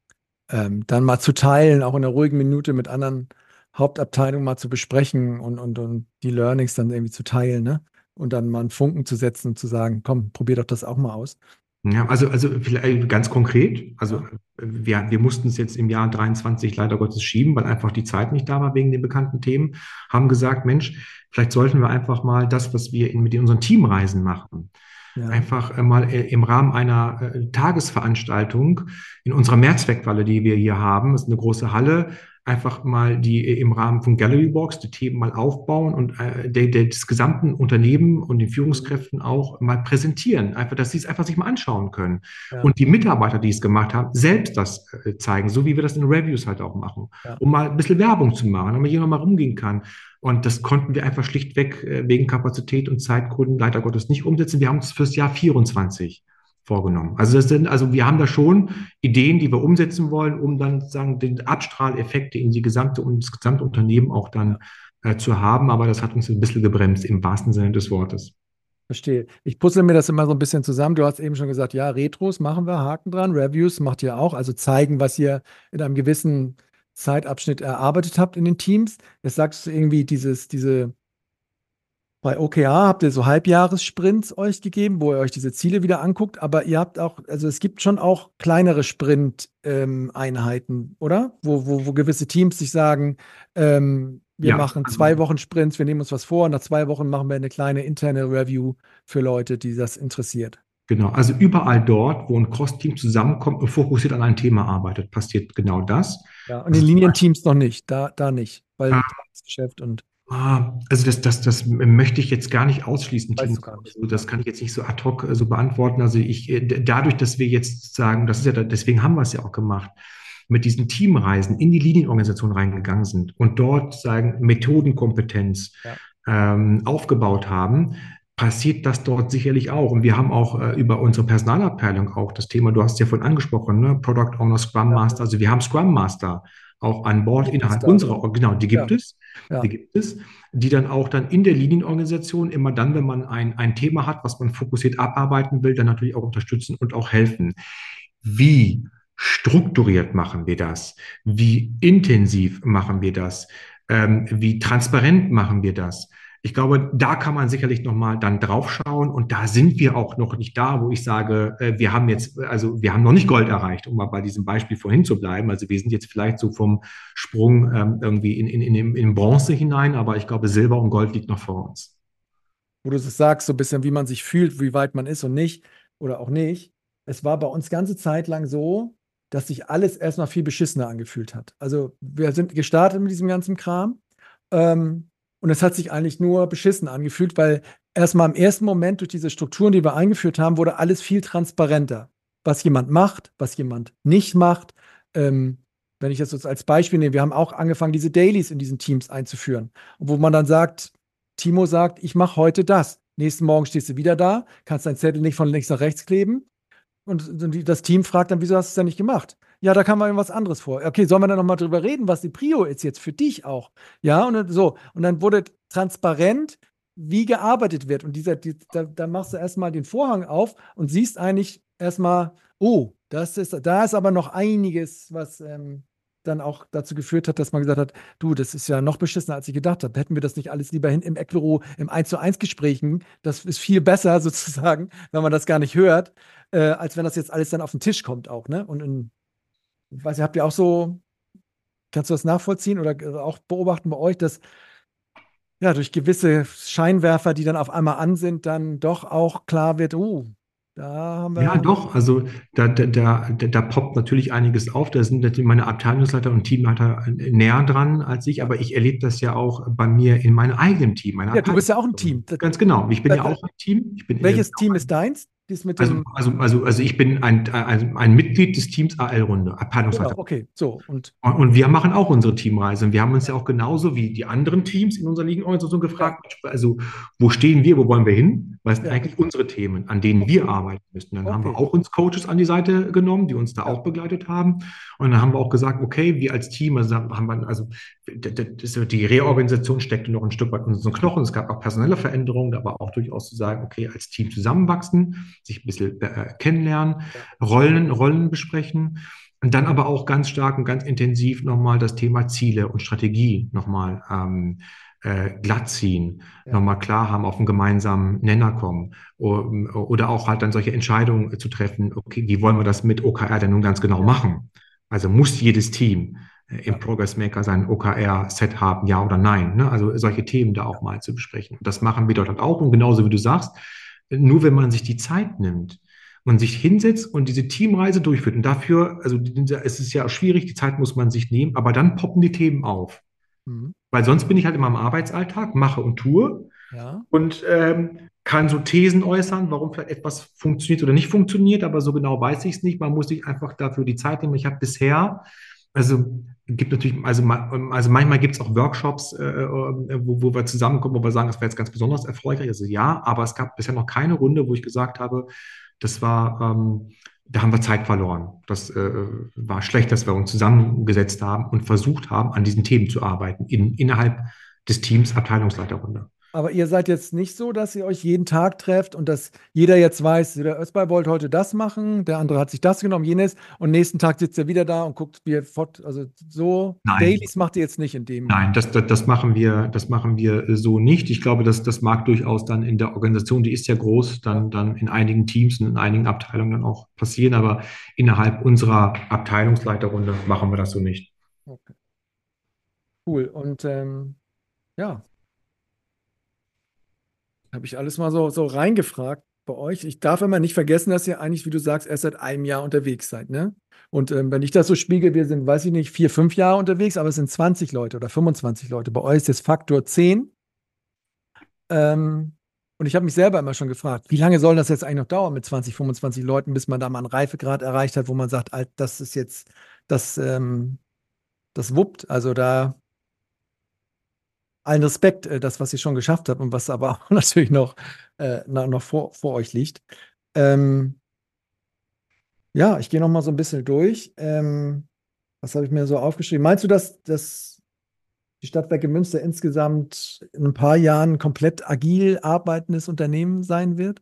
S2: ähm, dann mal zu teilen, auch in einer ruhigen Minute mit anderen Hauptabteilungen mal zu besprechen und, und, und die Learnings dann irgendwie zu teilen, ne? Und dann mal einen Funken zu setzen und zu sagen, komm, probier doch das auch mal aus.
S1: Ja, also, also vielleicht ganz konkret, also
S2: Ja.
S1: wir, wir mussten es jetzt im Jahr dreiundzwanzig leider Gottes schieben, weil einfach die Zeit nicht da war wegen den bekannten Themen, haben gesagt, Mensch, vielleicht sollten wir einfach mal das, was wir in, mit unseren Teamreisen machen,
S2: Ja.
S1: einfach äh, mal äh, im Rahmen einer äh, Tagesveranstaltung in unserer Mehrzweckhalle, die wir hier haben, das ist eine große Halle, einfach mal die im Rahmen von Gallery Walks die Themen mal aufbauen und äh, der, der, des gesamten Unternehmen und den Führungskräften auch mal präsentieren. Einfach, dass sie es einfach sich mal anschauen können.
S2: Ja,
S1: Und die Mitarbeiter, die es gemacht haben, selbst das äh, zeigen, so wie wir das in Reviews halt auch machen,
S2: ja.
S1: um mal ein bisschen Werbung zu machen, damit jemand mal rumgehen kann. Und das konnten wir einfach schlichtweg äh, wegen Kapazität und Zeitgründen leider Gottes nicht umsetzen. Wir haben es fürs Jahr vierundzwanzig vorgenommen. Also das sind, also wir haben da schon Ideen, die wir umsetzen wollen, um dann sagen, den Abstrahleffekte in die gesamte und das gesamte Unternehmen auch dann äh, zu haben. Aber das hat uns ein bisschen gebremst im wahrsten Sinne des Wortes.
S2: Verstehe. Ich puzzle mir das immer so ein bisschen zusammen. Du hast eben schon gesagt, ja, Retros machen wir, Haken dran. Reviews macht ihr auch, also zeigen, was ihr in einem gewissen Zeitabschnitt erarbeitet habt in den Teams. Jetzt sagst du irgendwie dieses, diese, bei O K R habt ihr so Halbjahressprints euch gegeben, wo ihr euch diese Ziele wieder anguckt, aber ihr habt auch, also es gibt schon auch kleinere Sprint-Einheiten, oder? Wo, wo, wo gewisse Teams sich sagen, ähm, wir
S1: Ja,
S2: machen
S1: also
S2: zwei Wochen Sprints, wir nehmen uns was vor und nach zwei Wochen machen wir eine kleine interne Review für Leute, die das interessiert.
S1: genau. Also überall dort, wo ein Cross-Team zusammenkommt und fokussiert an ein Thema arbeitet, passiert genau das.
S2: Ja, und
S1: Also
S2: in
S1: zum Beispiel,
S2: Linienteams noch nicht, da, da nicht, weil
S1: äh,
S2: Tagesgeschäft und
S1: Ah, also das, das, das möchte ich jetzt gar nicht ausschließen,
S2: weißt
S1: Timo.
S2: du gar nicht.
S1: Also
S2: Ja,
S1: das kann ich jetzt nicht so ad hoc äh, so beantworten. Also ich, äh, d- dadurch, dass wir jetzt sagen, das ist ja, da- deswegen haben wir es ja auch gemacht, mit diesen Teamreisen in die Linienorganisation reingegangen sind und dort sagen, Methodenkompetenz
S2: ja,
S1: ähm, aufgebaut haben, passiert das dort sicherlich auch. Und wir haben auch äh, über unsere Personalabteilung auch das Thema, du hast ja vorhin angesprochen, ne? Product Owner, Scrum
S2: ja.
S1: Master. Also wir haben Scrum Master auch an Bord
S2: Gibt es
S1: innerhalb
S2: da,
S1: unserer,
S2: ne?
S1: genau, die
S2: Ja,
S1: gibt es. Die
S2: ja.
S1: gibt es, die dann auch dann in der Linienorganisation immer dann, wenn man ein, ein Thema hat, was man fokussiert abarbeiten will, dann natürlich auch unterstützen und auch helfen. Wie strukturiert machen wir das? Wie intensiv machen wir das? Ähm, wie transparent machen wir das? Ich glaube, da kann man sicherlich nochmal dann drauf schauen. Und da sind wir auch noch nicht da, wo ich sage, äh, wir haben jetzt, also wir haben noch nicht Gold erreicht, um mal bei diesem Beispiel vorhin zu bleiben. Also wir sind jetzt vielleicht so vom Sprung ähm, irgendwie in, in, in, in Bronze hinein, aber ich glaube, Silber und Gold liegt noch vor uns.
S2: Wo du es sagst, so ein bisschen, wie man sich fühlt, wie weit man ist und nicht oder auch nicht. Es war bei uns ganze Zeit lang so, dass sich alles erstmal viel beschissener angefühlt hat. Also wir sind gestartet mit diesem ganzen Kram ähm, und es hat sich eigentlich nur beschissen angefühlt, weil erstmal im ersten Moment durch diese Strukturen, die wir eingeführt haben, wurde alles viel transparenter. Was jemand macht, was jemand nicht macht. Ähm, wenn ich das jetzt als Beispiel nehme, wir haben auch angefangen, diese Dailies in diesen Teams einzuführen, wo man dann sagt, Timo sagt, ich mache heute das. Nächsten Morgen stehst du wieder da, kannst deinen Zettel nicht von links nach rechts kleben. Und das Team fragt dann, wieso hast du es denn nicht gemacht? Ja, da kam mal irgendwas anderes vor. Okay, sollen wir dann nochmal drüber reden, was die Prio ist jetzt für dich auch? Ja, und dann, so. Und dann wurde transparent, wie gearbeitet wird. Und dieser, die, da, da machst du erstmal den Vorhang auf und siehst eigentlich erstmal, oh, das ist, da ist aber noch einiges, was ähm, dann auch dazu geführt hat, dass man gesagt hat, du, das ist ja noch beschissener, als ich gedacht habe. Hätten wir das nicht alles lieber hin im Eckbüro, im eins zu eins Gesprächen, das ist viel besser sozusagen, wenn man das gar nicht hört, äh, als wenn das jetzt alles dann auf den Tisch kommt auch, ne? Und in, ich weiß nicht, habt ihr auch so, kannst du das nachvollziehen oder auch beobachten bei euch, dass ja durch gewisse Scheinwerfer, die dann auf einmal an sind, dann doch auch klar wird, oh, da haben
S1: Ja,
S2: wir,
S1: doch. Also da, da, da, da da poppt natürlich einiges auf. Da sind natürlich meine Abteilungsleiter und Teamleiter näher dran als ich,
S2: ja.
S1: aber ich erlebe das ja auch bei mir in meinem eigenen Team, meiner
S2: Ja, du bist ja auch ein
S1: Abteilung.
S2: Team. Das,
S1: Ganz genau. Ich bin ja
S2: das,
S1: auch ein Team. Ich bin, äh,
S2: welches Team ist deins? Dies mit
S1: also,
S2: dem,
S1: also, also, also ich bin ein, ein, ein Mitglied des Teams A L-Runde,
S2: genau,
S1: Abteilungsleiter.
S2: okay, so und
S1: Und, und wir machen auch unsere Teamreise. Und wir haben uns ja auch genauso wie die anderen Teams in unserer Ligenorganisation
S2: ja,
S1: gefragt, also wo stehen wir, wo wollen wir hin? Was sind
S2: ja,
S1: eigentlich unsere Themen, an denen wir arbeiten müssen? Dann haben wir
S2: okay,
S1: auch uns Coaches an die Seite genommen, die uns da
S2: ja,
S1: auch begleitet haben. Und dann haben wir auch gesagt, okay, wir als Team, also haben wir, also die Reorganisation steckte noch ein Stück weit in unseren Knochen. Es gab auch personelle Veränderungen, aber auch durchaus zu sagen, okay, als Team zusammenwachsen, sich ein bisschen äh, kennenlernen,
S2: ja,
S1: Rollen, Rollen besprechen. Und dann aber auch ganz stark und ganz intensiv nochmal das Thema Ziele und Strategie nochmal ähm, äh, glatt ziehen,
S2: ja,
S1: nochmal klar haben, auf einen gemeinsamen Nenner kommen oder auch halt dann solche Entscheidungen zu treffen, okay, wie wollen wir das mit O K R denn nun ganz genau
S2: ja,
S1: machen? Also muss jedes Team äh, im
S2: ja,
S1: Progress Maker sein O K R-Set haben, ja oder nein? Ne? Also solche Themen da auch mal zu besprechen. Das machen wir dort halt auch und genauso wie du sagst, nur wenn man sich die Zeit nimmt, und sich hinsetzt und diese Teamreise durchführt. Und dafür, also es ist ja schwierig, die Zeit muss man sich nehmen, aber dann poppen die Themen auf.
S2: Mhm.
S1: Weil sonst bin ich halt immer im Arbeitsalltag, mache und tue
S2: Ja.
S1: und ähm, kann so Thesen äußern, warum vielleicht etwas funktioniert oder nicht funktioniert, aber so genau weiß ich es nicht. Man muss sich einfach dafür die Zeit nehmen. Ich habe bisher, also gibt natürlich, also, ma- also manchmal gibt es auch Workshops, äh, äh, wo, wo wir zusammenkommen, wo wir sagen, das war jetzt ganz besonders erfolgreich. Also ja, aber es gab bisher noch keine Runde, wo ich gesagt habe, das war, ähm, da haben wir Zeit verloren. Das äh, war schlecht, dass wir uns zusammengesetzt haben und versucht haben, an diesen Themen zu arbeiten, in, innerhalb des Teams Abteilungsleiterrunde.
S2: Aber ihr seid jetzt nicht so, dass ihr euch jeden Tag trefft und dass jeder jetzt weiß, der Özbay wollte heute das machen, der andere hat sich das genommen, jenes, und nächsten Tag sitzt er wieder da und guckt, wie er fort. Also so
S1: Nein,
S2: Dailies macht ihr jetzt nicht in dem.
S1: nein, das, das, das machen wir, das machen wir so nicht. Ich glaube, das, das mag durchaus dann in der Organisation, die ist ja groß,
S2: Ja,
S1: dann, dann in einigen Teams und in einigen Abteilungen dann auch passieren, aber innerhalb unserer Abteilungsleiterrunde machen wir das so nicht.
S2: okay. Cool. Und ähm, ja, habe ich alles mal so, so reingefragt bei euch. Ich darf immer nicht vergessen, dass ihr eigentlich, wie du sagst, erst seit einem Jahr unterwegs seid, ne? Und ähm, wenn ich das so spiegel, wir sind, weiß ich nicht, vier, fünf Jahre unterwegs, aber es sind zwanzig Leute oder fünfundzwanzig Leute. Bei euch ist es Faktor zehn. Ähm, und ich habe mich selber immer schon gefragt, wie lange soll das jetzt eigentlich noch dauern mit zwanzig, fünfundzwanzig Leuten, bis man da mal einen Reifegrad erreicht hat, wo man sagt, Alt, das ist jetzt, das, ähm, das wuppt. Also da allen Respekt, äh, das, was ihr schon geschafft habt und was aber auch natürlich noch, äh, na- noch vor, vor euch liegt. Ähm, ja, ich gehe noch mal so ein bisschen durch. Ähm, was habe ich mir so aufgeschrieben? Meinst du, dass, dass die Stadtwerke Münster insgesamt in ein paar Jahren komplett agil arbeitendes Unternehmen sein wird?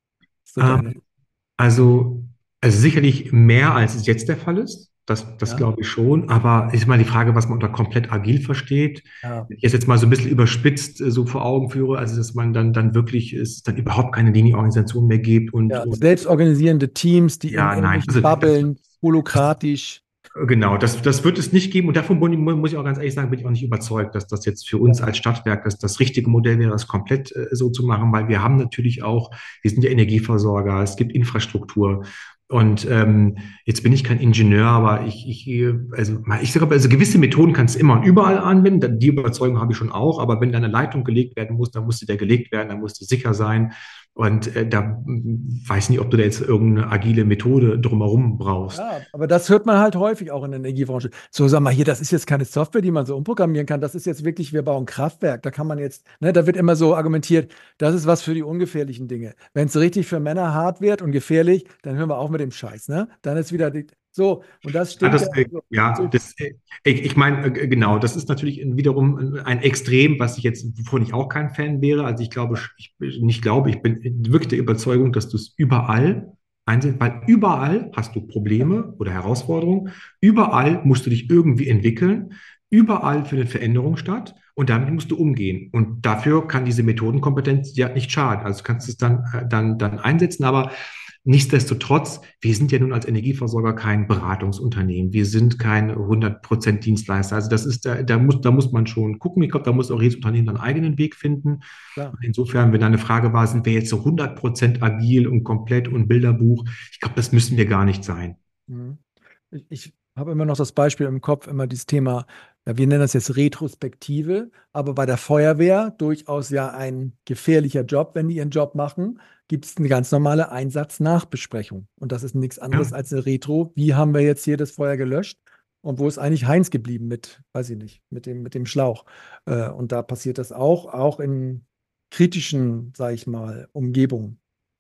S2: So deine.
S1: Ähm, also, also sicherlich mehr, als es jetzt der Fall ist. Das, das
S2: Ja,
S1: glaube ich schon. Aber ist mal die Frage, was man unter komplett agil versteht.
S2: ja,
S1: Wenn ich es jetzt mal so ein bisschen überspitzt äh, so vor Augen führe, also dass man dann, dann wirklich es dann überhaupt keine Linienorganisation mehr gibt und,
S2: ja.
S1: und
S2: Selbstorganisierende Teams, die in
S1: ja, nein.
S2: irgendwelchen
S1: Also das,
S2: Bubblen, holokratisch.
S1: genau, das, das wird es nicht geben. Und davon mu- muss ich auch ganz ehrlich sagen, bin ich auch nicht überzeugt, dass das jetzt für
S2: Ja,
S1: uns als Stadtwerk das, das richtige Modell wäre, das komplett äh, so zu machen, weil wir haben natürlich auch, wir sind ja Energieversorger, es gibt Infrastruktur. Und ähm, jetzt bin ich kein Ingenieur, aber ich, ich, äh, also ich sage, also gewisse Methoden kannst du immer und überall anwenden. Die Überzeugung habe ich schon auch. Aber wenn da eine Leitung gelegt werden muss, dann musste der gelegt werden, dann musste sicher sein. Und äh, da mm, weiß nicht, ob du da jetzt irgendeine agile Methode drumherum brauchst.
S2: Ja, aber das hört man halt häufig auch in der Energiebranche. So, sag mal, hier, das ist jetzt keine Software, die man so umprogrammieren kann. Das ist jetzt wirklich, wir bauen Kraftwerk. Da kann man jetzt, ne, da wird immer so argumentiert, das ist was für die ungefährlichen Dinge. Wenn es richtig für Männer hart wird und gefährlich, dann hören wir auf mit dem Scheiß, ne? Dann ist wieder die, so, und das
S1: Ja,
S2: stimmt ja.
S1: das, äh,
S2: So,
S1: ja,
S2: so,
S1: das, äh, ich, ich meine, äh, genau, das ist natürlich wiederum ein Extrem, was ich jetzt, wovon ich auch kein Fan wäre. Also ich glaube, ich nicht glaube, ich bin wirklich der Überzeugung, dass du es überall einsetzt, weil überall hast du Probleme oder Herausforderungen, überall musst du dich irgendwie entwickeln, überall findet Veränderung statt und damit musst du umgehen. Und dafür kann diese Methodenkompetenz ja nicht schaden. Also du kannst es dann, äh, dann, dann einsetzen, aber nichtsdestotrotz, wir sind ja nun als Energieversorger kein Beratungsunternehmen. Wir sind kein hundert Prozent Dienstleister. Also das ist, da, da muss, da muss man schon gucken. Ich glaube, da muss auch jedes Unternehmen einen eigenen Weg finden.
S2: klar.
S1: Insofern, wenn da eine Frage war, sind wir jetzt so hundert Prozent agil und komplett und Bilderbuch? Ich glaube, das müssen wir gar nicht sein.
S2: Mhm. Ich, ich habe immer noch das Beispiel im Kopf, immer dieses Thema, ja, wir nennen das jetzt Retrospektive, aber bei der Feuerwehr durchaus ja ein gefährlicher Job, wenn die ihren Job machen, gibt es eine ganz normale Einsatznachbesprechung. Und das ist nichts anderes
S1: Ja.
S2: als eine Retro. Wie haben wir jetzt hier das Feuer gelöscht? Und wo ist eigentlich Heinz geblieben mit, weiß ich nicht, mit dem, mit dem Schlauch? Äh, und da passiert das auch, auch in kritischen, sage ich mal, Umgebungen.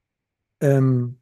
S2: Ähm,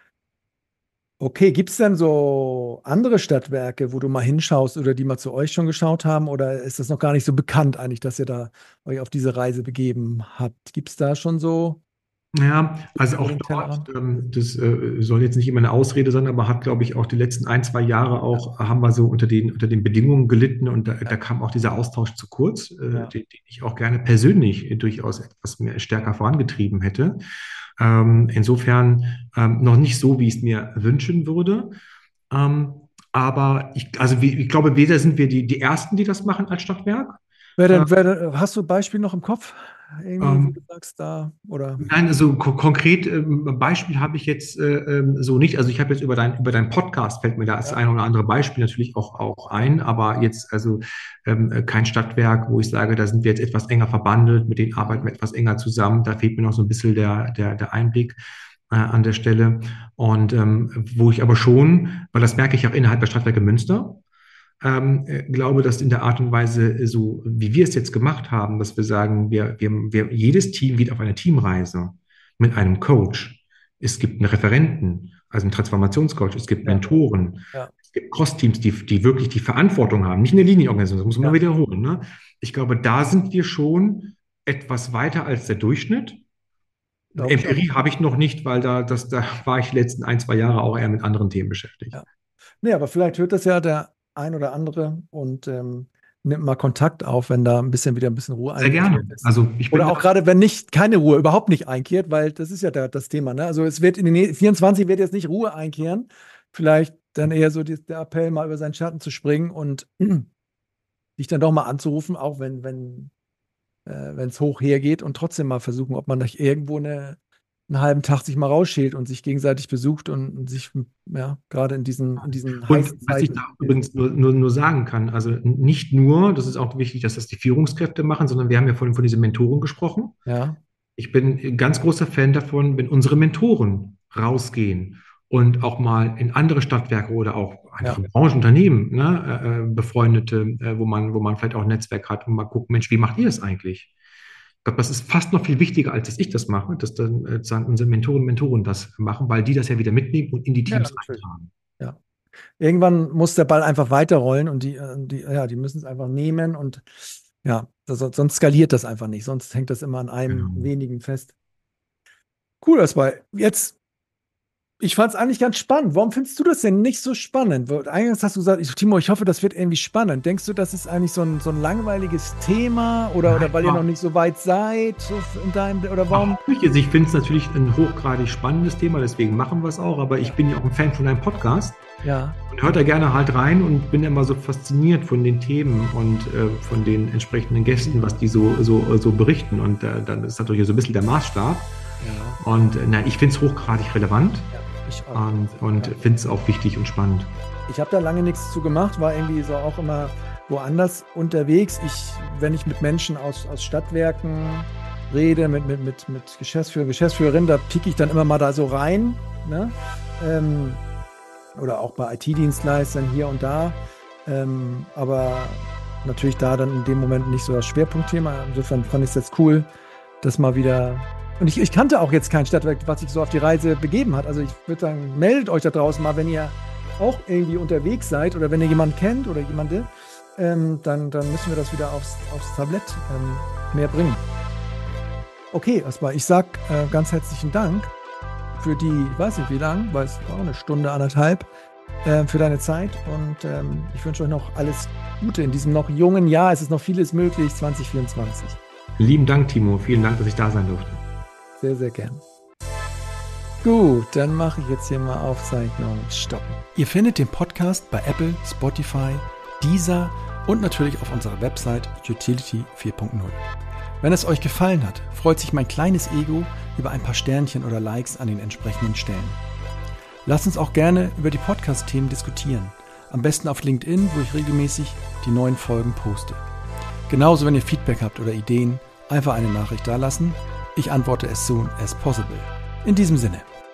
S2: Okay, gibt es denn so andere Stadtwerke, wo du mal hinschaust oder die mal zu euch schon geschaut haben? Oder ist das noch gar nicht so bekannt eigentlich, dass ihr da euch auf diese Reise begeben habt? Gibt es da schon so
S1: Ja, also
S2: über
S1: auch
S2: den
S1: dort,
S2: Tellerrand?
S1: ähm, das äh, soll jetzt nicht immer eine Ausrede sein, aber hat, glaube ich, auch die letzten ein, zwei Jahre
S2: Ja,
S1: auch, haben wir so unter den, unter den Bedingungen gelitten und da, da
S2: ja,
S1: kam auch dieser Austausch zu kurz, äh,
S2: ja.
S1: den, den ich auch gerne persönlich äh, durchaus etwas mehr stärker vorangetrieben hätte. Ähm, insofern ähm, noch nicht so, wie ich es mir wünschen würde. Ähm, aber ich, also wie, ich glaube, weder sind wir die, die Ersten, die das machen als Stadtwerk.
S2: Wer denn, wer denn, hast du ein Beispiel noch im Kopf? Irgendwie,
S1: Ähm,
S2: wo du sagst, da, oder?
S1: Nein, also ko konkret ähm, Beispiel habe ich jetzt äh, ähm, so nicht. Also ich habe jetzt über dein über deinen Podcast fällt mir da das
S2: Ja.
S1: ein oder andere Beispiel natürlich auch auch ein, aber jetzt also ähm, kein Stadtwerk, wo ich sage, da sind wir jetzt etwas enger verbandelt, mit denen arbeiten wir etwas enger zusammen. Da fehlt mir noch so ein bisschen der der der Einblick äh, an der Stelle. Und ähm, wo ich aber schon, weil das merke ich auch innerhalb der Stadtwerke Münster. Ähm, äh, glaube, dass in der Art und Weise, äh, so wie wir es jetzt gemacht haben, dass wir sagen, wir, wir, wir, jedes Team geht auf eine Teamreise mit einem Coach. Es gibt einen Referenten, also einen Transformationscoach, es gibt
S2: Ja.
S1: Mentoren,
S2: Ja.
S1: es gibt Cross-Teams, die, die wirklich die Verantwortung haben, nicht eine Linienorganisation, das muss man
S2: Ja.
S1: mal wiederholen. Ne? Ich glaube, da sind wir schon etwas weiter als der Durchschnitt.
S2: Glaube ich
S1: Empirie
S2: auch.
S1: habe ich noch nicht, weil da, das, da war ich die letzten ein, zwei Jahre auch eher mit anderen Themen beschäftigt.
S2: Ja. Nee, aber vielleicht hört das ja der ein oder andere und ähm, nimmt mal Kontakt auf, wenn da ein bisschen wieder ein bisschen Ruhe
S1: Sehr gerne.
S2: eingekehrt ist.
S1: Also ich bin
S2: Oder auch
S1: da,
S2: gerade, wenn nicht keine Ruhe überhaupt nicht einkehrt, weil das ist ja der, das Thema. Ne? Also es wird in den nä- vierundzwanzig wird jetzt nicht Ruhe einkehren. Vielleicht dann eher so die, der Appell, mal über seinen Schatten zu springen und dich dann doch mal anzurufen, auch wenn, wenn äh, wenn es hoch hergeht und trotzdem mal versuchen, ob man nicht irgendwo eine, einen halben Tag sich mal rausschält und sich gegenseitig besucht und, und sich ja gerade in diesen, in diesen
S1: und
S2: heißen
S1: was ich
S2: Zeiten.
S1: da übrigens nur, nur, nur sagen kann, also nicht nur, das ist auch wichtig, dass das die Führungskräfte machen, sondern wir haben ja vorhin von diesen Mentoren gesprochen.
S2: Ja,
S1: Ich bin ein ganz großer Fan davon, wenn unsere Mentoren rausgehen und auch mal in andere Stadtwerke oder auch einfach
S2: ja.
S1: in Branchenunternehmen, ne, äh, äh, Befreundete, äh, wo man, wo man vielleicht auch ein Netzwerk hat und mal gucken, Mensch, wie macht ihr das eigentlich? Ich glaube, das ist fast noch viel wichtiger, als dass ich das mache, dass dann äh, sagen unsere Mentoren und Mentoren das machen, weil die das ja wieder mitnehmen und in die
S2: Ja,
S1: Teams
S2: natürlich.
S1: eintragen.
S2: Ja. Irgendwann muss der Ball einfach weiterrollen und die, äh, die, ja, die müssen es einfach nehmen und ja, das, sonst skaliert das einfach nicht. Sonst hängt das immer an einem
S1: Genau.
S2: wenigen fest. Cool, das war jetzt. Ich fand es eigentlich ganz spannend. Warum findest du das denn nicht so spannend? Weil eingangs hast du gesagt, ich, Timo, ich hoffe, das wird irgendwie spannend. Denkst du, das ist eigentlich so ein, so ein langweiliges Thema oder, oder weil ihr noch nicht so weit seid so in deinem, oder warum?
S1: Also ich finde es natürlich ein hochgradig spannendes Thema, deswegen machen wir es auch, aber ich bin ja auch ein Fan von deinem Podcast
S2: Ja,
S1: und hört da gerne halt rein und bin immer so fasziniert von den Themen und äh, von den entsprechenden Gästen, was die so, so, so berichten und äh, dann ist natürlich so ein bisschen der Maßstab
S2: ja,
S1: und äh, na, ich finde es hochgradig relevant
S2: ja, ich auch.
S1: und, und
S2: Ja.
S1: finde es auch wichtig und spannend.
S2: Ich habe da lange nichts zu gemacht, war irgendwie so auch immer woanders unterwegs. Ich, wenn ich mit Menschen aus, aus Stadtwerken rede, mit, mit, mit, mit Geschäftsführer, Geschäftsführerin, da pieke ich dann immer mal da so rein. Ne? Ähm, oder auch bei I T-Dienstleistern hier und da. Ähm, aber natürlich da dann in dem Moment nicht so das Schwerpunktthema. Insofern fand ich es jetzt cool, das mal wieder. Und ich, ich kannte auch jetzt kein Stadtwerk, was sich so auf die Reise begeben hat. Also ich würde sagen, meldet euch da draußen mal, wenn ihr auch irgendwie unterwegs seid oder wenn ihr jemanden kennt oder jemande, ähm, dann, dann müssen wir das wieder aufs, aufs Tablett ähm, mehr bringen. Okay, erstmal, ich sag äh, ganz herzlichen Dank für die, ich weiß nicht wie lang, weil es war eine Stunde, anderthalb, äh, für deine Zeit und ähm, ich wünsche euch noch alles Gute in diesem noch jungen Jahr. Es ist noch vieles möglich, zwanzig vierundzwanzig.
S1: Lieben Dank, Timo. Vielen Dank, dass ich da sein durfte.
S2: Sehr, sehr gern. Gut, dann mache ich jetzt hier mal Aufzeichnung stoppen.
S3: Ihr findet den Podcast bei Apple, Spotify, Deezer und natürlich auf unserer Website Utility vier Punkt null. Wenn es euch gefallen hat, freut sich mein kleines Ego über ein paar Sternchen oder Likes an den entsprechenden Stellen. Lasst uns auch gerne über die Podcast-Themen diskutieren. Am besten auf LinkedIn, wo ich regelmäßig die neuen Folgen poste. Genauso, wenn ihr Feedback habt oder Ideen, einfach eine Nachricht dalassen. Ich antworte as soon as possible. In diesem Sinne,